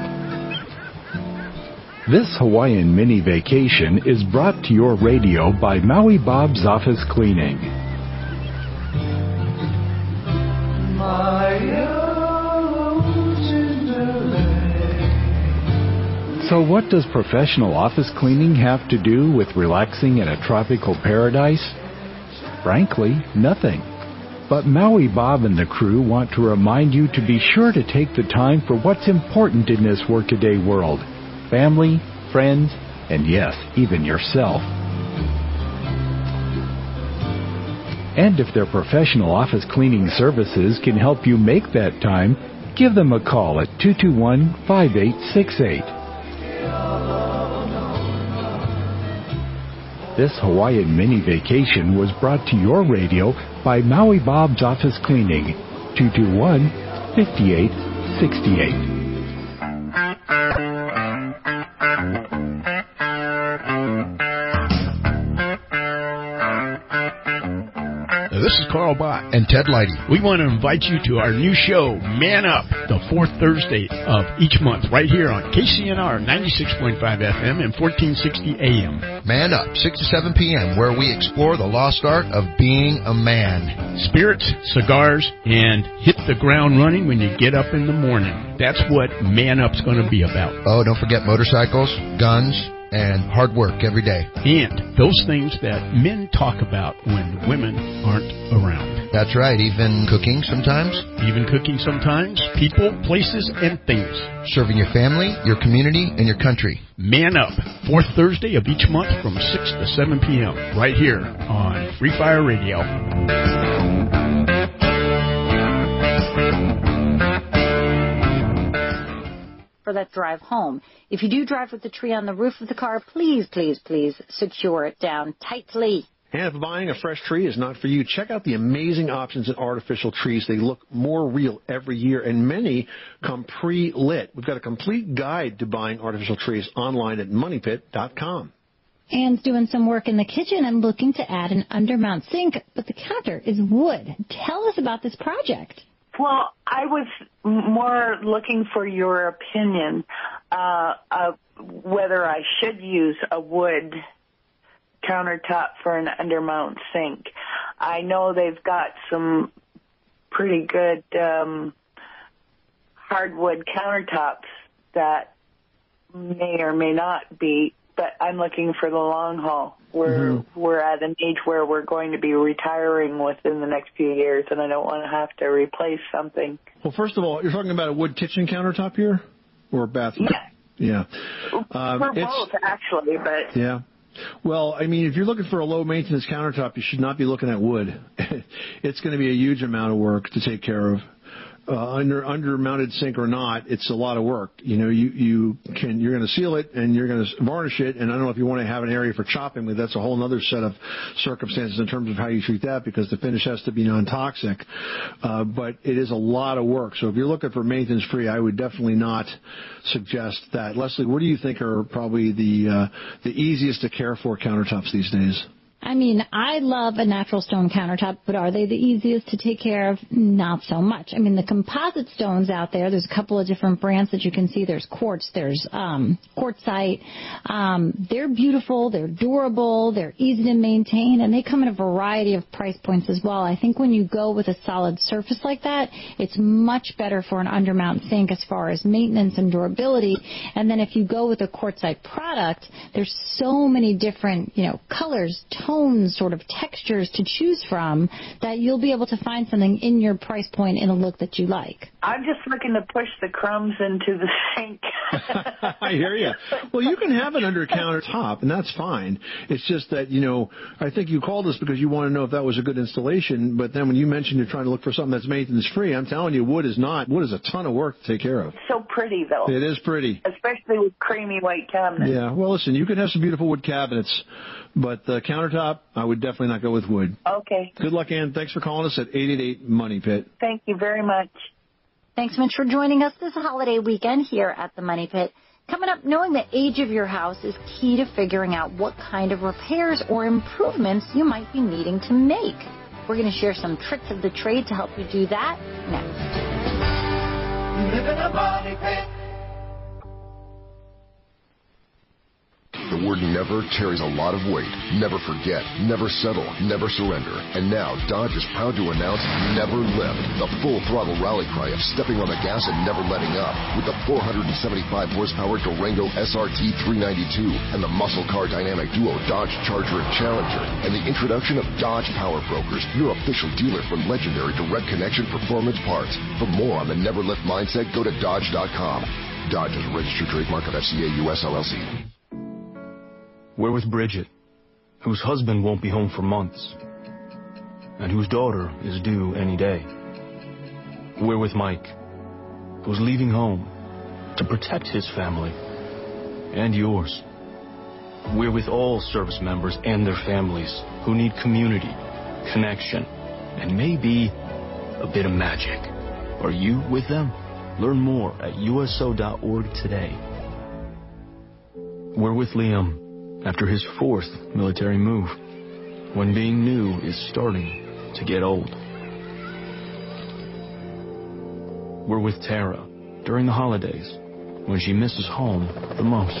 Speaker 15: This Hawaiian mini vacation is brought to your radio by Maui Bob's Office Cleaning. So what does professional office cleaning have to do with relaxing in a tropical paradise? Frankly, nothing. But Maui Bob and the crew want to remind you to be sure to take the time for what's important in this workaday world. Family, friends, and yes, even yourself. And if their professional office cleaning services can help you make that time, give them a call at two two one, five eight six eight. This Hawaiian mini vacation was brought to your radio by Maui Bob's Office Cleaning, two two one, five eight six eight.
Speaker 16: this is Carl Bott.
Speaker 18: And Ted Leidy.
Speaker 16: We want to invite you to our new show, Man Up, the fourth Thursday of each month, right here on K C N R ninety-six point five F M and fourteen sixty A M.
Speaker 18: Man Up, six to seven p.m., where we explore the lost art of being a man.
Speaker 16: Spirits, cigars, and hit the ground running when you get up in the morning. That's what Man Up's going to be about.
Speaker 18: Oh, don't forget motorcycles, guns, and hard work every day.
Speaker 16: And those things that men talk about when women aren't around.
Speaker 18: That's right, even cooking sometimes.
Speaker 16: Even cooking sometimes. People, places, and things.
Speaker 18: Serving your family, your community, and your country.
Speaker 16: Man Up, fourth Thursday of each month from six to seven p.m. right here on Free Fire Radio.
Speaker 7: For that drive home. If you do drive with the tree on the roof of the car, please, please, please secure it down tightly.
Speaker 6: And if buying a fresh tree is not for you, check out the amazing options in artificial trees. They look more real every year, and many come pre-lit. We've got a complete guide to buying artificial trees online at money pit dot com.
Speaker 9: Anne's doing some work in the kitchen and looking to add an undermount sink, but the counter is wood. Tell us about this project.
Speaker 19: Well, I was more looking for your opinion uh, of whether I should use a wood countertop for an undermount sink. I know they've got some pretty good um, hardwood countertops that may or may not be, but I'm looking for the long haul. We're mm-hmm. we're at an age where we're going to be retiring within the next few years, and I don't want to have to replace something.
Speaker 6: Well, first of all, you're talking about a wood kitchen countertop here, or a bathroom?
Speaker 19: Yeah.
Speaker 6: Yeah. Um,
Speaker 19: for both, actually, but
Speaker 6: yeah. Well, I mean, if you're looking for a low-maintenance countertop, you should not be looking at wood. It's going to be a huge amount of work to take care of. Uh, under under mounted sink or not, it's a lot of work. You know, you you can you're going to seal it and you're going to varnish it, and I don't know if you want to have an area for chopping, but that's a whole other set of circumstances in terms of how you treat that, because the finish has to be non-toxic. Uh, but it is a lot of work. So if you're looking for maintenance free, I would definitely not suggest that. Leslie, what do you think are probably the uh, the easiest to care for countertops these days?
Speaker 9: I mean, I love a natural stone countertop, but are they the easiest to take care of? Not so much. I mean, the composite stones out there, there's a couple of different brands that you can see. There's quartz, there's um, quartzite. Um, they're beautiful, they're durable, they're easy to maintain, and they come in a variety of price points as well. I think when you go with a solid surface like that, it's much better for an undermount sink as far as maintenance and durability. And then if you go with a quartzite product, there's so many different, you know, colors, tones, sort of textures to choose from that you'll be able to find something in your price point in a look that you like.
Speaker 19: I'm just looking to push the crumbs into the sink.
Speaker 6: I hear you. Well, you can have it under countertop, and that's fine. It's just that, you know, I think you called us because you want to know if that was a good installation, but then when you mentioned you're trying to look for something that's maintenance-free, I'm telling you, wood is not. Wood is a ton of work to take care of.
Speaker 19: It's so pretty, though.
Speaker 6: It is pretty.
Speaker 19: Especially with creamy white cabinets.
Speaker 6: Yeah, well, listen, you can have some beautiful wood cabinets, but the countertop, I would definitely not go with wood.
Speaker 19: Okay.
Speaker 6: Good luck, Ann. Thanks for calling us at eight eight eight Money Pit.
Speaker 19: Thank you very much.
Speaker 7: Thanks much for joining us this holiday weekend here at the Money Pit. Coming up, knowing the age of your house is key to figuring out what kind of repairs or improvements you might be needing to make. We're going to share some tricks of the trade to help you do that next.
Speaker 10: Live in a Money Pit.
Speaker 2: The word never carries a lot of weight. Never forget, never settle, never surrender. And now, Dodge is proud to announce Never Lift, the full-throttle rally cry of stepping on the gas and never letting up. With the four hundred seventy-five horsepower Durango S R T three ninety-two and the muscle car dynamic duo Dodge Charger and Challenger, and the introduction of Dodge Power Brokers, your official dealer for legendary direct connection performance parts. For more on the Never Lift mindset, go to Dodge dot com. Dodge is a registered trademark of F C A U S L L C.
Speaker 5: We're with Bridget, whose husband won't be home for months, and whose daughter is due any day. We're with Mike, who's leaving home to protect his family and yours. We're with all service members and their families who need community, connection, and maybe a bit of magic. Are you with them? Learn more at U S O dot org today. We're with Liam after his fourth military move, when being new is starting to get old. We're with Tara during the holidays when she misses home the most.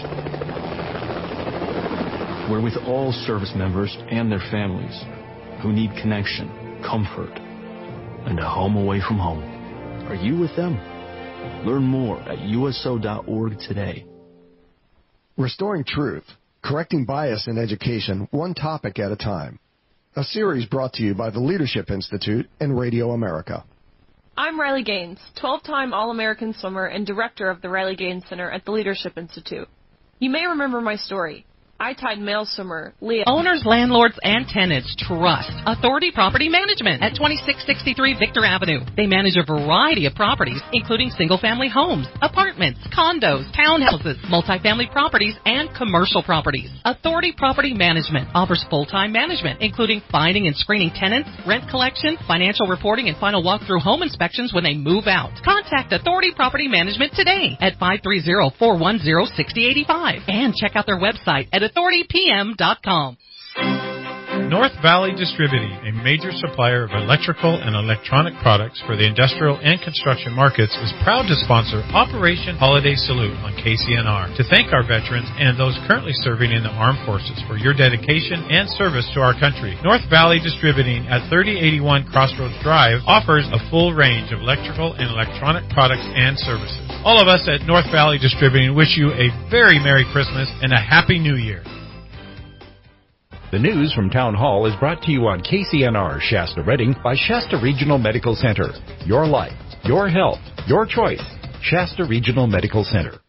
Speaker 5: We're with all service members and their families who need connection, comfort, and a home away from home. Are you with them? Learn more at U S O dot org today.
Speaker 17: Restoring Truth, correcting bias in education, one topic at a time. A series brought to you by the Leadership Institute and Radio America.
Speaker 20: I'm Riley Gaines, twelve-time All-American swimmer and director of the Riley Gaines Center at the Leadership Institute. You may remember my story. I tied male swimmer Leah.
Speaker 14: Owners, landlords, and tenants trust Authority Property Management at twenty-six sixty-three Victor Avenue. They manage a variety of properties, including single-family homes, apartments, condos, townhouses, multifamily properties, and commercial properties. Authority Property Management offers full-time management, including finding and screening tenants, rent collection, financial reporting, and final walkthrough home inspections when they move out. Contact Authority Property Management today at five three zero, four one zero, six zero eight five and check out their website at authority p m dot com.
Speaker 21: North Valley Distributing, a major supplier of electrical and electronic products for the industrial and construction markets, is proud to sponsor Operation Holiday Salute on K C N R to thank our veterans and those currently serving in the armed forces for your dedication and service to our country. North Valley Distributing at thirty eighty-one Crossroads Drive offers a full range of electrical and electronic products and services. All of us at North Valley Distributing wish you a very Merry Christmas and a Happy New Year.
Speaker 15: The news from Town Hall is brought to you on K C N R Shasta Redding by Shasta Regional Medical Center. Your life, your health, your choice. Shasta Regional Medical Center.